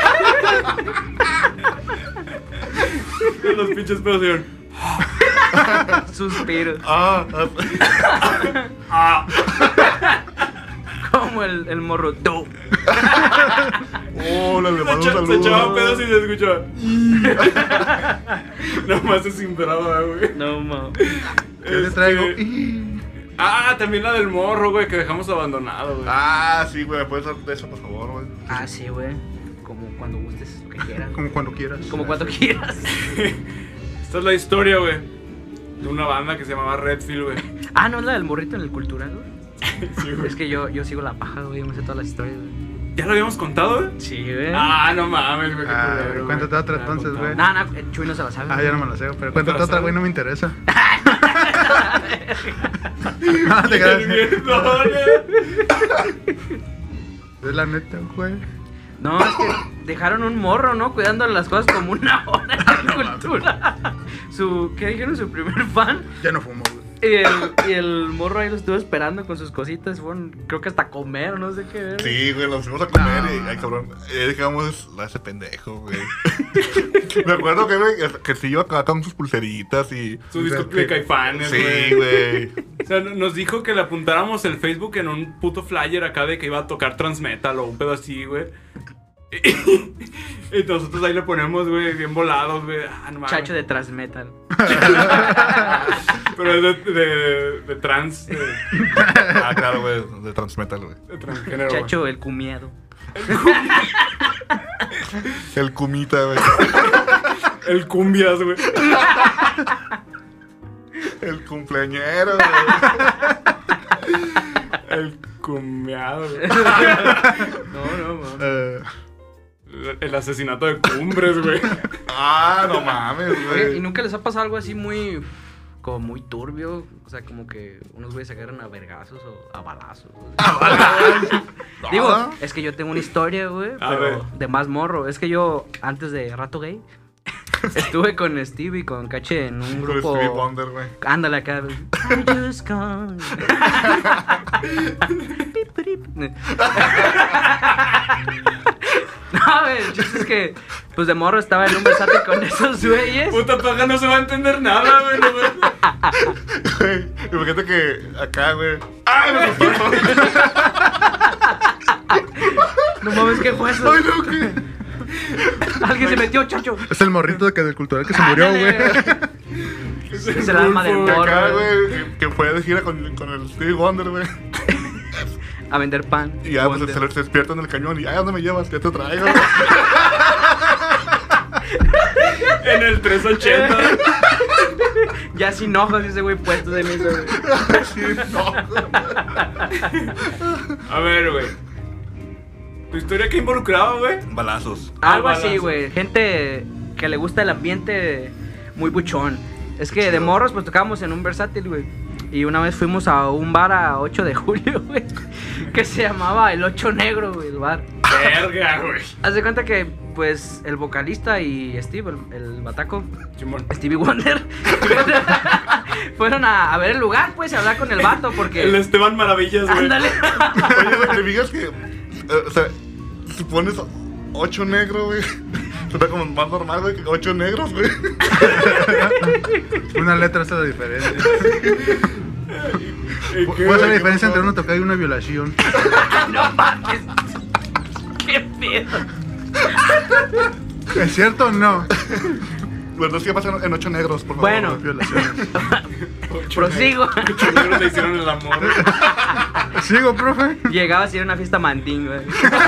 Speaker 2: Los pinches pedos dieron.
Speaker 5: Suspiros.
Speaker 1: Ah, ah,
Speaker 5: Como el, el morro. Do.
Speaker 1: hola, le
Speaker 2: Se,
Speaker 1: mando un
Speaker 2: echa- se
Speaker 1: saludo.
Speaker 2: echaba pedos y se escuchaba. Nomás se cimbraba, güey.
Speaker 5: No mames.
Speaker 6: Ya te
Speaker 2: Este-
Speaker 6: traigo.
Speaker 2: Ah, también la del morro, güey, que dejamos abandonado, güey.
Speaker 1: Ah, sí, güey, ¿me puedes dar de eso, por favor, güey?
Speaker 5: Ah, sí, güey. Como cuando gustes, lo que quieras.
Speaker 6: Como cuando quieras.
Speaker 5: Como cuando quieras.
Speaker 2: Esta es la historia, güey, de una banda que se llamaba Redfield, güey.
Speaker 5: Ah, ¿no es la del morrito en el cultural, güey?
Speaker 2: Sí, güey.
Speaker 5: Es que yo, yo sigo la paja, güey. Yo me sé todas las historias, güey.
Speaker 2: ¿Ya lo habíamos contado, güey?
Speaker 5: Sí, güey.
Speaker 2: Ah, no mames, güey, qué
Speaker 6: Ah,
Speaker 2: culero, güey.
Speaker 6: cuéntate otra
Speaker 2: Ya
Speaker 6: entonces,
Speaker 2: contado.
Speaker 6: güey.
Speaker 5: No, no, eh, Chuy no se la sabe.
Speaker 6: Ah,
Speaker 5: güey.
Speaker 6: ya no me la sé, pero cuéntate
Speaker 2: la
Speaker 6: otra,
Speaker 2: sabes?
Speaker 6: güey, no me interesa. No, te
Speaker 2: Qué
Speaker 6: creas.
Speaker 2: bien, no, no.
Speaker 6: Es la neta, güey.
Speaker 5: No, es que dejaron un morro, ¿no? Cuidando las cosas como una hora en la cultura. Su, ¿qué dijeron? Su primer fan.
Speaker 6: Ya no fumo, güey.
Speaker 5: Y el, y el morro ahí lo estuvo esperando con sus cositas. Fueron, creo que hasta comer o no sé qué ver.
Speaker 1: Sí, güey, nos fuimos a comer
Speaker 6: No.
Speaker 1: y, ay, cabrón, eh, dejamos a ese pendejo, güey. Me acuerdo que, güey, que sí iba acá con sus pulseritas y...
Speaker 2: Su disco de Caifanes,
Speaker 1: Sí, güey.
Speaker 2: O sea, nos dijo que le apuntáramos el Facebook en un puto flyer acá de que iba a tocar Transmetal o un pedo así, güey. Y nosotros ahí le ponemos, güey, bien volados, güey. Ah, no mames.
Speaker 5: Chacho de Transmetal.
Speaker 2: Pero es de, de, de trans, de,
Speaker 1: Ah, claro, güey, de Transmetal, güey.
Speaker 2: de transgénero, güey.
Speaker 5: Chacho el cumiado.
Speaker 1: El Kumita, güey.
Speaker 2: El cumbias, güey.
Speaker 1: El cumpleañero, güey.
Speaker 2: El cumbiado, güey.
Speaker 5: No, no, mames.
Speaker 6: Eh,
Speaker 2: El asesinato de Cumbres, güey.
Speaker 1: Ah, no mames,
Speaker 5: Oye, ¿y
Speaker 1: güey.
Speaker 5: nunca les ha pasado algo así muy... como muy turbio? O sea, como que unos güeyes se agarran a vergazos o a balazos.
Speaker 1: No.
Speaker 5: Digo, es que yo tengo una historia, güey,
Speaker 2: A
Speaker 5: pero
Speaker 2: ver.
Speaker 5: de más morro. Es que yo, antes de Rato Gay, estuve con Steve y con Cache en un
Speaker 1: Con
Speaker 5: grupo...
Speaker 1: Stevie Wonder, güey.
Speaker 5: Ándale acá. I just call. Pip, pip. No, güey, el chiste es que, pues de morro estaba en un versátil con esos güeyes.
Speaker 2: Puta paja, no se va a entender nada, güey. No, güey.
Speaker 1: Güey, imagínate que acá, güey. ¡Ay, me gustó!
Speaker 5: No mames, ¿qué fue eso?
Speaker 1: ¡Ay, no, qué!
Speaker 5: Alguien se metió, chacho.
Speaker 6: es el morrito que del cultural que se murió, güey.
Speaker 5: Es el alma del
Speaker 1: Que
Speaker 5: morro,
Speaker 1: acá,
Speaker 5: güey.
Speaker 1: güey, que- que fue de gira con, con el Stevie Wonder, güey.
Speaker 5: A vender pan.
Speaker 1: Y ya pues,
Speaker 5: Wonder.
Speaker 1: se, se despierta en el cañón y, ay, ¿dónde me llevas? ¿Qué te traigo?
Speaker 7: En el trescientos ochenta.
Speaker 5: Ya sin ojos ese güey puesto de misa, güey.
Speaker 1: Sí, no.
Speaker 7: A ver, güey. ¿Tu historia qué involucraba, güey?
Speaker 1: Balazos.
Speaker 5: Algo
Speaker 7: Ah,
Speaker 5: así,
Speaker 7: balazos.
Speaker 5: güey. Gente que le gusta el ambiente muy buchón. Es que de morros, pues tocábamos en un versátil, güey. Y una vez fuimos a un bar a ocho de julio, güey. Que se llamaba El Ocho Negro, güey, el bar.
Speaker 7: Verga, güey.
Speaker 5: Haz de cuenta que, pues, el vocalista y Steve, el, el bataco,
Speaker 7: Simón.
Speaker 5: Stevie Wonder, fueron a, a ver el lugar, pues, a hablar con el vato, porque...
Speaker 7: El Esteban Maravillas, güey.
Speaker 5: Ándale.
Speaker 1: Oye, güey, te fijas que, eh, o sea, si pones ocho negros, güey, suena como más normal, güey, que ocho negros, güey.
Speaker 6: Una letra hace la diferencia.
Speaker 7: ¿Y qué,
Speaker 6: ¿Cuál es la
Speaker 7: güey?
Speaker 6: diferencia entre una tocada y una violación?
Speaker 5: No mames. Qué pedo.
Speaker 6: ¿Es cierto o no?
Speaker 1: Los dos que pasan en ocho negros, por favor.
Speaker 5: Bueno.
Speaker 6: Violaciones.
Speaker 5: Prosigo.
Speaker 7: Ocho negros le hicieron el amor.
Speaker 6: ¿Sigo, profe?
Speaker 5: Llegaba a ser una fiesta mandín, güey.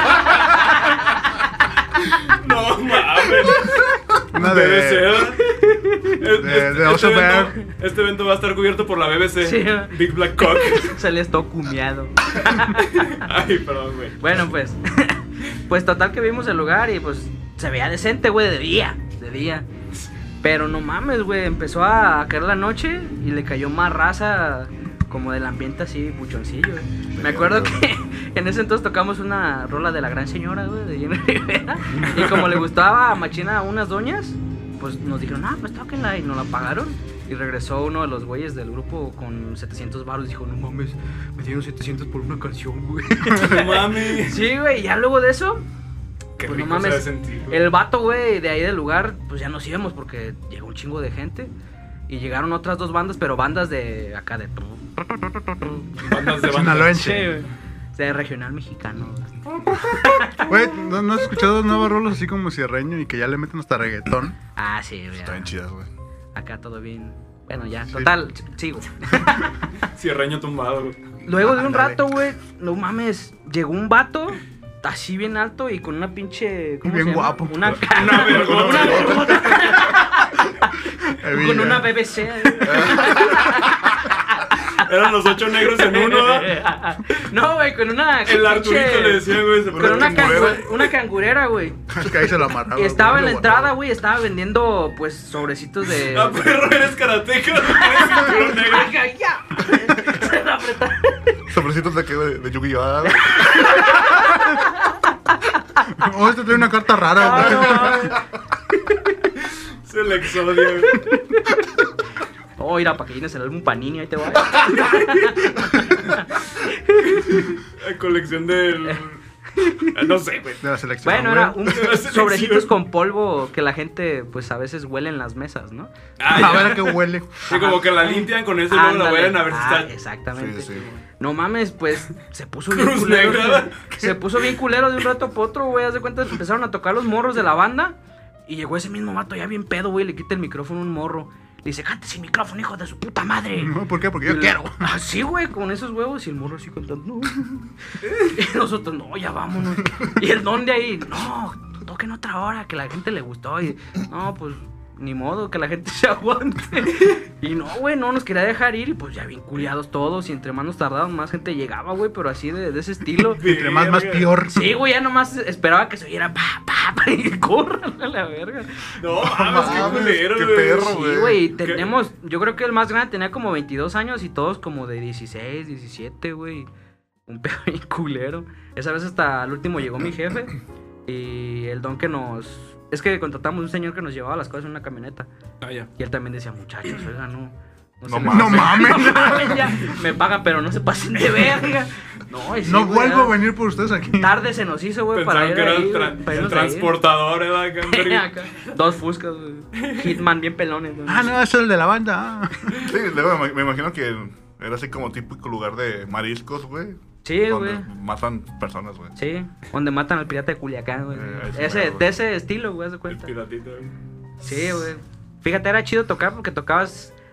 Speaker 7: No mames.
Speaker 6: Una
Speaker 7: B B C,
Speaker 6: de...
Speaker 7: ¿verdad?
Speaker 6: de- de Oso
Speaker 7: evento,
Speaker 6: Bear.
Speaker 7: este evento va a estar cubierto por la B B C.
Speaker 5: Sí.
Speaker 7: Big Black Cock.
Speaker 5: Salías todo cumiado.
Speaker 7: Ay, perdón, güey.
Speaker 5: Bueno, pues. Pues total que vimos el lugar y pues se veía decente, güey, de día. De día. Pero no mames, güey. Empezó a caer la noche y le cayó más raza como del ambiente así, buchoncillo, güey. Me acuerdo que en ese entonces tocamos una rola de La Gran Señora, güey, de Jenny Rivera. Y como le gustaba a Machina a unas doñas, pues nos dijeron, ah, pues tóquenla. Y nos la pagaron. Y regresó uno de los güeyes del grupo con setecientos baros. Dijo, no mames, me dieron setecientos por una canción, güey.
Speaker 7: No mames.
Speaker 5: Sí, güey, y ya luego de eso,
Speaker 7: Qué
Speaker 5: pues no
Speaker 7: rico se
Speaker 5: mames,
Speaker 7: ha sentido, güey.
Speaker 5: el vato, güey, de ahí del lugar, pues ya nos íbamos porque llegó un chingo de gente. Y llegaron otras dos bandas, pero bandas de acá de...
Speaker 7: Bandas de bandas.
Speaker 6: Sinaloense.
Speaker 5: Sí, güey. De regional mexicano.
Speaker 6: Güey, ¿no, ¿no has escuchado nuevos rolos así como cierreño y que ya le meten hasta reggaetón?
Speaker 5: Ah, sí, güey.
Speaker 1: Están chidas, güey.
Speaker 5: Acá todo bien. Bueno, ya, total, sigo.
Speaker 7: Cierreño tumbado, güey.
Speaker 5: Luego de un
Speaker 6: Ándale.
Speaker 5: rato, güey, no mames, llegó un vato así bien alto y con una pinche... ¿cómo
Speaker 6: Bien
Speaker 5: se llama?
Speaker 6: guapo.
Speaker 5: Una,
Speaker 7: Una vergota.
Speaker 5: una vergota.
Speaker 6: Evilla.
Speaker 5: Con una B B C.
Speaker 7: Eran los ocho negros en uno, ¿eh?
Speaker 5: No, güey, con una...
Speaker 7: El Arturito le decía, güey. Se
Speaker 5: Con una,
Speaker 1: cangurera.
Speaker 5: cangu- una cangurera, güey.
Speaker 6: Es que ahí se la amarraba.
Speaker 5: Y estaba en la
Speaker 6: güey, lo
Speaker 5: entrada, güey, estaba vendiendo, pues, sobrecitos de...
Speaker 7: Ah, perro, eres karateca. Eres cinturón negro.
Speaker 5: Ay, ya. Se la apretaba.
Speaker 1: Sobrecitos de que, güey, de Yu-Gi-Oh! ¿verdad, güey?
Speaker 6: guardaba. Oh, este trae una carta rara, güey.
Speaker 7: Es el exodio, güey.
Speaker 5: Oh, mira, para que llenes el álbum Panini, ahí te va.
Speaker 7: La colección del... No sé, güey.
Speaker 6: De la selección.
Speaker 5: Bueno,
Speaker 6: güey.
Speaker 5: era un sobrecitos con polvo que la gente, pues, a veces huele en las mesas, ¿no?
Speaker 7: Ah,
Speaker 6: A
Speaker 7: ya.
Speaker 6: ver a qué huele.
Speaker 7: Sí, como que la limpian con eso y luego la
Speaker 5: Ándale.
Speaker 7: huelen a ver si
Speaker 5: Ah,
Speaker 7: está...
Speaker 5: exactamente.
Speaker 1: Sí, sí.
Speaker 5: No mames, pues se puso bien
Speaker 7: Cruz
Speaker 5: culero.
Speaker 7: negra.
Speaker 5: güey. Se puso bien culero de un rato para otro, güey. Haz de cuenta, empezaron a tocar los morros de la banda. Y llegó ese mismo vato ya bien pedo, güey. Le quita el micrófono a un morro. Le dice, cante sin micrófono, hijo de su puta madre.
Speaker 6: No, ¿por qué? Porque
Speaker 5: Y
Speaker 6: yo
Speaker 5: le-
Speaker 6: quiero.
Speaker 5: Ah, sí, güey, con esos huevos. Y el morro así cantando. No. Y nosotros, no, ya vámonos. Y el don de ahí, no, toquen otra hora, que la gente le gustó. Y no, pues, ni modo, que la gente se aguante. Y no, güey, no nos quería dejar ir. Y pues ya bien culiados todos. Y entre más nos tardaban, más gente llegaba, güey. Pero así de, de ese estilo.
Speaker 6: Entre más, más peor.
Speaker 5: Sí, güey, ya nomás esperaba que se oyera pa, pa, pa. Y corran a la verga.
Speaker 7: No, mames, qué
Speaker 1: mames,
Speaker 7: culero,
Speaker 1: qué
Speaker 7: güey.
Speaker 1: perro,
Speaker 5: Sí,
Speaker 1: güey.
Speaker 5: güey, tenemos, yo creo que el más grande tenía como veintidós años y todos como de dieciséis, diecisiete, güey. Un pedo bien culero. Esa vez hasta el último llegó mi jefe y el don que nos... Es que contratamos un señor que nos llevaba las cosas en una camioneta.
Speaker 7: Ah, ya.
Speaker 5: Y él también decía, muchachos, oiga, no...
Speaker 1: No
Speaker 5: se les-
Speaker 1: mames.
Speaker 6: No mames.
Speaker 5: No mames, ya, me pagan, pero no se pasen de verga. No, y sí,
Speaker 6: No
Speaker 5: güey,
Speaker 6: vuelvo a
Speaker 5: ya
Speaker 6: venir por ustedes aquí.
Speaker 5: Tarde se nos hizo, güey, para
Speaker 7: Pensaron
Speaker 5: ir
Speaker 7: que era
Speaker 5: ahí,
Speaker 7: el, tra-
Speaker 5: para
Speaker 7: el
Speaker 5: irnos a ir.
Speaker 7: transportador, ¿verdad? Acá en verga.
Speaker 5: Acá, dos fuscas, güey. Hitman bien pelones, güey.
Speaker 6: Ah, no, es el de la banda. ah.
Speaker 1: Sí, luego me, me imagino que era así como típico lugar de mariscos, güey.
Speaker 5: Sí,
Speaker 1: donde
Speaker 5: güey.
Speaker 1: matan personas, güey.
Speaker 5: Sí, donde matan al pirata de Culiacán, güey.
Speaker 1: Eh, ese
Speaker 5: ese,
Speaker 1: mero, güey.
Speaker 5: de ese estilo, güey, haz de
Speaker 7: El
Speaker 5: cuenta.
Speaker 7: piratito.
Speaker 5: Sí, güey. Fíjate, era chido tocar porque tocabas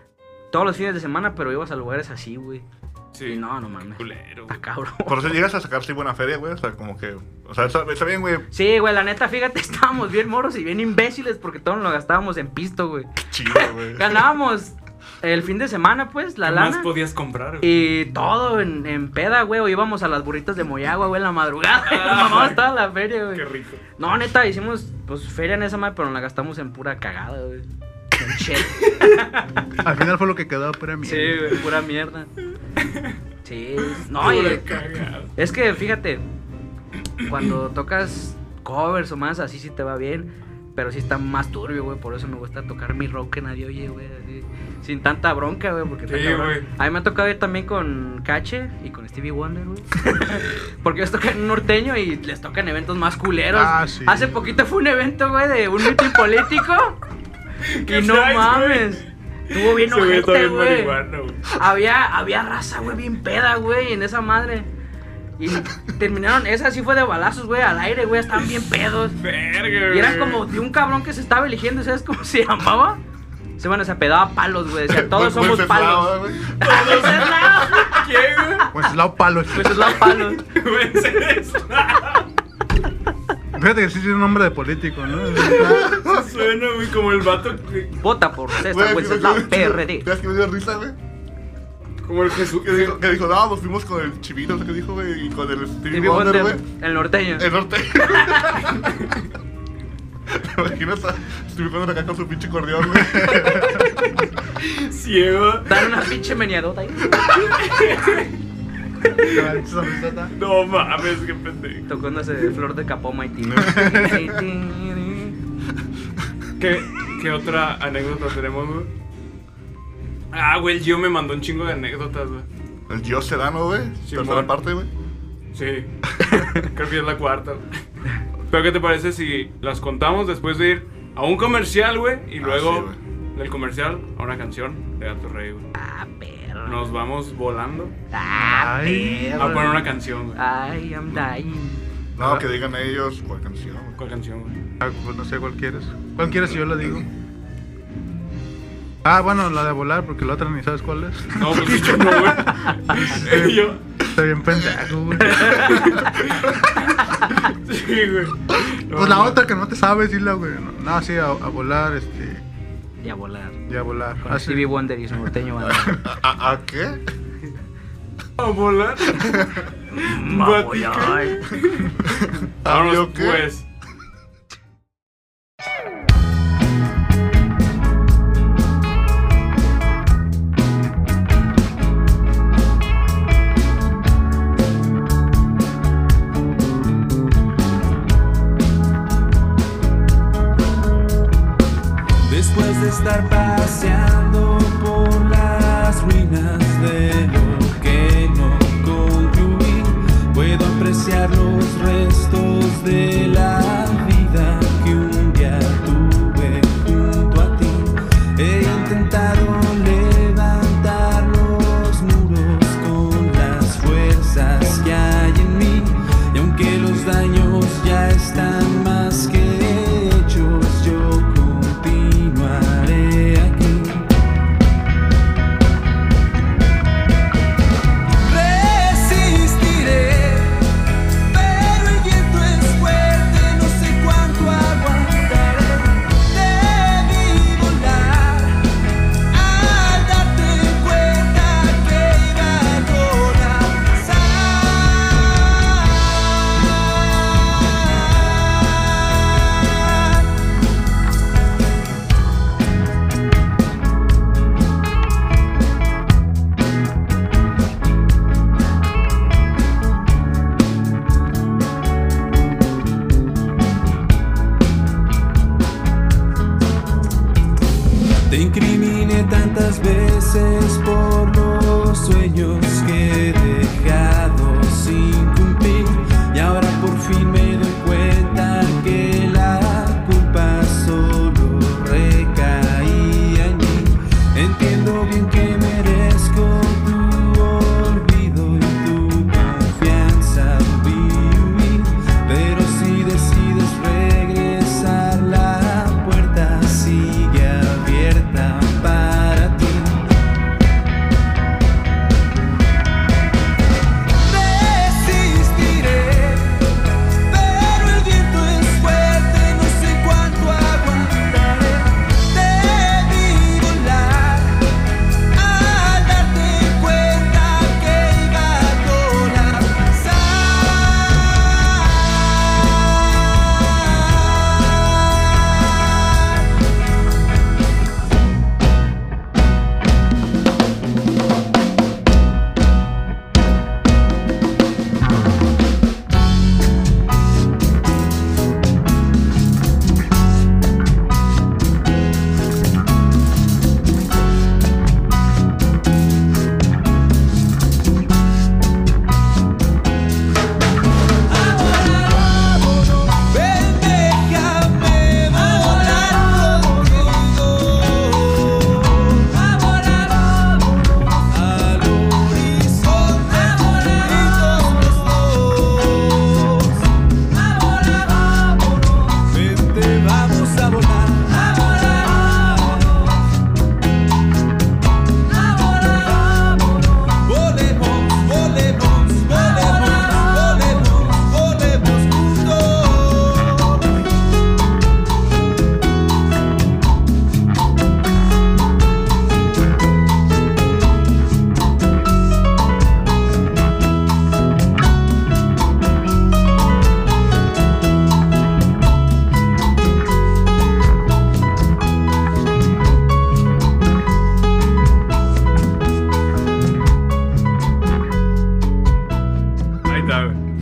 Speaker 5: todos los fines de semana, pero ibas a lugares así, güey.
Speaker 7: Sí.
Speaker 5: Y no, no mames.
Speaker 7: Culero.
Speaker 5: Está cabrón.
Speaker 1: Por eso llegas a sacar sí buena feria, güey. O sea, como que. O sea, está, está bien, güey.
Speaker 5: Sí, güey, la neta, fíjate, estábamos bien moros y bien imbéciles porque todos lo gastábamos en pisto, güey.
Speaker 1: Chido, güey.
Speaker 5: Ganábamos el fin de semana, pues, la
Speaker 7: ¿Qué
Speaker 5: lana.
Speaker 7: más podías comprar, güey?
Speaker 5: Y todo en, en peda, güey. O íbamos a las burritas de Moyagua, güey, en la madrugada. Y nos mamamos toda la feria, güey.
Speaker 7: Qué rico.
Speaker 5: No, neta, hicimos, pues, feria en esa madre, pero nos la gastamos en pura cagada, güey. En chet.
Speaker 6: Al final fue lo que quedó, pura mierda.
Speaker 5: Sí, güey, pura mierda. Sí. No, y
Speaker 7: Pura cagada.
Speaker 5: es que, fíjate, cuando tocas covers o más, así sí te va bien. Pero sí está más turbio, güey. Por eso me gusta tocar mi rock que nadie oye, güey. Así, sin tanta bronca, güey. Porque está
Speaker 7: Sí,
Speaker 5: cabrón.
Speaker 7: güey.
Speaker 5: A mí me ha tocado ir también con Cache y con Stevie Wonder, güey. Porque ellos tocan un norteño y les tocan eventos más culeros.
Speaker 6: Ah, sí.
Speaker 5: Hace poquito fue un evento, güey, de un meeting político.
Speaker 7: ¿Qué
Speaker 5: Y no
Speaker 7: traes,
Speaker 5: mames. Estuvo bien
Speaker 7: Se ve
Speaker 5: ojete,
Speaker 7: todavía
Speaker 5: güey.
Speaker 7: marihuana, güey.
Speaker 5: Había, había raza, güey, bien peda, güey, en esa madre. Y terminaron, esa sí fue de balazos, güey, al aire, güey, estaban bien pedos.
Speaker 7: Verga, güey.
Speaker 5: Y era como de un cabrón que se estaba eligiendo, ¿sabes cómo se llamaba? Se, bueno, se apedaba palos, güey, decía, todos
Speaker 1: Buen- buen
Speaker 5: somos palos.
Speaker 1: ceslao, güey.
Speaker 5: Wenceslao.
Speaker 7: ¿Quién, güey?
Speaker 6: Wenceslao Palo.
Speaker 5: Wenceslao palos.
Speaker 7: Wenceslao.
Speaker 6: Fíjate que sí tiene un nombre de político, ¿no?
Speaker 7: Suena, güey, como el vato que-
Speaker 5: Vota por
Speaker 1: Güey,
Speaker 5: César Wenceslao,
Speaker 1: sí,
Speaker 5: P R D.
Speaker 1: ¿Sabes qué me dio risa, güey?
Speaker 7: Como el Jesús.
Speaker 1: Que dijo, que dijo, no, pues fuimos con el chivito, no sé qué dijo, güey, y con el Stevie
Speaker 5: Stevie
Speaker 1: Wonder,
Speaker 5: Wonder,
Speaker 1: güey.
Speaker 5: el norteño.
Speaker 1: El norte. ¿Te imaginas a Stevie Wonder acá con su pinche cordión, güey?
Speaker 7: Ciego.
Speaker 5: Dan una pinche meneadota ahí.
Speaker 7: No mames, qué pendejo.
Speaker 5: Tocándose flor de capoma y tío.
Speaker 7: ¿Qué, ¿Qué otra anécdota tenemos, güey? Ah, güey, el Gio me mandó un chingo de anécdotas, güey.
Speaker 1: El Dios Sedano, güey.
Speaker 7: Simón.
Speaker 1: Tercera parte, güey.
Speaker 7: Sí. Creo que es la cuarta, güey. Pero ¿qué te parece si las contamos después de ir a un comercial, güey? Y
Speaker 1: Ah,
Speaker 7: luego
Speaker 1: sí, güey.
Speaker 7: del comercial a una canción de Gato Rey, güey.
Speaker 5: Ah, perro.
Speaker 7: Nos vamos volando
Speaker 5: Ah,
Speaker 6: Ay.
Speaker 5: perro.
Speaker 7: a poner una canción, güey.
Speaker 5: I am dying.
Speaker 1: No, que digan ellos cuál canción, güey.
Speaker 7: ¿Cuál canción, güey?
Speaker 6: Ah, pues no sé cuál quieres. ¿Cuál quieres si yo la digo? Ah, bueno, la de volar, porque la otra ni sabes cuál es.
Speaker 7: No, pues yo no, güey. Y yo,
Speaker 6: Está bien pendejo, güey.
Speaker 7: sí, güey. No,
Speaker 6: Pues la
Speaker 7: no.
Speaker 6: otra que no te sabes, dila, güey. No, no, sí, a, a volar, este.
Speaker 5: Y a volar.
Speaker 6: Ya a volar.
Speaker 5: Con
Speaker 6: Ah, sí.
Speaker 5: Stevie Wonder y su norteño banda.
Speaker 1: ¿A, a qué?
Speaker 7: A volar.
Speaker 5: Va a volar.
Speaker 7: Vámonos,
Speaker 1: ¿A qué?
Speaker 7: pues.
Speaker 8: Después de estar paseando por las ruinas de lo que no concluí, puedo apreciar los restos de la vida que un día tuve junto a ti. He intentado levantar los muros con las fuerzas que hay en mí, y aunque los daños ya están más que hechos, yo continuaré aquí. Resistiré, pero el viento es fuerte, no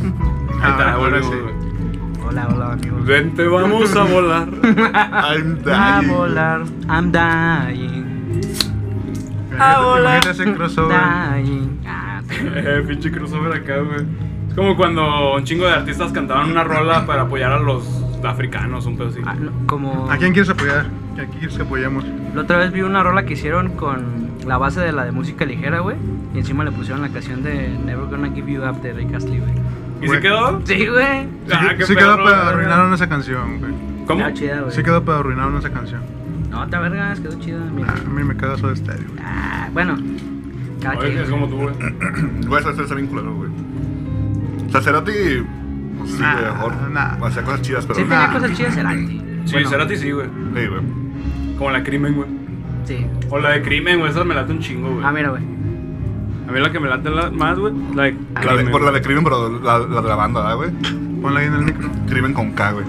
Speaker 7: Ahí está,
Speaker 6: Ah,
Speaker 7: volvemos,
Speaker 6: ahora sí.
Speaker 7: güey.
Speaker 5: Hola, hola, amigos.
Speaker 7: Vente, vamos a volar.
Speaker 1: I'm
Speaker 5: A
Speaker 1: dying.
Speaker 5: volar, I'm dying,
Speaker 6: Imagínate, imagínate ese crossover.
Speaker 5: dying. Ah,
Speaker 7: Eh, pinche crossover acá, güey. Es como cuando un chingo de artistas cantaban una rola para apoyar a los africanos, un pedo así.
Speaker 5: ah, no, como
Speaker 6: ¿A quién quieres apoyar? ¿A quién quieres que apoyemos?
Speaker 5: la otra vez vi una rola que hicieron con la base de la de música ligera, güey. Y encima le pusieron la canción de Never Gonna Give You Up de Rick Astley, güey.
Speaker 7: ¿Y se quedó?
Speaker 5: Sí, güey.
Speaker 7: Ah, qué
Speaker 6: Sí quedó,
Speaker 7: perro,
Speaker 6: pero
Speaker 7: güey.
Speaker 6: arruinaron esa canción, güey.
Speaker 7: ¿Cómo?
Speaker 5: Quedó chida, güey.
Speaker 6: Sí quedó, pero arruinaron esa canción.
Speaker 5: No, te vergas, quedó chida. Mira.
Speaker 6: Ah, a mí me queda Soda Stereo, güey.
Speaker 5: Ah, bueno. Cada
Speaker 7: Oye,
Speaker 5: quien.
Speaker 7: es como tú, güey.
Speaker 1: Güey, eso está bien culero, güey. O sea, Cerati. Pues sí,
Speaker 6: Nah,
Speaker 1: güey, mejor.
Speaker 6: nah.
Speaker 1: Hacía cosas chidas, pero.
Speaker 5: Sí, tenía
Speaker 6: nah.
Speaker 5: cosas chidas Cerati.
Speaker 7: Sí,
Speaker 5: Bueno,
Speaker 7: Cerati sí, güey.
Speaker 1: Sí, güey.
Speaker 7: Como la Crimen, güey.
Speaker 5: Sí.
Speaker 7: O la de Crimen, güey. Esa me late un chingo, güey.
Speaker 5: Ah, mira, güey.
Speaker 7: A mí la que me late la- más, güey, la de
Speaker 1: La de,
Speaker 7: Crimen.
Speaker 1: por la de Crimen, pero la, la de la banda, ¿verdad, güey?
Speaker 6: Ponla ahí en el micro.
Speaker 1: Crimen con K, güey.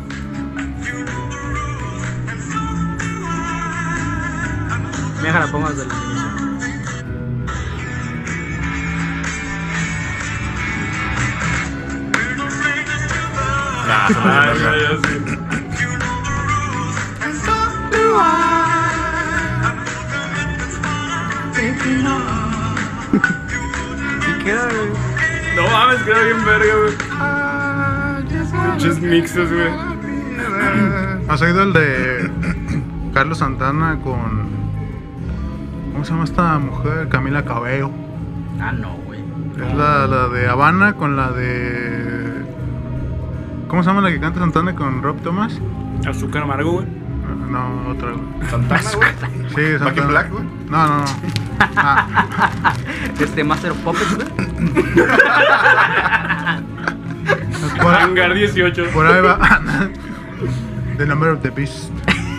Speaker 5: Mira, la pongo desde el inicio.
Speaker 1: Nah, se me
Speaker 7: Ah,
Speaker 1: dio
Speaker 7: ya,
Speaker 1: verga.
Speaker 7: ya, sí.
Speaker 5: ¿Y qué, güey?
Speaker 7: No mames, queda bien verga, güey. Pinches mixes, güey.
Speaker 6: ¿Has oído el de Carlos Santana con... ¿Cómo se llama esta mujer? Camila Cabello.
Speaker 5: Ah, no, güey.
Speaker 6: Es la, la de Habana con la de... ¿Cómo se llama la que canta Santana con Rob Thomas?
Speaker 7: Azúcar amargo, güey.
Speaker 6: No, otra, güey.
Speaker 1: Santana, güey.
Speaker 6: Sí,
Speaker 1: Back in
Speaker 6: Santana.
Speaker 1: Black, güey.
Speaker 6: No, no, no. Ah,
Speaker 5: Este Master of Puppets, güey.
Speaker 6: por,
Speaker 7: Hangar dieciocho.
Speaker 6: por ahí va. The Number of the Beast.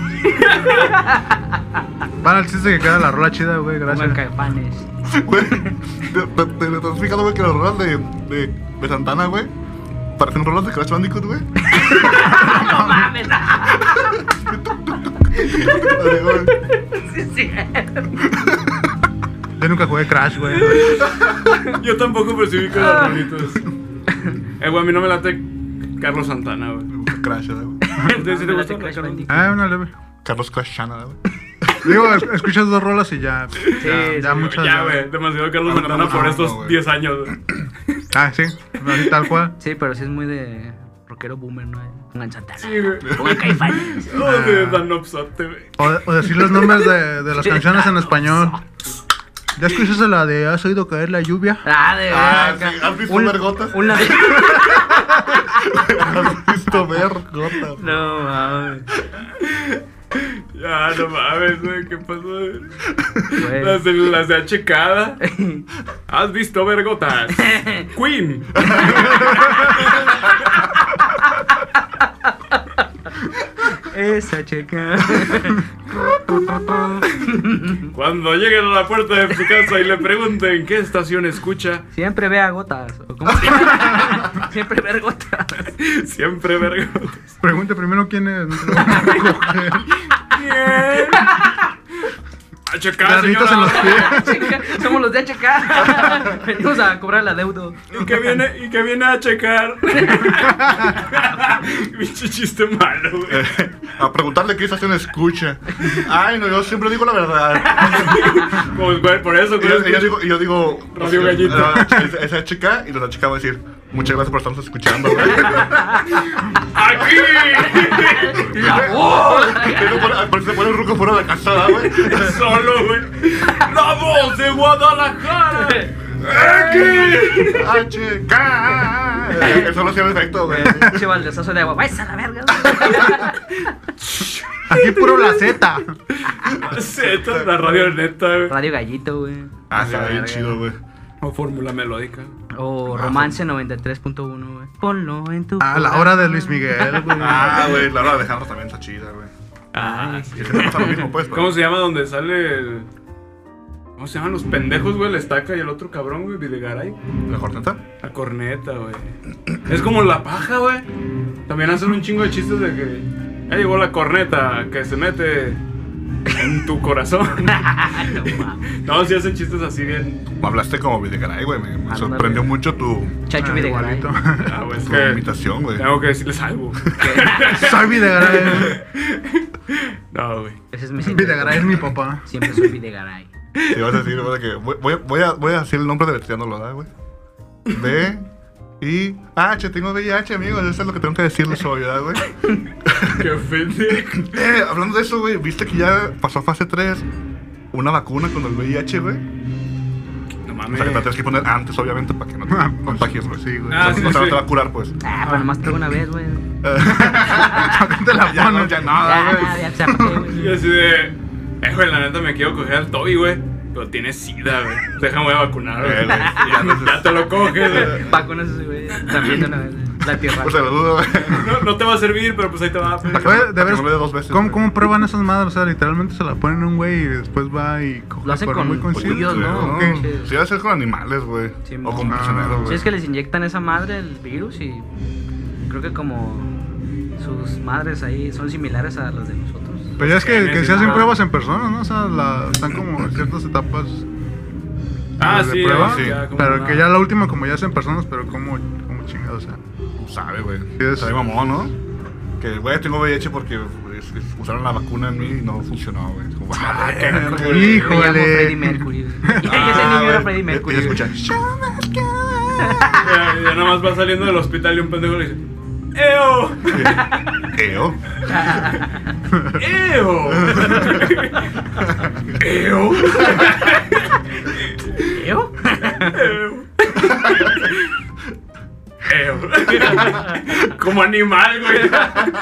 Speaker 6: Para el chiste que queda la rola chida, güey,
Speaker 5: Pongan
Speaker 6: gracias.
Speaker 5: Caifanes.
Speaker 1: Güey, ¿te, te, te, te has fijado, güey, que las rolas de, de, de Santana, güey, parecen rolas de Crash Bandicoot, güey?
Speaker 5: No mames.
Speaker 1: Así, güey.
Speaker 5: Sí, sí.
Speaker 6: Yo nunca jugué Crash, güey.
Speaker 7: Yo tampoco percibí con los rolitos. Eh, güey, a mí no me late Carlos Santana, güey.
Speaker 1: Me gusta Crash, ¿verdad, güey?
Speaker 7: ¿Ustedes sí te
Speaker 5: Me late
Speaker 7: gustan?
Speaker 5: Crash
Speaker 7: Carlos?
Speaker 5: Bandicoot.
Speaker 6: Ah, una leve.
Speaker 1: Carlos Crash Shana, güey.
Speaker 6: Digo, es- escuchas dos rolas y ya. Ya,
Speaker 5: sí,
Speaker 6: ya muchas.
Speaker 7: Ya, güey, demasiado Carlos
Speaker 1: Ah,
Speaker 7: Santana
Speaker 1: no,
Speaker 7: por
Speaker 1: no,
Speaker 7: estos
Speaker 1: güey.
Speaker 7: diez años, güey.
Speaker 6: Ah, sí. Así tal cual.
Speaker 5: Sí, pero sí es muy de rockero boomer, ¿no? Pongan Santana.
Speaker 7: Sí, güey.
Speaker 5: Pongan Caifanes.
Speaker 7: Oh, de Dan Obsote, güey.
Speaker 6: O, o decir los nombres de, de las canciones en español. ¿Ya escuchaste la de ¿Has oído caer la lluvia?
Speaker 5: Ah, de
Speaker 1: Ah,
Speaker 5: verdad.
Speaker 1: sí, ¿has visto
Speaker 5: Un-
Speaker 1: vergotas?
Speaker 5: Una de...
Speaker 1: ¿Has visto vergotas?
Speaker 5: No, mames.
Speaker 7: Ya, no mames, güey, ¿qué pasó? güey?
Speaker 5: Güey.
Speaker 7: Las de, las de H K. ¿Has visto vergotas? Queen.
Speaker 5: Esa checa.
Speaker 7: Cuando lleguen a la puerta de su casa y le pregunten qué estación escucha,
Speaker 5: Siempre vea gotas. ¿O cómo se llama? Siempre ver gotas.
Speaker 7: siempre vergotas.
Speaker 6: Pregunta primero quién es. No te lo voy a coger.
Speaker 7: H K,
Speaker 6: Garritas en los
Speaker 7: señora.
Speaker 6: pies.
Speaker 5: H K, somos los de H K. Venimos a cobrar la deuda.
Speaker 7: Y que viene, y que viene a checar. Pinche chiste malo, güey.
Speaker 1: Eh, a preguntarle qué estación escucha. Ay, no, yo siempre digo la verdad.
Speaker 7: Pues, güey, por eso,
Speaker 1: Y
Speaker 7: güey.
Speaker 1: yo, y yo digo, y yo digo
Speaker 7: Radio Gallito.
Speaker 1: Es, es H K y la chica va a decir, muchas gracias por estarnos escuchando, güey.
Speaker 7: ¡Aquí!
Speaker 5: La voz.
Speaker 1: Pero por, por si se pone un ruco fuera de la casa, güey.
Speaker 7: Solo, güey. ¡La voz de Guadalajara!
Speaker 1: H K. Eso solo hacía el efecto, güey.
Speaker 5: Pinche baldezazo de agua. ¡Vais a la verga!
Speaker 6: Aquí puro la Z.
Speaker 7: Z, la radio neta, güey.
Speaker 5: Radio Gallito, güey.
Speaker 1: Ah, está bien chido, güey.
Speaker 7: O fórmula melódica.
Speaker 5: O Romance noventa y tres punto uno, güey. Ponlo en tu.
Speaker 6: Ah, la hora de Luis Miguel, güey.
Speaker 1: Ah, güey, la hora de Alejandro también está chida, güey.
Speaker 7: Ah,
Speaker 1: Que siempre pasa lo mismo, pues.
Speaker 7: ¿Cómo se llama donde sale el... ¿Cómo se llaman los pendejos, güey? La estaca y el otro cabrón, güey, Videgaray.
Speaker 1: ¿La corneta?
Speaker 7: La corneta, güey. Es como la paja, güey. También hacen un chingo de chistes de que... Ya llegó la corneta que se mete en tu corazón.
Speaker 5: No, mames.
Speaker 7: No, sí hacen chistes así bien...
Speaker 1: Hablaste como Videgaray, güey. Me, me
Speaker 5: Ándale.
Speaker 1: sorprendió mucho tu,
Speaker 5: Chacho
Speaker 6: Ah,
Speaker 5: Videgaray.
Speaker 6: igualito.
Speaker 7: Ah, güey, es
Speaker 1: tu
Speaker 7: que
Speaker 1: imitación, güey.
Speaker 7: tengo que decirles algo.
Speaker 6: Soy Videgaray.
Speaker 7: No, güey.
Speaker 5: Ese es mi secreto.
Speaker 6: Videgaray es mi papá.
Speaker 5: Siempre soy Videgaray.
Speaker 1: Te vas a decir, güey, que voy, voy, voy a, voy a decir el nombre de Vetriano, ¿lo da, güey? B, I, H, tengo V I H, amigos. Eso es lo que tengo que decirles hoy, ¿verdad, güey?
Speaker 7: Qué ofende.
Speaker 1: Eh, hablando de eso, güey, ¿viste que ya pasó a fase tres una vacuna con el V I H, güey?
Speaker 7: No
Speaker 1: O
Speaker 7: mames.
Speaker 1: sea, que te la tienes que poner antes, obviamente, para que no te
Speaker 6: Ah, pues,
Speaker 1: contagies, güey.
Speaker 6: sí, güey.
Speaker 7: Ah,
Speaker 1: No,
Speaker 7: sí,
Speaker 1: no te, no
Speaker 7: sí.
Speaker 1: te va a curar, pues.
Speaker 5: Ah, pero nomás traigo una vez, güey.
Speaker 6: Te la
Speaker 1: Ya no,
Speaker 6: pones.
Speaker 1: ya nada, güey.
Speaker 5: Ah, ya se apagó, güey.
Speaker 7: Y así de. Eh, güey, la neta me quiero coger al Toby, güey. Pero tiene sida, güey. Déjame voy a vacunar, güey.
Speaker 1: Eh, güey,
Speaker 7: Ya,
Speaker 1: ya,
Speaker 7: ya te lo coges, güey.
Speaker 5: Vacunas ese, güey. También de una vez. La tierra.
Speaker 1: Pues se lo dudo, güey.
Speaker 7: No, no te va a servir, pero pues ahí te va. Pues.
Speaker 6: Güey, de
Speaker 1: Para que
Speaker 6: veras,
Speaker 1: no le dé dos veces,
Speaker 6: ¿cómo,
Speaker 1: güey.
Speaker 6: ¿cómo prueban esas madres? O sea, literalmente se la ponen a un güey y después va y coge
Speaker 5: Lo hacen
Speaker 6: pero
Speaker 5: con
Speaker 6: muy
Speaker 1: Pues,
Speaker 6: consciente.
Speaker 5: pollos, ¿no?
Speaker 6: ¿O
Speaker 1: Sí,
Speaker 6: qué?
Speaker 1: sí, va a ser con animales, güey.
Speaker 5: Sí,
Speaker 1: O con
Speaker 6: ah,
Speaker 1: prisioneros,
Speaker 5: Si
Speaker 1: güey.
Speaker 5: es que les inyectan esa madre el virus y creo que como sus madres ahí son similares a las de nosotros.
Speaker 6: Pero ya es que, que se hacen
Speaker 5: Ah.
Speaker 6: pruebas en persona, ¿no? O sea, la, están como en ciertas etapas
Speaker 7: Ah,
Speaker 6: de
Speaker 7: sí,
Speaker 6: prueba.
Speaker 1: sí.
Speaker 7: ya, como
Speaker 6: Pero
Speaker 7: una-
Speaker 6: que ya la última, como ya es en personas, pero como, como chingado, o sea.
Speaker 1: Sabe, güey.
Speaker 6: Sí, es-
Speaker 1: Sabe mamón, ¿no? Que, güey, tengo V I H porque pues, usaron la vacuna en mí y no funcionó, güey. Es como, ah, qué verga, güey.
Speaker 5: Me
Speaker 6: Híjole.
Speaker 5: llamo Freddie Mercury. Y ese niño era Freddie
Speaker 1: Y
Speaker 5: Mercury.
Speaker 1: escucha.
Speaker 7: Ya, ya nada más va saliendo del hospital y un pendejo le dice: ¡Eo!
Speaker 1: Eo.
Speaker 7: ¡Eo! ¡Eo!
Speaker 5: ¿Eo?
Speaker 7: ¡Eo! Como animal, güey.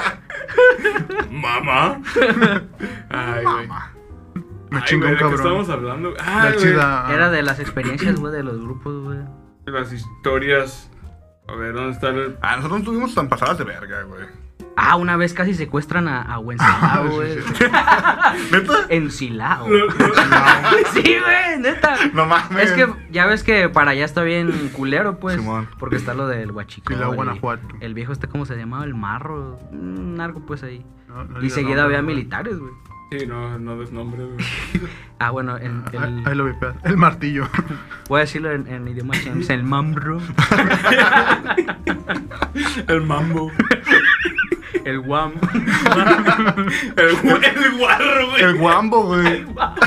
Speaker 7: Mamá. Ay, güey.
Speaker 6: Me
Speaker 7: Ay,
Speaker 6: chingó
Speaker 7: güey,
Speaker 6: un
Speaker 7: ¿de qué
Speaker 6: cabrón.
Speaker 7: estamos hablando? Ah,
Speaker 6: Del
Speaker 7: güey.
Speaker 6: SIDA.
Speaker 5: Era de las experiencias, güey, de los grupos, güey.
Speaker 7: Las historias. A ver, ¿dónde está el...?
Speaker 1: Ah, nosotros no estuvimos tan pasadas de verga, güey.
Speaker 5: Ah, una vez casi secuestran a, a Wenceslao, güey.
Speaker 1: ¿Neta?
Speaker 5: En Silao.
Speaker 7: Lo- lo-
Speaker 5: Sí, güey, neta.
Speaker 1: No mames.
Speaker 5: Es que ya ves que para allá está bien culero, pues.
Speaker 1: Simón.
Speaker 5: Porque está lo del Huachico.
Speaker 6: Silao, Guanajuato.
Speaker 5: El viejo este, ¿cómo se llamaba? El Marro. Un algo, pues ahí.
Speaker 6: No, no
Speaker 5: Y
Speaker 6: digas
Speaker 5: seguida
Speaker 6: nombre,
Speaker 5: había
Speaker 6: güey.
Speaker 5: militares, güey.
Speaker 7: Sí, no, no des nombre, güey.
Speaker 5: Ah, bueno, en,
Speaker 6: Ahí,
Speaker 5: el,
Speaker 6: ahí lo vi, espera. El martillo.
Speaker 5: voy a decirlo en, en idioma chems, el Mambro.
Speaker 7: El mambo.
Speaker 5: El Guam.
Speaker 7: El, gu- el guarro, güey.
Speaker 1: El guambo, güey.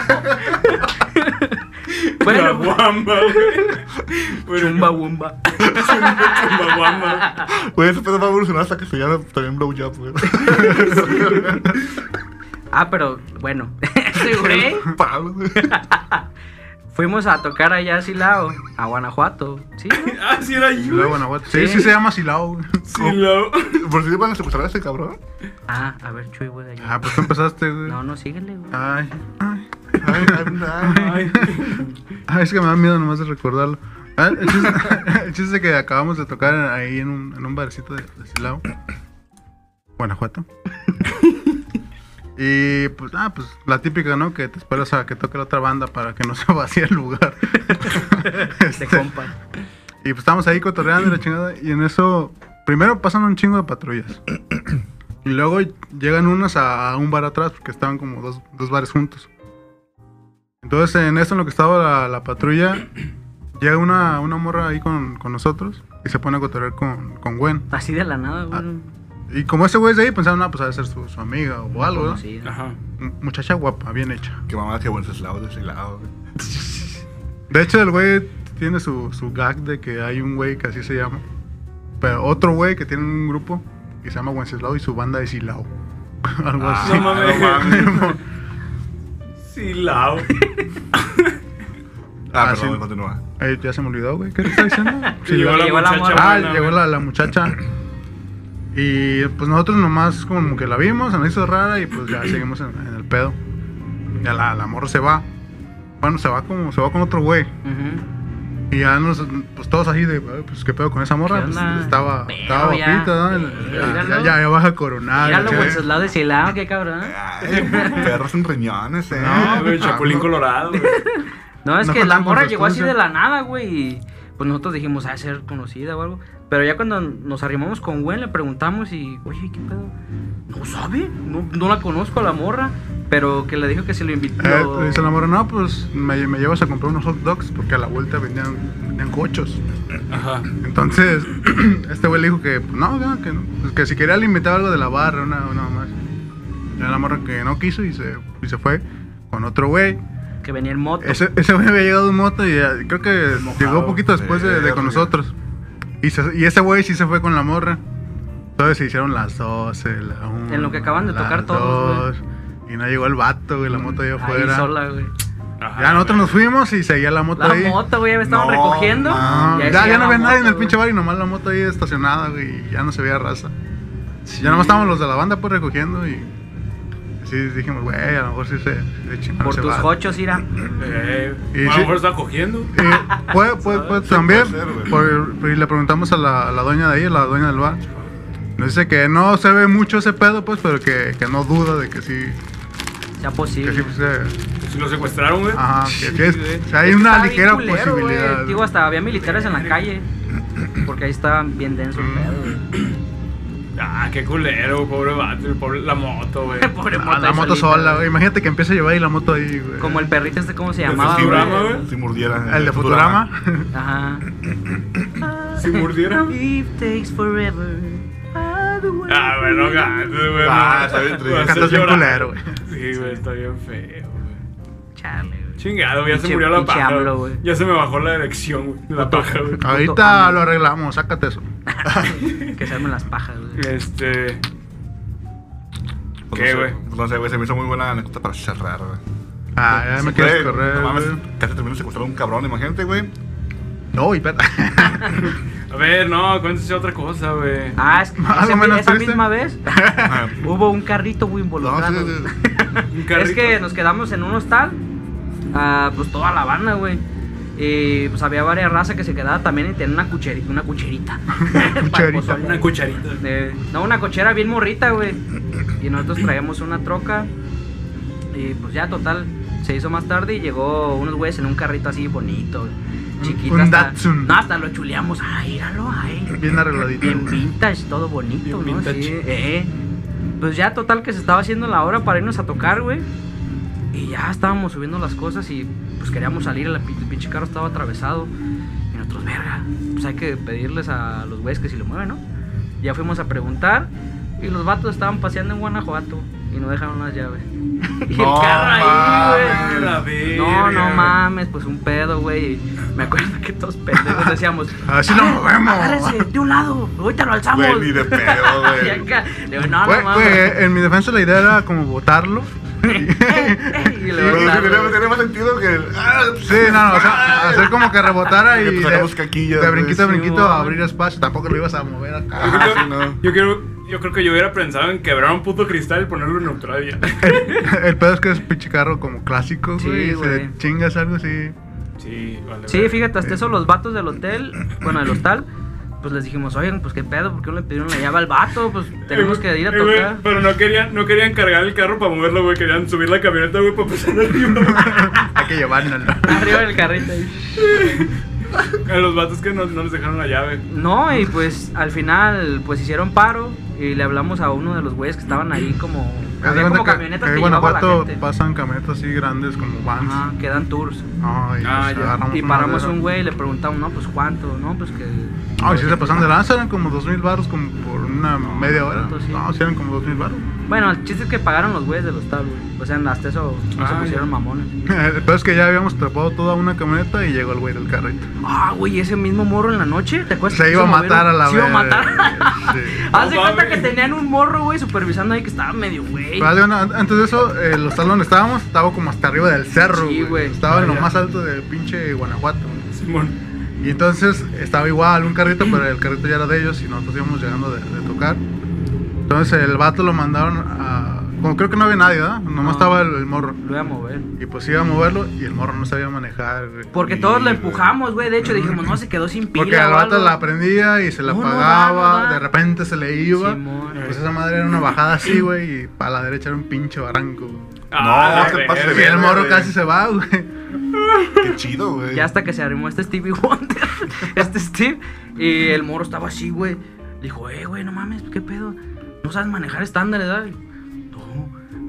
Speaker 7: La
Speaker 5: Bueno,
Speaker 7: guamba, güey. Bueno,
Speaker 5: Chumba Wumba.
Speaker 7: Chumba guamba.
Speaker 1: Güey, ese pedo va a evolucionar hasta que se llame también blowjob, güey.
Speaker 5: Ah, pero bueno, ese güey.
Speaker 1: Pablo, güey.
Speaker 5: Fuimos a tocar allá a Silao, a Guanajuato. Sí, ¿no?
Speaker 7: Ah, sí era yo.
Speaker 6: Silao, Guanajuato. Sí,
Speaker 5: Sí.
Speaker 6: sí se llama Silao, güey.
Speaker 7: Sí, lo...
Speaker 1: ¿Por si le van a secuestrar a ese cabrón?
Speaker 5: Ah, a ver, Chuy, güey, de allá.
Speaker 6: Ah, pues tú empezaste, güey.
Speaker 5: No, no, síguele, güey.
Speaker 6: Ay, ay.
Speaker 1: Ay, ay, ay.
Speaker 7: Ay.
Speaker 6: Ay, es que me da miedo nomás de recordarlo. Ah, el chiste, el chiste es que acabamos de tocar ahí en un, en un barcito de, de Silao, Guanajuato. Y pues, ah, pues la típica, ¿no? Que te esperas a que toque la otra banda para que no se vacíe el lugar.
Speaker 5: De
Speaker 6: Este,
Speaker 5: compa.
Speaker 6: y pues estamos ahí cotorreando y la chingada. Y en eso, primero pasan un chingo de patrullas. Y luego llegan unas a, a un bar atrás porque estaban como dos, dos bares juntos. Entonces, en eso, en lo que estaba la, la patrulla, llega una, una morra ahí con, con nosotros y se pone a cotorrear con, con Gwen.
Speaker 5: Así de la nada, güey.
Speaker 6: Y como ese güey es de ahí, pensaban, no, pues ha de ser su, su amiga o algo, ¿no?
Speaker 5: Conocida.
Speaker 7: Ajá.
Speaker 6: M- Muchacha guapa, bien hecha.
Speaker 1: Qué mamada, qué buen ceslado de ese lado, güey.
Speaker 6: De hecho, el güey tiene su, su gag de que hay un güey que así se llama. Pero otro güey que tiene un grupo que se llama Wenceslao y su banda es Silao. Algo
Speaker 1: Ah,
Speaker 6: así.
Speaker 7: No mames.
Speaker 1: no mames.
Speaker 7: Sí, lao.
Speaker 1: Ah,
Speaker 6: Ah,
Speaker 1: perdón,
Speaker 6: sí.
Speaker 1: continúa.
Speaker 6: Eh, ya se me olvidó, güey. ¿Qué te está diciendo?
Speaker 7: Sí, llegó la
Speaker 5: llegó la
Speaker 7: muchacha.
Speaker 5: morra.
Speaker 6: Ah,
Speaker 7: buena,
Speaker 6: llegó
Speaker 7: güey.
Speaker 6: la, la muchacha. Y pues nosotros nomás como que la vimos, se nos hizo rara y pues ya seguimos en, en el pedo. Ya la, la morra se va. Bueno, se va como se va con otro güey.
Speaker 5: Ujú.
Speaker 6: Y ya nos, pues todos así de, "Ay, pues qué pedo con esa morra,
Speaker 5: ¿Qué
Speaker 6: pues
Speaker 5: onda?
Speaker 6: estaba,
Speaker 5: Pero
Speaker 6: estaba
Speaker 5: ya.
Speaker 6: guapita, ¿no?
Speaker 5: Eh,
Speaker 6: Ya, ya,
Speaker 5: míralo.
Speaker 6: ya, ya baja coronada.
Speaker 5: Míralo,
Speaker 6: ¿sí?
Speaker 5: Wenceslao de Silao, qué cabrón.
Speaker 1: Ay, perros sin riñones, eh.
Speaker 7: Ah, güey, Chapulín
Speaker 6: no.
Speaker 7: Colorado, güey.
Speaker 5: No, es
Speaker 6: No
Speaker 5: que la
Speaker 6: contamos
Speaker 5: morra
Speaker 6: su
Speaker 5: llegó así
Speaker 6: astucia.
Speaker 5: de la nada, güey. Y pues nosotros dijimos, ah, ser conocida o algo. Pero ya cuando nos arrimamos con Gwen, le preguntamos y, oye, ¿qué pedo? No sabe, no, no la conozco a la morra. Pero que le dijo que si lo invitó.
Speaker 6: Eh, le dice la morra, no, pues me, me llevas a comprar unos hot dogs porque a la vuelta vendían, vendían cochos.
Speaker 7: Ajá.
Speaker 6: Entonces, este güey le dijo que, pues, no, ya, que no. Pues, que si quería le invitaba algo de la barra, una, una más. Y la morra que no quiso y se, y se fue con otro güey.
Speaker 5: Que venía en moto.
Speaker 6: Ese, ese güey había llegado en moto y eh, creo que
Speaker 1: Mojado.
Speaker 6: llegó un poquito después de, de con nosotros. Y, se, y ese güey sí se fue con la morra. Entonces se hicieron las doce, la una.
Speaker 5: En lo que acaban de
Speaker 6: las
Speaker 5: tocar todos,
Speaker 6: dos, y no llegó el vato, güey, la moto allá
Speaker 5: Ahí
Speaker 6: afuera.
Speaker 5: sola, güey.
Speaker 7: Ajá.
Speaker 6: Ya nosotros nos fuimos y seguía la moto
Speaker 5: La
Speaker 6: ahí.
Speaker 5: moto, güey, ya me estaban
Speaker 1: No,
Speaker 5: recogiendo.
Speaker 6: No,
Speaker 5: y ahí
Speaker 6: ya,
Speaker 5: seguía
Speaker 6: ya no
Speaker 5: la
Speaker 6: había nadie en
Speaker 5: moto,
Speaker 6: el pinche
Speaker 5: güey.
Speaker 6: bar y nomás la moto ahí estacionada, güey, y ya no se veía raza. Ya nomás estábamos los de la banda pues recogiendo y sí dijimos, güey, a lo mejor sí se, se chingó
Speaker 5: Por
Speaker 6: ese
Speaker 5: tus
Speaker 6: vato.
Speaker 5: jochos, ira.
Speaker 7: Eh,
Speaker 6: Y
Speaker 7: a lo
Speaker 6: sí.
Speaker 7: mejor está cogiendo.
Speaker 6: Y puede, puede, puede también,
Speaker 1: puede ser, güey.
Speaker 6: por- por- y le preguntamos a la, a la dueña de ahí, a la dueña del bar. Nos dice que no se ve mucho ese pedo, pues, pero que, que no duda de que sí,
Speaker 5: Sea
Speaker 6: que
Speaker 5: posible.
Speaker 6: sí, pues, eh,
Speaker 7: Si lo secuestraron, güey.
Speaker 6: ajá, que,
Speaker 5: Sí,
Speaker 6: que es-
Speaker 5: güey.
Speaker 6: o sea, hay
Speaker 5: Es que
Speaker 6: una
Speaker 5: estaba bien
Speaker 6: ligera
Speaker 5: culero, güey.
Speaker 6: posibilidad.
Speaker 5: Digo, hasta había militares en la calle. Porque ahí estaban bien denso el pedo, güey.
Speaker 7: Ah, qué culero, pobre vato, pobre la moto, güey.
Speaker 5: Pobre
Speaker 6: Ah,
Speaker 5: moto
Speaker 6: la
Speaker 5: ahí
Speaker 6: moto
Speaker 5: solita,
Speaker 6: sola, güey. Imagínate que empiece a llevar ahí la moto ahí, güey.
Speaker 5: Como el perrito este, ¿cómo se
Speaker 7: El
Speaker 5: llamaba,
Speaker 7: Futurama,
Speaker 5: güey?
Speaker 7: güey.
Speaker 1: Si mordiera.
Speaker 6: El de Futurama.
Speaker 5: Ajá.
Speaker 7: Si mordiera.
Speaker 5: It takes forever.
Speaker 7: Ah, bueno, gato, güey.
Speaker 1: Ah, está bien triste.
Speaker 7: Me hace
Speaker 6: Cantas bien
Speaker 7: llorar.
Speaker 6: culero, güey.
Speaker 7: Sí, güey, está bien feo, güey.
Speaker 5: Chale, güey.
Speaker 7: Chingado, ya se
Speaker 5: Pinche-
Speaker 7: murió la
Speaker 5: pinche
Speaker 7: paja.
Speaker 5: AMLO,
Speaker 7: güey.
Speaker 5: güey.
Speaker 7: Ya se me bajó la erección, güey. de La paja, güey.
Speaker 6: Ahorita
Speaker 5: AMLO.
Speaker 6: lo arreglamos, sácate eso.
Speaker 5: Que se armen las pajas, güey.
Speaker 7: Este.
Speaker 1: Pues
Speaker 7: ¿Qué,
Speaker 1: no sé,
Speaker 7: güey?
Speaker 1: pues no sé, güey, se me hizo muy buena anécdota para cerrar, güey.
Speaker 6: Ah, ya me
Speaker 1: Güey,
Speaker 6: quieres correr,
Speaker 1: no mames,
Speaker 6: güey.
Speaker 1: casi termino secuestrando a un cabrón, imagínate, güey.
Speaker 6: No, y espera.
Speaker 7: A ver, no, cuéntese otra cosa, güey.
Speaker 5: Ah, es que
Speaker 6: Algo
Speaker 5: ese-
Speaker 6: menos
Speaker 5: esa
Speaker 6: triste.
Speaker 5: misma vez hubo un carrito, güey,
Speaker 1: No,
Speaker 5: involucrado.
Speaker 1: sí, sí, sí.
Speaker 7: Un
Speaker 5: Es
Speaker 7: carrito.
Speaker 5: que nos quedamos en un hostal, ah, pues toda la banda, güey. Y pues había varias razas que se quedaban también y tenían una cucherita, una cucherita. Para el
Speaker 6: Cucherita.
Speaker 5: pozole.
Speaker 7: Una cucharita.
Speaker 5: Eh, no, una cochera bien morrita, güey. Y nosotros traíamos una troca. Y pues ya, total, se hizo más tarde y llegó unos güeyes en un carrito así bonito, chiquito.
Speaker 6: un
Speaker 5: hasta,
Speaker 6: Datsun.
Speaker 5: No, hasta lo chuleamos. Ay, míralo, ay.
Speaker 6: Bien arregladito.
Speaker 5: Bien vintage, todo bonito,
Speaker 7: Bien
Speaker 5: ¿no?
Speaker 7: vintage.
Speaker 5: Sí, eh. Pues ya, total, que se estaba haciendo la hora para irnos a tocar, güey. Y ya estábamos subiendo las cosas y pues queríamos salir, el, pin- el pinche carro estaba atravesado. Y nosotros, verga, pues hay que pedirles a los güeyes que si lo mueven, ¿no? Ya fuimos a preguntar y los vatos estaban paseando en Guanajuato y no dejaron las llaves. Y
Speaker 1: No
Speaker 5: el carro ahí,
Speaker 7: mames, la
Speaker 5: güey. No, no
Speaker 7: verga.
Speaker 5: mames, pues un pedo, güey. Y me acuerdo que todos pendejos decíamos,
Speaker 6: Así nos movemos.
Speaker 5: agárrense de un lado, ahorita lo alzamos.
Speaker 1: Güey, ni de pedo,
Speaker 5: Y
Speaker 1: güey.
Speaker 5: acá, le digo, no,
Speaker 6: Güey,
Speaker 5: no mames.
Speaker 6: güey, en mi defensa la idea era como botarlo.
Speaker 5: Y le
Speaker 1: Pero
Speaker 5: botaron,
Speaker 1: tiene,
Speaker 5: güey.
Speaker 1: tiene más sentido que el. Ah,
Speaker 6: Sí, no, no, o sea, hacer como que rebotara y
Speaker 1: Que te
Speaker 6: de,
Speaker 1: sacamos caquillas,
Speaker 6: de
Speaker 1: güey.
Speaker 6: brinquito a
Speaker 5: Sí,
Speaker 6: brinquito
Speaker 5: güey.
Speaker 6: abrir espacio. Tampoco lo ibas a mover acá.
Speaker 1: Ajá, sí, no.
Speaker 7: Yo creo, yo creo que yo hubiera pensado en quebrar un puto cristal y ponerlo en neutral y ya.
Speaker 6: El pedo es que es pinche carro como clásico,
Speaker 5: Sí,
Speaker 6: güey. y
Speaker 5: güey.
Speaker 6: Si chingas algo así.
Speaker 7: Sí, vale.
Speaker 5: Sí,
Speaker 7: vale.
Speaker 5: fíjate, hasta eso los vatos del hotel, bueno, del hostal, pues les dijimos, oigan, pues qué pedo, ¿por qué no le pidieron la llave al vato? Pues tenemos que ir a
Speaker 7: Eh, güey,
Speaker 5: tocar.
Speaker 7: pero no querían, no querían cargar el carro para moverlo, güey. Querían subir la camioneta, güey, para pasar arriba.
Speaker 6: Hay que llevarlo.
Speaker 5: Arriba del carrito ahí.
Speaker 7: A los vatos que no, no les dejaron la llave.
Speaker 5: No, y pues al final, pues hicieron paro y le hablamos a uno de los güeyes que estaban ahí como...
Speaker 6: Haz de
Speaker 5: Había como
Speaker 6: cuenta que,
Speaker 5: camionetas
Speaker 6: que
Speaker 5: que
Speaker 6: en
Speaker 5: llevaba la
Speaker 6: Guanajuato
Speaker 5: gente.
Speaker 6: pasan camionetas así grandes como vans.
Speaker 5: Ajá, que dan tours.
Speaker 6: No, y,
Speaker 7: Ah,
Speaker 6: pues,
Speaker 7: ya.
Speaker 6: agarramos
Speaker 5: Y
Speaker 6: una
Speaker 5: paramos
Speaker 6: de
Speaker 5: un
Speaker 6: esas.
Speaker 5: güey y le preguntamos, no, pues cuánto, no, pues que...
Speaker 6: No, y si se pasan de lanza, eran como dos mil baros como por una media hora.
Speaker 5: tanto, sí.
Speaker 6: No, si eran como dos mil baros.
Speaker 5: Bueno, el chiste es que pagaron los güeyes del hostal, güey. O sea, hasta eso no se
Speaker 7: Ah,
Speaker 5: pusieron
Speaker 7: ya.
Speaker 5: mamones.
Speaker 6: El peor es que ya habíamos trepado toda una camioneta y llegó el güey del carrito.
Speaker 5: Ah, güey, ese mismo morro en la noche, ¿te acuerdas?
Speaker 6: Se
Speaker 5: que
Speaker 6: iba a
Speaker 5: quiso
Speaker 6: matar a la
Speaker 5: Se iba a
Speaker 6: verga.
Speaker 5: matar.
Speaker 6: Sí.
Speaker 5: Haz de
Speaker 7: No
Speaker 5: cuenta
Speaker 7: mames.
Speaker 5: que tenían un morro, güey, supervisando ahí que estaba medio güey.
Speaker 6: Pero, Leona, an- antes de eso, eh, el hostal donde estábamos estaba como hasta arriba del cerro.
Speaker 5: Sí, güey.
Speaker 6: Estaba en lo
Speaker 7: Vaya.
Speaker 6: más alto de pinche Guanajuato.
Speaker 7: Simón.
Speaker 6: Y entonces estaba igual un carrito, pero el carrito ya era de ellos y nosotros íbamos llegando de, de tocar. Entonces el vato lo mandaron a... Como creo que no había nadie, ¿verdad? Nomás
Speaker 5: No.
Speaker 6: estaba el, el morro.
Speaker 5: Lo iba a mover.
Speaker 6: Y pues iba a moverlo y el morro no sabía manejar, güey.
Speaker 5: Porque
Speaker 6: Y-
Speaker 5: todos lo empujamos, güey. De hecho, dijimos, no, se quedó sin pila.
Speaker 6: Porque al
Speaker 5: o
Speaker 6: vato
Speaker 5: algo.
Speaker 6: la prendía y se la
Speaker 5: No, no
Speaker 6: apagaba,
Speaker 5: da, no da.
Speaker 6: de repente se le iba.
Speaker 5: Simón.
Speaker 6: Pues esa madre era una bajada así, güey, y para la derecha era un pinche barranco. güey.
Speaker 7: Ah,
Speaker 1: te
Speaker 7: la
Speaker 1: pases de
Speaker 7: verga.
Speaker 6: Y el
Speaker 1: verga,
Speaker 6: morro
Speaker 1: güey.
Speaker 6: casi se va, güey.
Speaker 1: Qué chido, güey.
Speaker 5: Ya hasta que se arrimó este Stevie Wonder. Este Steve. Y el morro estaba así, güey. Dijo, eh, güey, no mames, ¿qué pedo? No sabes manejar estándar, ¿verdad? No.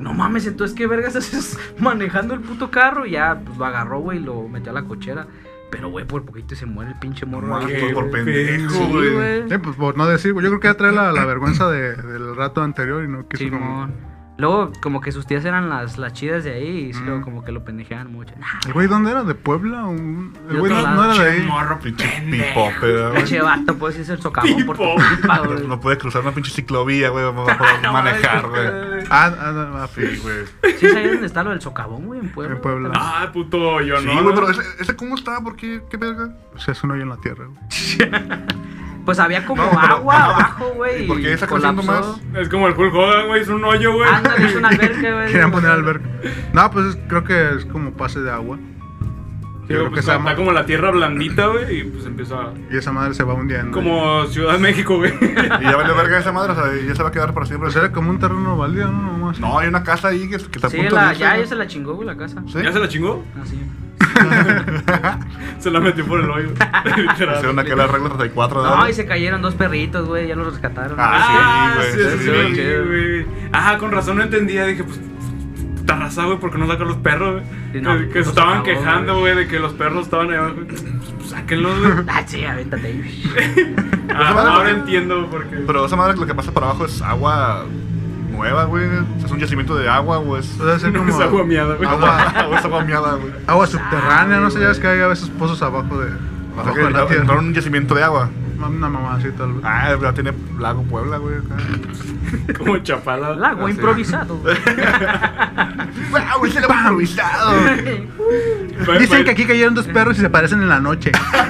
Speaker 5: no mames, entonces qué vergas haces manejando el puto carro. Y ya, pues lo agarró, güey, y lo metió a la cochera. Pero, güey, por poquito se muere el pinche morro.
Speaker 1: No,
Speaker 5: ahí,
Speaker 1: pues, por
Speaker 5: güey.
Speaker 1: pendejo,
Speaker 5: Sí,
Speaker 1: güey.
Speaker 5: güey.
Speaker 6: Sí, pues por no decir, güey. Yo creo que ya trae la, la vergüenza de, del rato anterior y no quiso como...
Speaker 5: Simón. Luego, como que sus tías eran las, las chidas de ahí. Y sí,
Speaker 6: Mm.
Speaker 5: luego como que lo pendejeaban mucho. Nah,
Speaker 6: ¿El güey dónde era? ¿De Puebla? Un...
Speaker 5: De
Speaker 6: El güey
Speaker 5: otro
Speaker 6: no, no
Speaker 5: lado.
Speaker 6: era de ahí.
Speaker 7: Morro
Speaker 1: Pinche
Speaker 7: pendejo.
Speaker 1: pipope, güey.
Speaker 5: pinche vato, puedes irse el socavón por tu
Speaker 7: Tipo.
Speaker 5: culpa, güey.
Speaker 1: No puede cruzar una pinche ciclovía, güey, para poder
Speaker 5: No,
Speaker 1: manejar,
Speaker 5: güey.
Speaker 1: güey.
Speaker 6: Ah, ah, ah,
Speaker 1: Sí, güey.
Speaker 5: Sí, ¿sabes dónde está lo del socavón, güey? En Puebla.
Speaker 6: En Puebla.
Speaker 5: güey.
Speaker 7: Ah, puto, yo
Speaker 1: Sí,
Speaker 7: no.
Speaker 1: güey,
Speaker 7: ¿no?
Speaker 1: pero ese, ese ¿cómo está? ¿Por qué? ¿Qué verga?
Speaker 6: O sea, es un hoyo en la tierra, güey.
Speaker 5: Pues había como
Speaker 1: No, pero-
Speaker 5: agua abajo, güey.
Speaker 1: ¿Y por qué está
Speaker 5: colapsó.
Speaker 1: creciendo más?
Speaker 7: Es como el Hulk Hogan, güey, es un hoyo, güey.
Speaker 5: Ándale, es una alberca, güey.
Speaker 6: Querían poner alberca. No, pues es- creo que es como pase de agua.
Speaker 7: Sí,
Speaker 6: creo
Speaker 7: güey,
Speaker 6: que
Speaker 7: pues
Speaker 6: esa
Speaker 7: está
Speaker 6: ma-
Speaker 7: como la tierra blandita, güey, y pues empieza
Speaker 6: Y esa madre se va hundiendo.
Speaker 7: como Ciudad de México, güey.
Speaker 1: Y ya vale verga esa madre, o sea, ya se va a quedar para siempre.
Speaker 6: Pues era como un terreno baldío, ¿no? Nomás.
Speaker 1: No, hay una casa ahí que, que está a
Speaker 5: Sí,
Speaker 1: punto
Speaker 5: la,
Speaker 1: de irse,
Speaker 5: ya,
Speaker 1: güey.
Speaker 5: ya se la chingó, güey, la casa.
Speaker 1: ¿Sí?
Speaker 7: ¿Ya se la chingó?
Speaker 5: Así.
Speaker 7: Se la metió por el hoyo. Literal.
Speaker 1: Hicieron aquel arreglo treinta y cuatro,
Speaker 5: No,
Speaker 1: ¿no?
Speaker 5: y se cayeron dos perritos, güey, ya los rescataron.
Speaker 1: Ah, sí, güey,
Speaker 7: sí,
Speaker 1: sí,
Speaker 7: sí,
Speaker 1: sí.
Speaker 7: güey. Ah, con razón no entendía. Dije, pues, puta raza, güey, ¿por qué no sacan los perros, güey?
Speaker 5: Sí, no,
Speaker 7: que, que
Speaker 5: los
Speaker 7: se estaban
Speaker 5: acabó,
Speaker 7: quejando, güey, de que los perros estaban ahí abajo. Pues, pues, sáquenlos, güey.
Speaker 5: Ah, sí, avéntate ahí.
Speaker 7: Ah,
Speaker 1: madre,
Speaker 7: ahora
Speaker 1: ¿por qué?
Speaker 7: entiendo por qué.
Speaker 1: Pero esa madre lo que pasa para abajo es agua nueva, güey. Es un yacimiento de agua, o es
Speaker 6: O sea, es
Speaker 7: No
Speaker 6: como
Speaker 7: es agua miada, güey.
Speaker 1: agua, o es agua miada, güey.
Speaker 6: agua subterránea, no sé, ya ves que hay a veces pozos abajo de...
Speaker 1: O sea,
Speaker 6: Abajo
Speaker 1: que
Speaker 6: de la
Speaker 1: entraron
Speaker 6: tierra.
Speaker 1: en un yacimiento de agua.
Speaker 6: Una mamá así tal vez.
Speaker 1: Ah, ya tiene lago Puebla, güey. acá.
Speaker 7: Como chapala.
Speaker 5: Lago
Speaker 1: Ah, sí.
Speaker 5: improvisado.
Speaker 1: ¡Wow! ¡Es el agua improvisado!
Speaker 7: Va-
Speaker 6: Dicen
Speaker 7: va-
Speaker 6: que aquí cayeron dos perros y se parecen en la noche.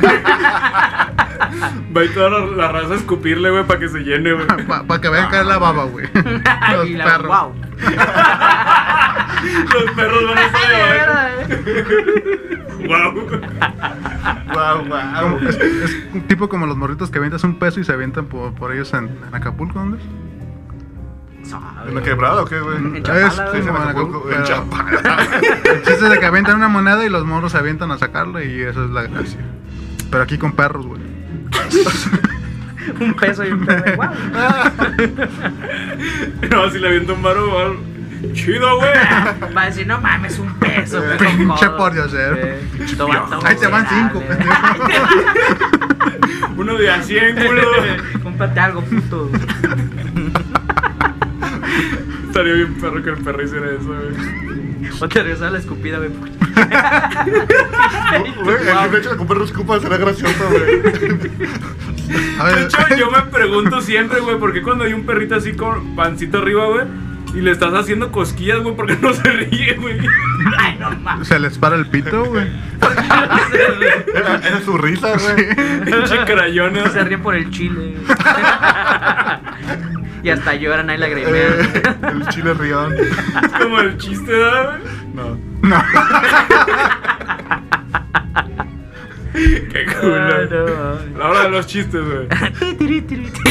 Speaker 7: Va a ir toda la, la raza a escupirle, güey, para que se llene, güey.
Speaker 6: Para que vean caer la baba, güey. Los
Speaker 5: Y la-
Speaker 6: perros.
Speaker 5: Wow.
Speaker 7: Los perros van a estar Wow.
Speaker 1: ¡Wow, wow!
Speaker 6: Como- es, es un tipo como los morritos que avientas un peso y se avientan por, por ellos en, en Acapulco, ¿dónde es?
Speaker 1: ¿En la quebrada o qué, güey?
Speaker 5: En Chapala,
Speaker 6: Es-
Speaker 5: güey.
Speaker 1: Sí,
Speaker 6: sí,
Speaker 1: se me
Speaker 6: en
Speaker 1: Acapulco,
Speaker 6: Acapulco,
Speaker 1: en
Speaker 6: pero-
Speaker 1: Chapala.
Speaker 6: El chiste es de que avientan una moneda y los morros se avientan a sacarla y eso es la gracia. Pero aquí con perros, güey.
Speaker 5: Un peso y un perro. Wow.
Speaker 7: No, si le aviento un varo, o algo. Chido, güey.
Speaker 5: Va a decir, no mames, un peso, güey. con
Speaker 6: Pinche
Speaker 5: codo.
Speaker 6: por diosero.
Speaker 5: Sí. Lo vato,
Speaker 6: Ahí te van
Speaker 5: güey,
Speaker 6: cinco,
Speaker 5: dale.
Speaker 6: pendejo.
Speaker 7: Uno de a cien, culo.
Speaker 5: Cómprate algo, puto.
Speaker 7: Estaría bien perro que el perro hiciera eso, güey.
Speaker 5: O te regresar la escupida, güey.
Speaker 1: Güey, el hecho de comprar los cupas será gracioso, güey.
Speaker 6: A
Speaker 7: De
Speaker 6: ver,
Speaker 7: hecho, yo me pregunto siempre, güey, ¿por qué cuando hay un perrito así con pancito arriba, güey, y le estás haciendo cosquillas, güey, por qué no se ríe, güey?
Speaker 5: Ay, no mames.
Speaker 6: se les para el pito, güey.
Speaker 1: Esa esa es su risa, güey.
Speaker 7: Pinche crayona.
Speaker 5: Se ríe por el chile. Y hasta lloran ahí la
Speaker 1: Eh,
Speaker 5: grimean.
Speaker 1: el chile rión.
Speaker 7: Es como el chiste, ¿verdad, güey?
Speaker 1: No.
Speaker 7: Qué culo.
Speaker 5: Ay, no,
Speaker 7: La hora de los chistes, güey.
Speaker 5: ay. Tiri, tiri, tiri.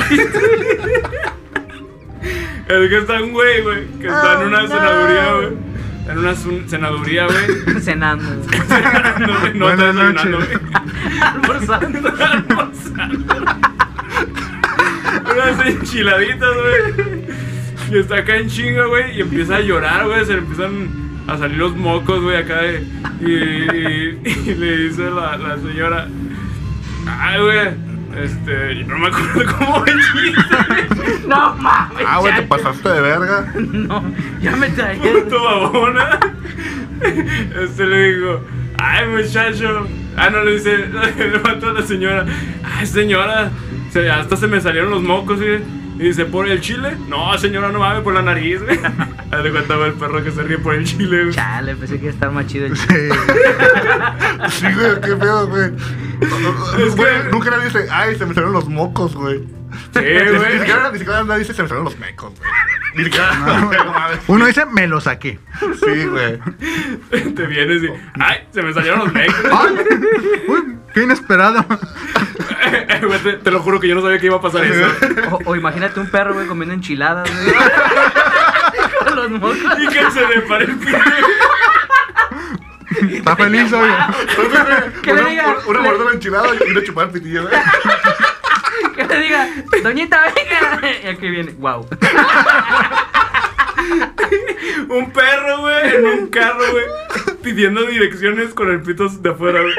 Speaker 7: Es que está un güey, güey, que está en una
Speaker 5: Oh, no.
Speaker 7: senaduría, güey. En una sun- senaduría, güey.
Speaker 5: Cenando.
Speaker 7: No, no, no
Speaker 6: Buenas
Speaker 7: está desayunando,
Speaker 6: noches.
Speaker 7: güey.
Speaker 5: Almorzando.
Speaker 7: Almorzando. Unas enchiladitas, güey. Y está acá en chinga, güey. Y empieza a llorar, güey. Se le empiezan a salir los mocos, güey, acá de. Y, y- y le dice la, la señora. Ay, güey. Este, yo no me acuerdo cómo el chiste, güey.
Speaker 5: No mames.
Speaker 1: Ah, güey, te
Speaker 5: chacho.
Speaker 1: pasaste de verga.
Speaker 5: No, ya me traía.
Speaker 7: Puto babona. Este le dijo, ay, muchacho. Ah, no, le dice, le levantó a la señora. Ay, señora, se, hasta se me salieron los mocos, güey. Y dice, ¿por el chile? No, señora, no mames, por la nariz, güey. Haz de cuenta, güey, el perro que se ríe por el chile, güey.
Speaker 5: Chale, pensé que iba a estar más chido el
Speaker 6: Sí.
Speaker 5: chile.
Speaker 1: Sí, güey, qué pedo, güey.
Speaker 7: Es
Speaker 1: Güey,
Speaker 7: que-
Speaker 1: nunca nadie dice, ay, se me salieron los mocos, güey.
Speaker 7: Sí,
Speaker 1: Ni, ni
Speaker 7: güey.
Speaker 1: siquiera, ni siquiera nadie dice, se me salieron los mecos, güey. Ni siquiera, no, mames.
Speaker 6: Uno dice, me lo saqué.
Speaker 1: Sí, güey.
Speaker 7: Te vienes y, ay, se me salieron los mecos.
Speaker 6: ¡Ay! Uy, qué inesperado.
Speaker 7: Güey, te, te lo juro que yo no sabía que iba a pasar eso.
Speaker 5: O, o imagínate un perro, güey, comiendo enchiladas, güey. Con los mocos.
Speaker 7: Y que se le pare el pito.
Speaker 6: Está feliz hoy.
Speaker 1: Entonces, güey,
Speaker 5: Que le
Speaker 1: una,
Speaker 5: diga-
Speaker 1: una mordida de enchilada y una chupada el pitillo, güey.
Speaker 5: Que le diga, doñita, venga. Y aquí viene, wow.
Speaker 7: Un perro, güey, en un carro, güey, pidiendo direcciones con el pito de afuera, güey.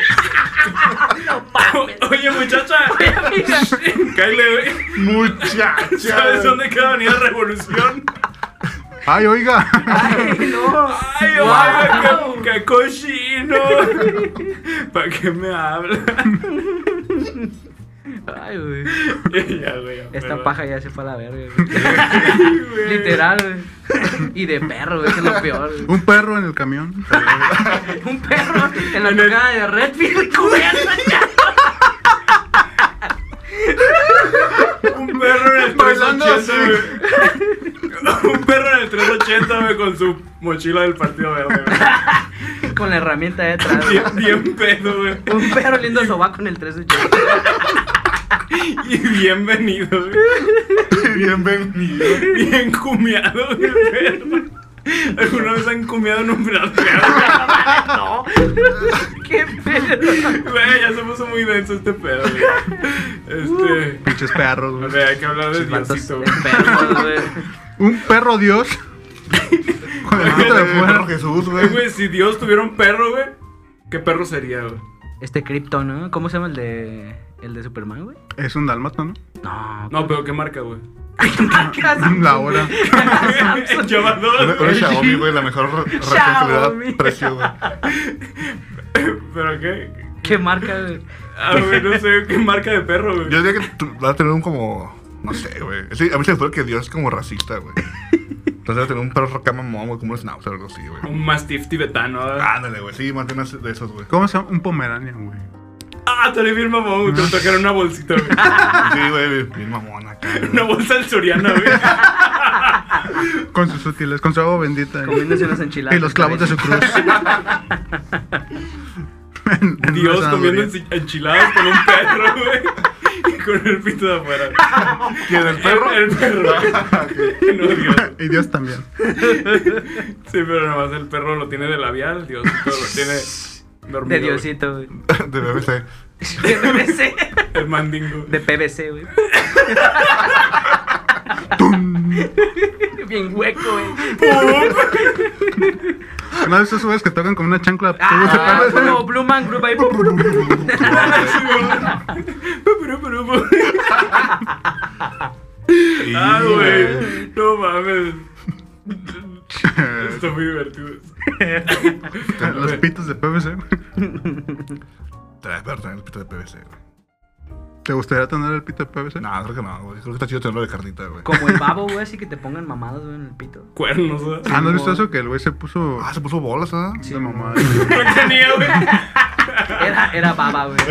Speaker 7: Oye, muchacha. Cáile, güey.
Speaker 1: Muchacha.
Speaker 7: ¿Sabes dónde queda Avenida Revolución?
Speaker 6: Ay, oiga.
Speaker 5: Ay, no.
Speaker 7: Ay,
Speaker 5: Wow.
Speaker 7: oiga, qué, qué cochino. ¿Para qué me habla?
Speaker 5: Ay, güey.
Speaker 7: Ya, güey.
Speaker 5: Esta
Speaker 7: pero-
Speaker 5: paja ya se fue a la verga, güey.
Speaker 7: güey.
Speaker 5: Literal, güey. Y de perro, güey, que es lo peor, güey.
Speaker 6: Un perro en el camión.
Speaker 5: Un perro en la tocada de Redfield cubierto ya.
Speaker 7: Un perro en el
Speaker 6: Bailando
Speaker 7: trescientos ochenta, güey. Un perro en el trescientos ochenta, güey, con su mochila del Partido Verde, güey.
Speaker 5: Con la herramienta detrás.
Speaker 7: Bien, bien pedo, güey.
Speaker 5: Un perro lindo el sobaco en el trescientos ochenta.
Speaker 7: Y bienvenido, güey.
Speaker 1: Bienvenido.
Speaker 7: Bien cumiado, güey, el perro. ¿Alguna vez han cumiado en un brazo?
Speaker 5: No. Qué pedo.
Speaker 7: Güey, ya se puso muy denso este pedo, güey. Este.
Speaker 6: Pinches perros,
Speaker 7: O
Speaker 6: güey.
Speaker 7: sea, hay que hablar de
Speaker 5: Vatos
Speaker 7: Diosito, güey.
Speaker 5: enfermos, güey.
Speaker 6: Un perro Dios. Con el pito de
Speaker 1: Ah,
Speaker 6: fuera.
Speaker 1: perro Jesús,
Speaker 7: Eh,
Speaker 1: güey.
Speaker 7: güey, si Dios tuviera un perro, güey, ¿qué perro sería, güey?
Speaker 5: Este Krypton, ¿no? ¿Cómo se llama el de. El de Superman, güey?
Speaker 6: Es un dálmata, ¿no?
Speaker 5: No.
Speaker 7: No, pero ¿qué marca, güey?
Speaker 6: La hora.
Speaker 7: Lleva
Speaker 1: Una,
Speaker 7: dos.
Speaker 1: una Xiaomi, güey, la mejor re- relación
Speaker 5: Xiaomi.
Speaker 1: calidad-precio, güey.
Speaker 7: ¿Pero qué?
Speaker 5: ¿Qué marca, güey?
Speaker 7: Ah, güey, no sé qué marca de perro, güey.
Speaker 1: Yo diría que tú vas a tener un como. No sé, güey. Sí, a mí se me fue que Dios es como racista, güey. Entonces va a tener un perro roca mamón, güey, como un schnauzer o algo así, güey.
Speaker 7: Un mastiff tibetano, ¿verdad?
Speaker 1: Ándale, güey. Sí, mantienes de esos, güey.
Speaker 6: ¿Cómo se llama? Un pomeranian, güey.
Speaker 7: Ah, te le vi el mamón, güey. Te lo trajeron una bolsita, güey.
Speaker 1: Sí, güey, bien mamón acá, güey.
Speaker 7: Una bolsa del Soriana, güey.
Speaker 6: Con sus útiles, con su agua bendita.
Speaker 5: Comiéndose unas enchiladas.
Speaker 6: Y los clavos de su cruz. En- en
Speaker 7: Dios
Speaker 6: una
Speaker 7: comiendo
Speaker 6: zanahoria.
Speaker 7: enchi- enchiladas con un perro, güey. Y con el pito de afuera.
Speaker 1: ¿Quién, el perro?
Speaker 7: El, el perro. No, Dios.
Speaker 6: Y Dios también.
Speaker 7: Sí, pero nada más el perro lo tiene de labial. Dios lo tiene dormido.
Speaker 5: De
Speaker 7: güey.
Speaker 5: Diosito, güey.
Speaker 1: De B B C.
Speaker 5: De P V C.
Speaker 7: El mandingo.
Speaker 5: De P V C, güey. Bien hueco, güey.
Speaker 6: Una de esas güeyes que tocan con una chancla.
Speaker 5: Ah, como Blue Man Group ahí.
Speaker 7: Pero, pero, pero. Ah, güey. No mames. Está muy divertido.
Speaker 6: Los pitos de P V C.
Speaker 1: Trae perro, trae el pito de P V C, güey.
Speaker 6: ¿Te gustaría tener el pito de P V C?
Speaker 1: No, creo que no, güey. Creo que está chido tenerlo de carnita, güey.
Speaker 5: Como el babo, güey, así que te pongan mamadas, güey, en el pito.
Speaker 7: Cuernos, ¿verdad?
Speaker 6: Ah, ¿no has visto eso? Que el güey se puso
Speaker 1: Ah, se puso bolas, ¿ah?
Speaker 6: de mamá.
Speaker 7: No tenía, güey.
Speaker 5: Era, era baba, güey.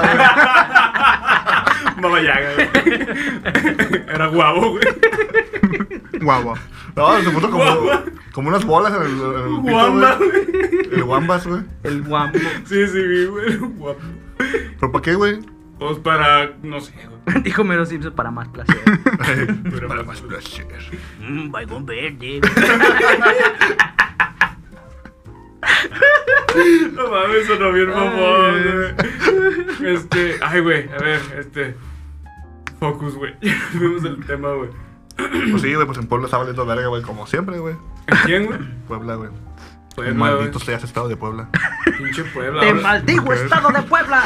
Speaker 7: Baba Yaga, güey. Era guavo, güey.
Speaker 6: Guau.
Speaker 1: No, se puso como,
Speaker 7: Guamba.
Speaker 1: como unas bolas en el, en el pito,
Speaker 7: Guamba,
Speaker 1: güey.
Speaker 7: güey.
Speaker 1: El guambas, güey.
Speaker 5: El guambo.
Speaker 7: Sí, sí, vi, güey. Guapo.
Speaker 1: ¿Pero para qué, güey?
Speaker 7: Pues para, no sé, güey.
Speaker 5: Dijo Mero Simpson para más placer.
Speaker 7: Pero
Speaker 1: Para
Speaker 7: más-
Speaker 1: más placer.
Speaker 5: Mmm, baigón verde.
Speaker 7: No mames, sonó bien mamón, güey. Este, ay, güey, a ver, este. Focus, güey. Vimos el tema, güey.
Speaker 1: Pues sí, güey, pues en Puebla está valiendo verga, güey, como siempre, güey.
Speaker 7: ¿En quién, güey?
Speaker 1: Puebla, güey.
Speaker 7: Puebla,
Speaker 1: Maldito
Speaker 7: güey.
Speaker 1: seas estado de Puebla.
Speaker 7: Pinche Puebla.
Speaker 5: Te
Speaker 7: ahora-
Speaker 5: maldigo, estado de Puebla.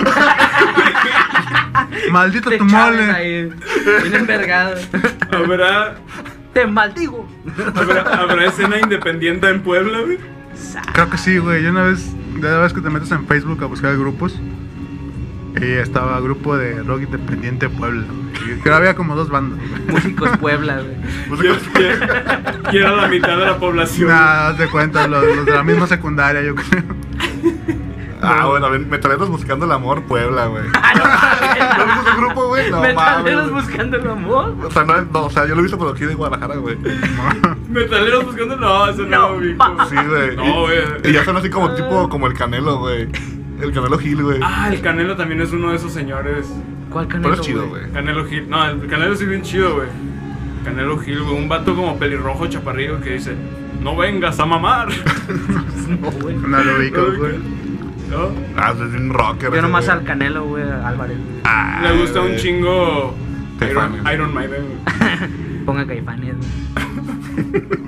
Speaker 6: Maldito
Speaker 5: Te
Speaker 6: tu
Speaker 5: Chávez
Speaker 6: mole.
Speaker 5: ahí. Bien envergado.
Speaker 7: ¿Habrá,
Speaker 5: Te maldigo.
Speaker 7: habrá, habrá escena independiente en Puebla, güey?
Speaker 6: Creo que sí, güey. Yo una vez, de la vez que te metes en Facebook a buscar grupos, y estaba grupo de rock independiente Puebla. Y creo que había como dos bandas.
Speaker 5: Músicos Puebla, güey.
Speaker 7: Y, y- y era la mitad de la población.
Speaker 6: Nada, haz de cuenta, los, los de la misma secundaria, yo creo.
Speaker 1: Ah, bueno, ven, metaleros buscando el amor, Puebla, güey. ¿No viste ese grupo, güey? No mames.
Speaker 5: Metaleros
Speaker 1: güey.
Speaker 5: buscando el amor.
Speaker 1: O sea, no, no, o sea, yo lo he visto por aquí de Guadalajara, güey.
Speaker 7: Metaleros buscando. No, eso no,
Speaker 5: No,
Speaker 7: lo vi.
Speaker 5: pa.
Speaker 1: Sí, güey.
Speaker 7: No, güey.
Speaker 1: Y, y ya son así como tipo, como el Canelo, güey. El Canelo Gil, güey.
Speaker 7: Ah, el Canelo también es uno de esos señores.
Speaker 5: ¿Cuál
Speaker 1: Pero
Speaker 5: canelo,
Speaker 1: es chido, güey.
Speaker 7: Canelo Gil. No, el Canelo sí bien chido, güey. Canelo Gil, güey. Un vato como pelirrojo chaparrillo que dice: no vengas a mamar.
Speaker 5: No, güey.
Speaker 6: No lo ubico, güey.
Speaker 7: ¿No?
Speaker 1: Ah, es un rocker.
Speaker 5: Yo
Speaker 1: ese,
Speaker 5: nomás
Speaker 1: güey.
Speaker 5: al Canelo, güey, Álvarez. güey.
Speaker 1: Ah,
Speaker 7: Le gusta un
Speaker 1: güey.
Speaker 7: chingo Iron,
Speaker 1: Caifanes.
Speaker 7: Iron Maiden, güey.
Speaker 5: Ponga Caifanes, güey.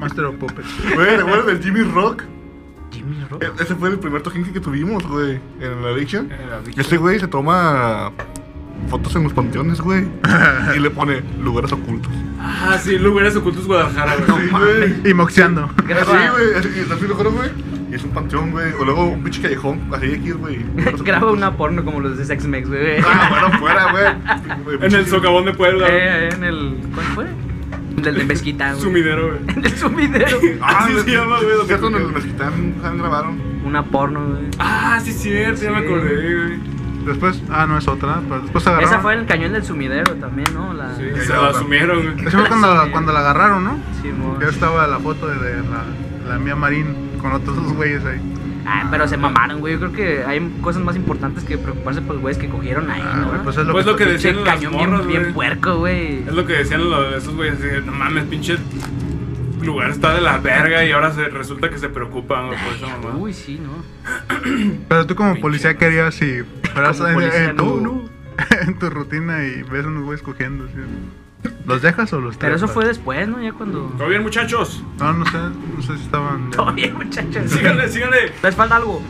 Speaker 6: Master of Puppets.
Speaker 1: Güey, ¿recuerdas del Jimmy Rock?
Speaker 5: Jimmy Rock.
Speaker 1: E- Ese fue el primer toquín que tuvimos, güey, en la Addiction.
Speaker 7: En la Addiction.
Speaker 1: Ese güey se toma fotos en los panteones, güey. Y le pone lugares ocultos.
Speaker 7: Ah, sí, lugares ocultos Guadalajara, güey.
Speaker 1: Sí, güey.
Speaker 6: Y moxeando.
Speaker 1: Así, güey. Así, así lo juro, güey. Y es un panteón, güey. O luego un pinche callejón, así de aquí, güey. lugares
Speaker 5: Graba
Speaker 1: ocultos.
Speaker 5: una porno como los de Sex Mex, güey.
Speaker 1: Ah, bueno, fuera, güey.
Speaker 7: En el socavón de Puebla.
Speaker 5: Eh, en el. ¿Cuál fue? Del de Mezquita, güey.
Speaker 7: Sumidero, güey.
Speaker 5: En el sumidero.
Speaker 1: Ah,
Speaker 7: Así se llama, güey, donde
Speaker 1: ¿Cierto? En el
Speaker 7: fue.
Speaker 1: Mezquitán se grabaron.
Speaker 5: Una porno, güey.
Speaker 7: Ah, sí, cierto, ya me
Speaker 5: Sí.
Speaker 7: acordé, güey.
Speaker 6: Después, ah, no es otra, pero después se agarraron.
Speaker 5: Esa fue en el cañón del sumidero también, ¿no? La...
Speaker 7: Sí,
Speaker 1: Ya,
Speaker 7: se
Speaker 1: ya,
Speaker 7: la
Speaker 1: ya.
Speaker 7: asumieron, güey.
Speaker 6: Esa fue cuando,
Speaker 5: Sí.
Speaker 6: cuando la agarraron, ¿no?
Speaker 5: Simón.
Speaker 6: Ya estaba la foto de, de la, la mía Marín con otros dos güeyes ahí.
Speaker 5: Ah, pero se mamaron, güey. Yo creo que hay cosas más importantes que preocuparse por los güeyes que cogieron ahí,
Speaker 6: Ah,
Speaker 5: ¿no?
Speaker 6: güey, pues es lo
Speaker 7: Pues
Speaker 6: que,
Speaker 7: lo que
Speaker 5: Pinche
Speaker 7: decían las
Speaker 5: cañón
Speaker 7: morras,
Speaker 5: bien, bien
Speaker 7: güey.
Speaker 5: puerco, güey.
Speaker 7: Es lo que decían los, esos güeyes, así, no mames, pinche lugar está de la verga y ahora se, resulta que se preocupan güey, por esa mamá.
Speaker 5: Uy, sí, ¿no?
Speaker 6: Pero tú como
Speaker 7: Pinche
Speaker 6: policía
Speaker 7: madre.
Speaker 6: querías si fueras
Speaker 5: Como
Speaker 6: en,
Speaker 5: policía,
Speaker 6: en tu,
Speaker 5: no, no.
Speaker 6: en tu rutina y ves unos güeyes cogiendo. ¿Sí? ¿Los dejas o los
Speaker 5: Pero eso
Speaker 6: trepas?
Speaker 5: fue después, ¿no? Ya cuando...
Speaker 7: ¿Todo bien, muchachos?
Speaker 6: No, no sé, no sé si estaban... ya-
Speaker 5: Todo bien, muchachos.
Speaker 7: Síganle, síganle.
Speaker 5: ¿Les falta algo?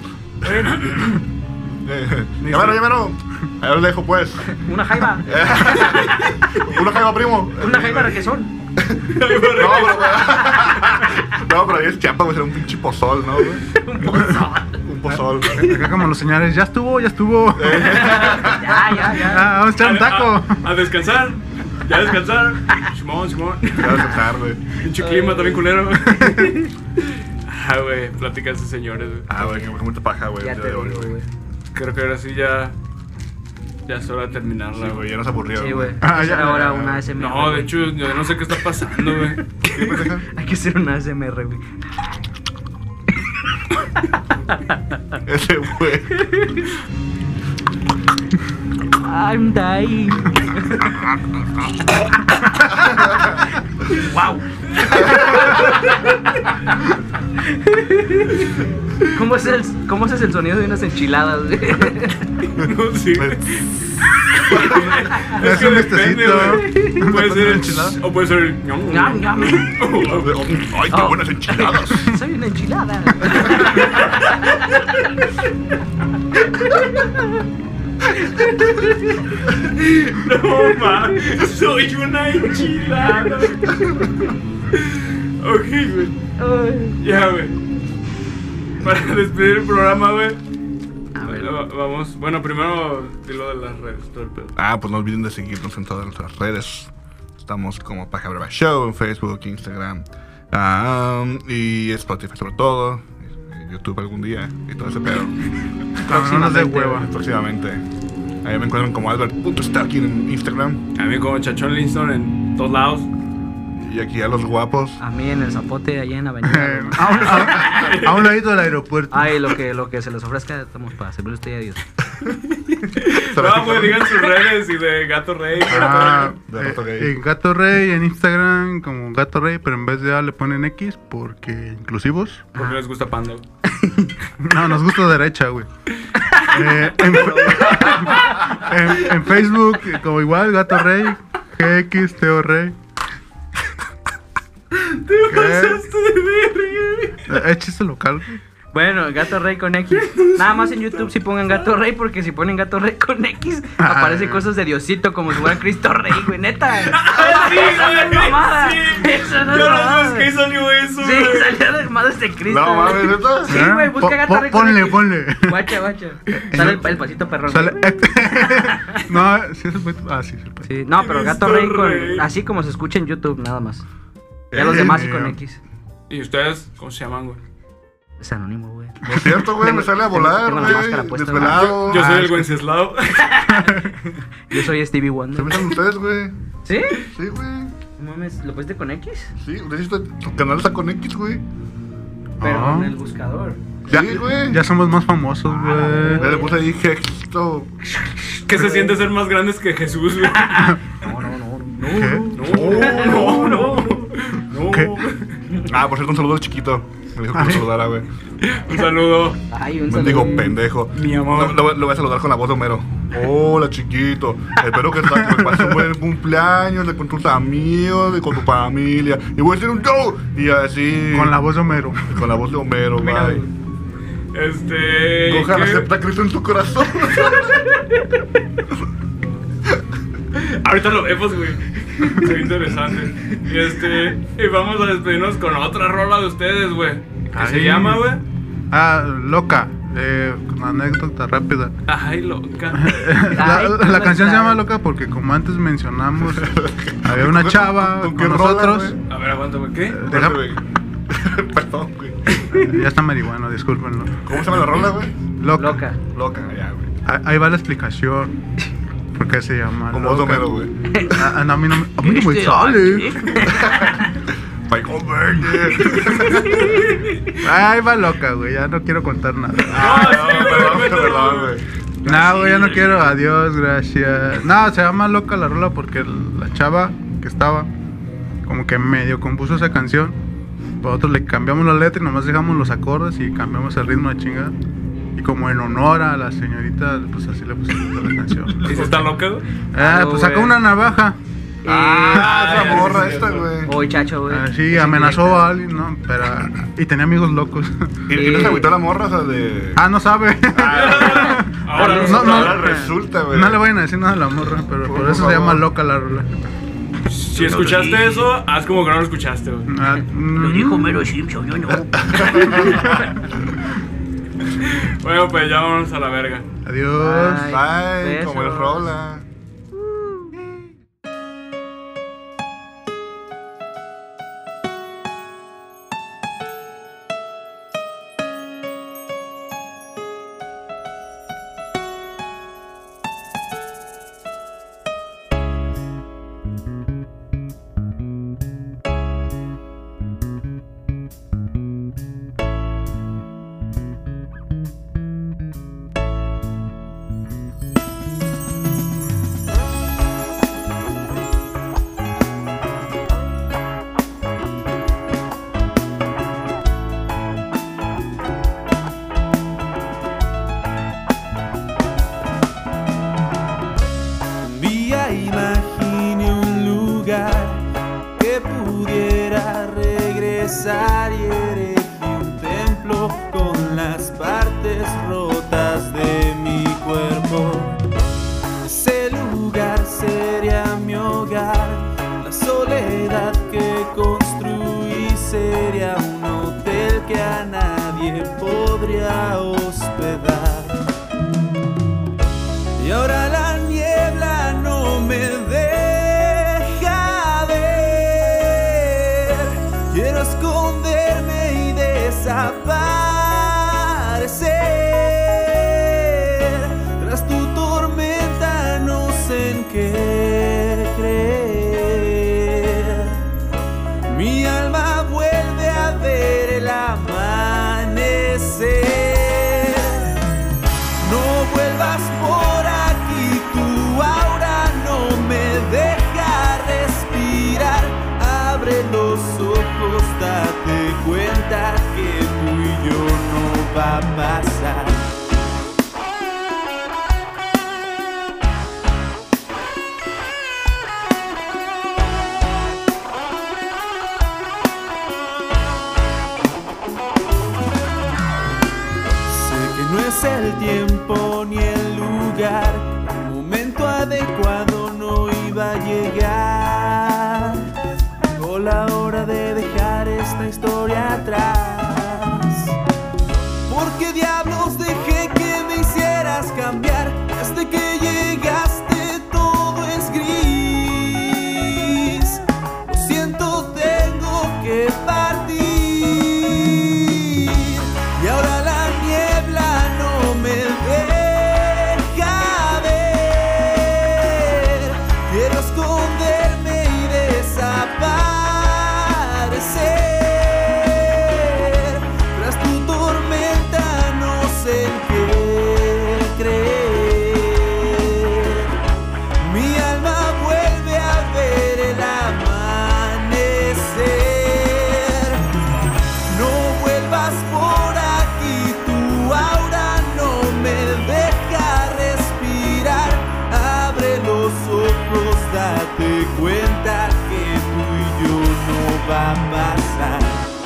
Speaker 1: Eh, Llámalo, llámalo. Ahí lo dejo, pues.
Speaker 5: Una jaiba.
Speaker 1: Una jaiba, primo.
Speaker 5: Una jaiba requesón.
Speaker 1: No, pero, no, pero ahí es Chiapas, güey. Será un pinche pozol, ¿no, güey?
Speaker 5: Un pozol.
Speaker 1: Un pozol.
Speaker 6: Acá como los señores, ya estuvo, ya estuvo.
Speaker 5: Ya, ya, ya.
Speaker 6: Ah, vamos a echar un taco.
Speaker 7: A, a descansar. Ya a descansar. Simón, Simón.
Speaker 1: Ya vas a empezar, güey.
Speaker 7: Pinche clima también culero. Ah, güey, pláticas de señores, güey.
Speaker 1: Ah, güey, que mucha paja, güey.
Speaker 5: Ya
Speaker 1: el
Speaker 5: te
Speaker 1: día de hoy,
Speaker 5: digo, güey.
Speaker 7: Creo que ahora sí ya. Ya es hora de terminarla,
Speaker 1: Sí,
Speaker 7: güey.
Speaker 1: güey, ya nos aburrió.
Speaker 5: Sí, güey.
Speaker 6: Ah,
Speaker 5: Hay que
Speaker 6: ya,
Speaker 5: hacer ahora
Speaker 6: ya,
Speaker 5: una A S M R.
Speaker 7: No, de hecho, yo no sé qué está pasando, güey.
Speaker 1: ¿Qué pendeja?
Speaker 5: Hay que hacer una A S M R, güey.
Speaker 1: Ese, güey.
Speaker 5: I'm dying. Wow. ¿Cómo es el cómo es el sonido de unas enchiladas? güey?
Speaker 7: No, sí.
Speaker 6: Es
Speaker 7: que
Speaker 6: un
Speaker 7: depende,
Speaker 6: vistecito.
Speaker 7: güey. Puede ser el
Speaker 6: enchilada.
Speaker 7: o puede ser el
Speaker 5: Ñam, ñam.
Speaker 1: Ay, qué buenas enchiladas.
Speaker 5: Soy una enchilada.
Speaker 7: No, mames, soy una enchilada. Ok, güey.
Speaker 5: Ay.
Speaker 7: Ya, güey. Para despedir el programa, güey.
Speaker 5: A ver.
Speaker 7: va- Vamos, bueno, primero dilo de las redes, todo el pedo.
Speaker 1: Ah, pues no olviden de seguirnos en todas nuestras redes. Estamos como Paja Brava Show en Facebook, Instagram ah, um, y Spotify sobre todo. y YouTube algún día y todo ese pedo.
Speaker 6: No, no nos dé hueva.
Speaker 1: Próximamente. Ahí me encuentran como Albert.Starky en Instagram.
Speaker 7: A mí como Chachón Linston en todos lados.
Speaker 1: Y aquí a los guapos.
Speaker 5: A mí en el Zapote, allá en
Speaker 6: Eh,
Speaker 5: Avenida.
Speaker 6: a, un, a- a un ladito del aeropuerto.
Speaker 5: Ay, lo que, lo que se les ofrezca, estamos para servirle a usted y a Dios.
Speaker 7: No, pues digan sus redes y de Gato Rey.
Speaker 6: Ah,
Speaker 1: De Gato
Speaker 6: eh,
Speaker 1: Rey.
Speaker 6: en Gato Rey en Instagram como Gato Rey, pero en vez de A le ponen X porque inclusivos.
Speaker 7: Porque les gusta Panda, güey.
Speaker 6: No, nos gusta derecha, güey. Eh, en, en- en Facebook como igual Gato Rey, G X Teo Rey.
Speaker 7: Te pasaste de verga,
Speaker 6: Eh, Es chiste local, güey.
Speaker 5: Bueno, Gato Rey con X. Nada más en YouTube si pongan Gato Rey, porque si ponen Gato Rey con X,
Speaker 6: Ah.
Speaker 5: aparecen cosas de Diosito como si fuera Cristo Rey, güey, neta.
Speaker 7: Ah, sí,
Speaker 5: Eso no es
Speaker 7: güey,
Speaker 5: mamada.
Speaker 7: sí.
Speaker 5: Eso no es
Speaker 7: Yo no
Speaker 5: mamada.
Speaker 7: sé qué salió eso,
Speaker 5: Sí,
Speaker 7: güey.
Speaker 5: salió de madres de Cristo.
Speaker 1: No
Speaker 5: güey.
Speaker 1: mames, ¿neta?
Speaker 5: Sí,
Speaker 6: ¿Eh?
Speaker 5: güey, busca
Speaker 6: Po-
Speaker 5: Gato
Speaker 6: po-
Speaker 5: Rey con
Speaker 6: ponle,
Speaker 5: X.
Speaker 6: ponle.
Speaker 5: Guacha, guacha. Sale el, el pasito perrón.
Speaker 6: Sale-
Speaker 5: güey.
Speaker 6: No, sí es el pet- Ah, sí, es el pet-
Speaker 5: Sí, no, pero Gato
Speaker 7: Cristo
Speaker 5: Rey con.
Speaker 7: Rey.
Speaker 5: Así como se escucha en YouTube, nada más. Ya
Speaker 6: Eh,
Speaker 5: los demás sí
Speaker 6: eh,
Speaker 5: con X.
Speaker 7: ¿Y ustedes cómo se llaman, güey?
Speaker 5: Es anónimo, güey.
Speaker 1: No es cierto, güey, me sale a volar,
Speaker 5: Tengo la
Speaker 1: güey.
Speaker 5: máscara puesta,
Speaker 1: Desvelado.
Speaker 7: Yo soy
Speaker 6: Ah,
Speaker 7: el
Speaker 6: es que-
Speaker 7: Wenceslao.
Speaker 5: Yo soy Stevie
Speaker 1: ¿Se
Speaker 5: Wonder.
Speaker 1: me salen ustedes, güey?
Speaker 5: ¿Sí?
Speaker 1: Sí, güey.
Speaker 5: No mames, ¿lo pusiste con X?
Speaker 1: Sí, de hecho, tu canal está con X, güey.
Speaker 5: Pero
Speaker 6: Ah.
Speaker 5: en el buscador.
Speaker 1: Sí, güey.
Speaker 6: Ya somos más famosos,
Speaker 1: Ya le
Speaker 6: güey.
Speaker 1: puse ahí Gexto.
Speaker 7: Que se siente ser más grandes que Jesús, güey.
Speaker 5: No, no, no, no.
Speaker 6: ¿Qué?
Speaker 7: No, no, no. No.
Speaker 6: ¿Qué?
Speaker 1: Ah, por cierto, un saludo al chiquito. Me dijo que lo saludara, güey.
Speaker 7: Un saludo.
Speaker 5: Ay, un
Speaker 1: Me
Speaker 5: saludo.
Speaker 1: digo pendejo.
Speaker 7: Mi amor.
Speaker 1: Lo, lo- lo voy a saludar con la voz de Homero. Hola, chiquito. Espero que te pases un buen cumpleaños con tus amigos y con tu familia. Y voy a hacer un show. Y así.
Speaker 6: Con la voz de Homero.
Speaker 1: Con la voz de Homero,
Speaker 7: Mira,
Speaker 1: bye.
Speaker 7: Este.
Speaker 1: Gohan
Speaker 7: ¿qué?
Speaker 1: acepta a Cristo en su corazón.
Speaker 7: Ahorita lo vemos, güey. Qué interesante. Y este. Y vamos a despedirnos con otra rola de ustedes, güey. ¿Qué se
Speaker 6: Ay.
Speaker 7: llama, güey?
Speaker 6: Ah, loca. Eh, una anécdota rápida.
Speaker 7: Ay, loca.
Speaker 6: La,
Speaker 5: Ay,
Speaker 6: la
Speaker 5: la
Speaker 6: canción se llama
Speaker 5: chava.
Speaker 6: Loca porque como antes mencionamos, había una chava
Speaker 1: ¿Con
Speaker 6: con
Speaker 1: qué rola,
Speaker 6: nosotros.
Speaker 1: güey?
Speaker 7: A ver, aguanta, güey. ¿Qué?
Speaker 6: Deja-
Speaker 1: Güey. Perdón, güey.
Speaker 6: Ya está marihuana, discúlpenlo.
Speaker 1: ¿Cómo se llama la rola, güey?
Speaker 6: Loca.
Speaker 5: Loca.
Speaker 1: Loca, ya, güey.
Speaker 6: Ah, Ahí va la explicación. ¿Por qué se llama
Speaker 1: Como voz de
Speaker 6: Loca?
Speaker 1: Homero, güey.
Speaker 6: Ah, no, a mí no me, a mí no me
Speaker 5: Este,
Speaker 6: sale.
Speaker 1: Michael Verde.
Speaker 6: Ahí va Loca, güey. Ya no quiero contar nada.
Speaker 1: Ah,
Speaker 7: sí,
Speaker 1: no,
Speaker 7: güey,
Speaker 1: perdón,
Speaker 7: cuéntalo.
Speaker 1: perdón, güey.
Speaker 6: No, güey, ya no quiero. Adiós, gracias. No, se llama Loca la rola porque la chava que estaba como que medio compuso esa canción. Nosotros le cambiamos la letra y nomás dejamos los acordes y cambiamos el ritmo de chingada. Y como en honor a la señorita, pues así le pusimos la canción.
Speaker 7: ¿Y si está loca, güey?
Speaker 6: Ah,
Speaker 5: No,
Speaker 6: pues sacó
Speaker 5: güey.
Speaker 6: una navaja.
Speaker 1: Ah, esa
Speaker 7: ya,
Speaker 1: morra
Speaker 7: sí, sí,
Speaker 1: esta,
Speaker 7: sí.
Speaker 1: güey.
Speaker 5: Oye, chacho, güey.
Speaker 6: Ah, sí, amenazó a alguien, ¿no? Pero, y tenía amigos locos.
Speaker 1: ¿Y y no se agüitó la morra, o sea, de.
Speaker 6: Ah, no sabe.
Speaker 7: Ahora
Speaker 6: no,
Speaker 7: no,
Speaker 6: no,
Speaker 1: Ahora resulta, güey.
Speaker 6: No le vayan a decir nada a la morra, pero
Speaker 1: Por
Speaker 6: por eso
Speaker 1: favor.
Speaker 6: se llama Loca la rola.
Speaker 7: Si escuchaste eso, haz como que no lo escuchaste, güey.
Speaker 6: Ah,
Speaker 5: Lo
Speaker 6: mm,
Speaker 5: dijo Mero Simpson, yo no.
Speaker 7: Bueno, pues ya vámonos a la verga.
Speaker 6: Adiós.
Speaker 5: Bye.
Speaker 1: Bye, como el
Speaker 5: Besos.
Speaker 1: rola.
Speaker 8: Un día imaginé un lugar que pudiera regresar y erigí un templo con las partes rotas de mi cuerpo. Ese lugar sería mi hogar, la soledad que construí sería un hotel que a nadie podría hospedar. Y ahora la niebla no me deja ver. Quiero esconderme y desaparecer. Tras tu tormenta no sé en qué creer. Mi alma vuelve a ver el amanecer. No vuelvas por aquí, tu aura no me deja respirar. Abre los ojos, date cuenta que tú y yo no va a pasar. Sé que no es el tiempo ni el lugar, el momento adecuado no iba a llegar. Llegó la hora de dejar esta historia atrás. ¿Por qué diablos dejé que me hicieras cambiar? Desde que llegaste todo es gris. Lo siento, tengo que partir. Y ahora la niebla no me deja ver. Quiero esconderme y desaparecer. va a pasar.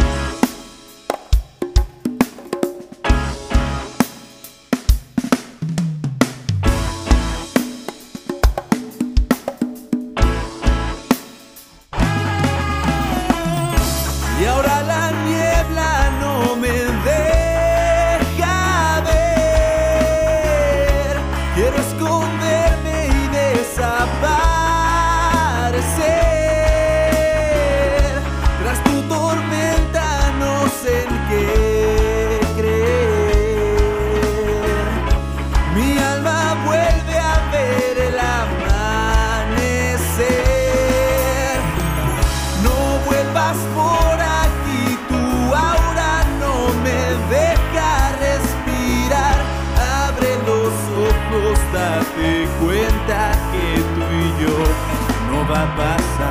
Speaker 8: Y ahora la niebla no me deja ver. Quiero esconderme y desaparecer. Tras tu tormenta no sé en qué creer. Mi alma vuelve a ver el amanecer. No vuelvas por aquí, tu aura no me deja respirar. Abre los ojos, date cuenta que tú y yo no va a pasar.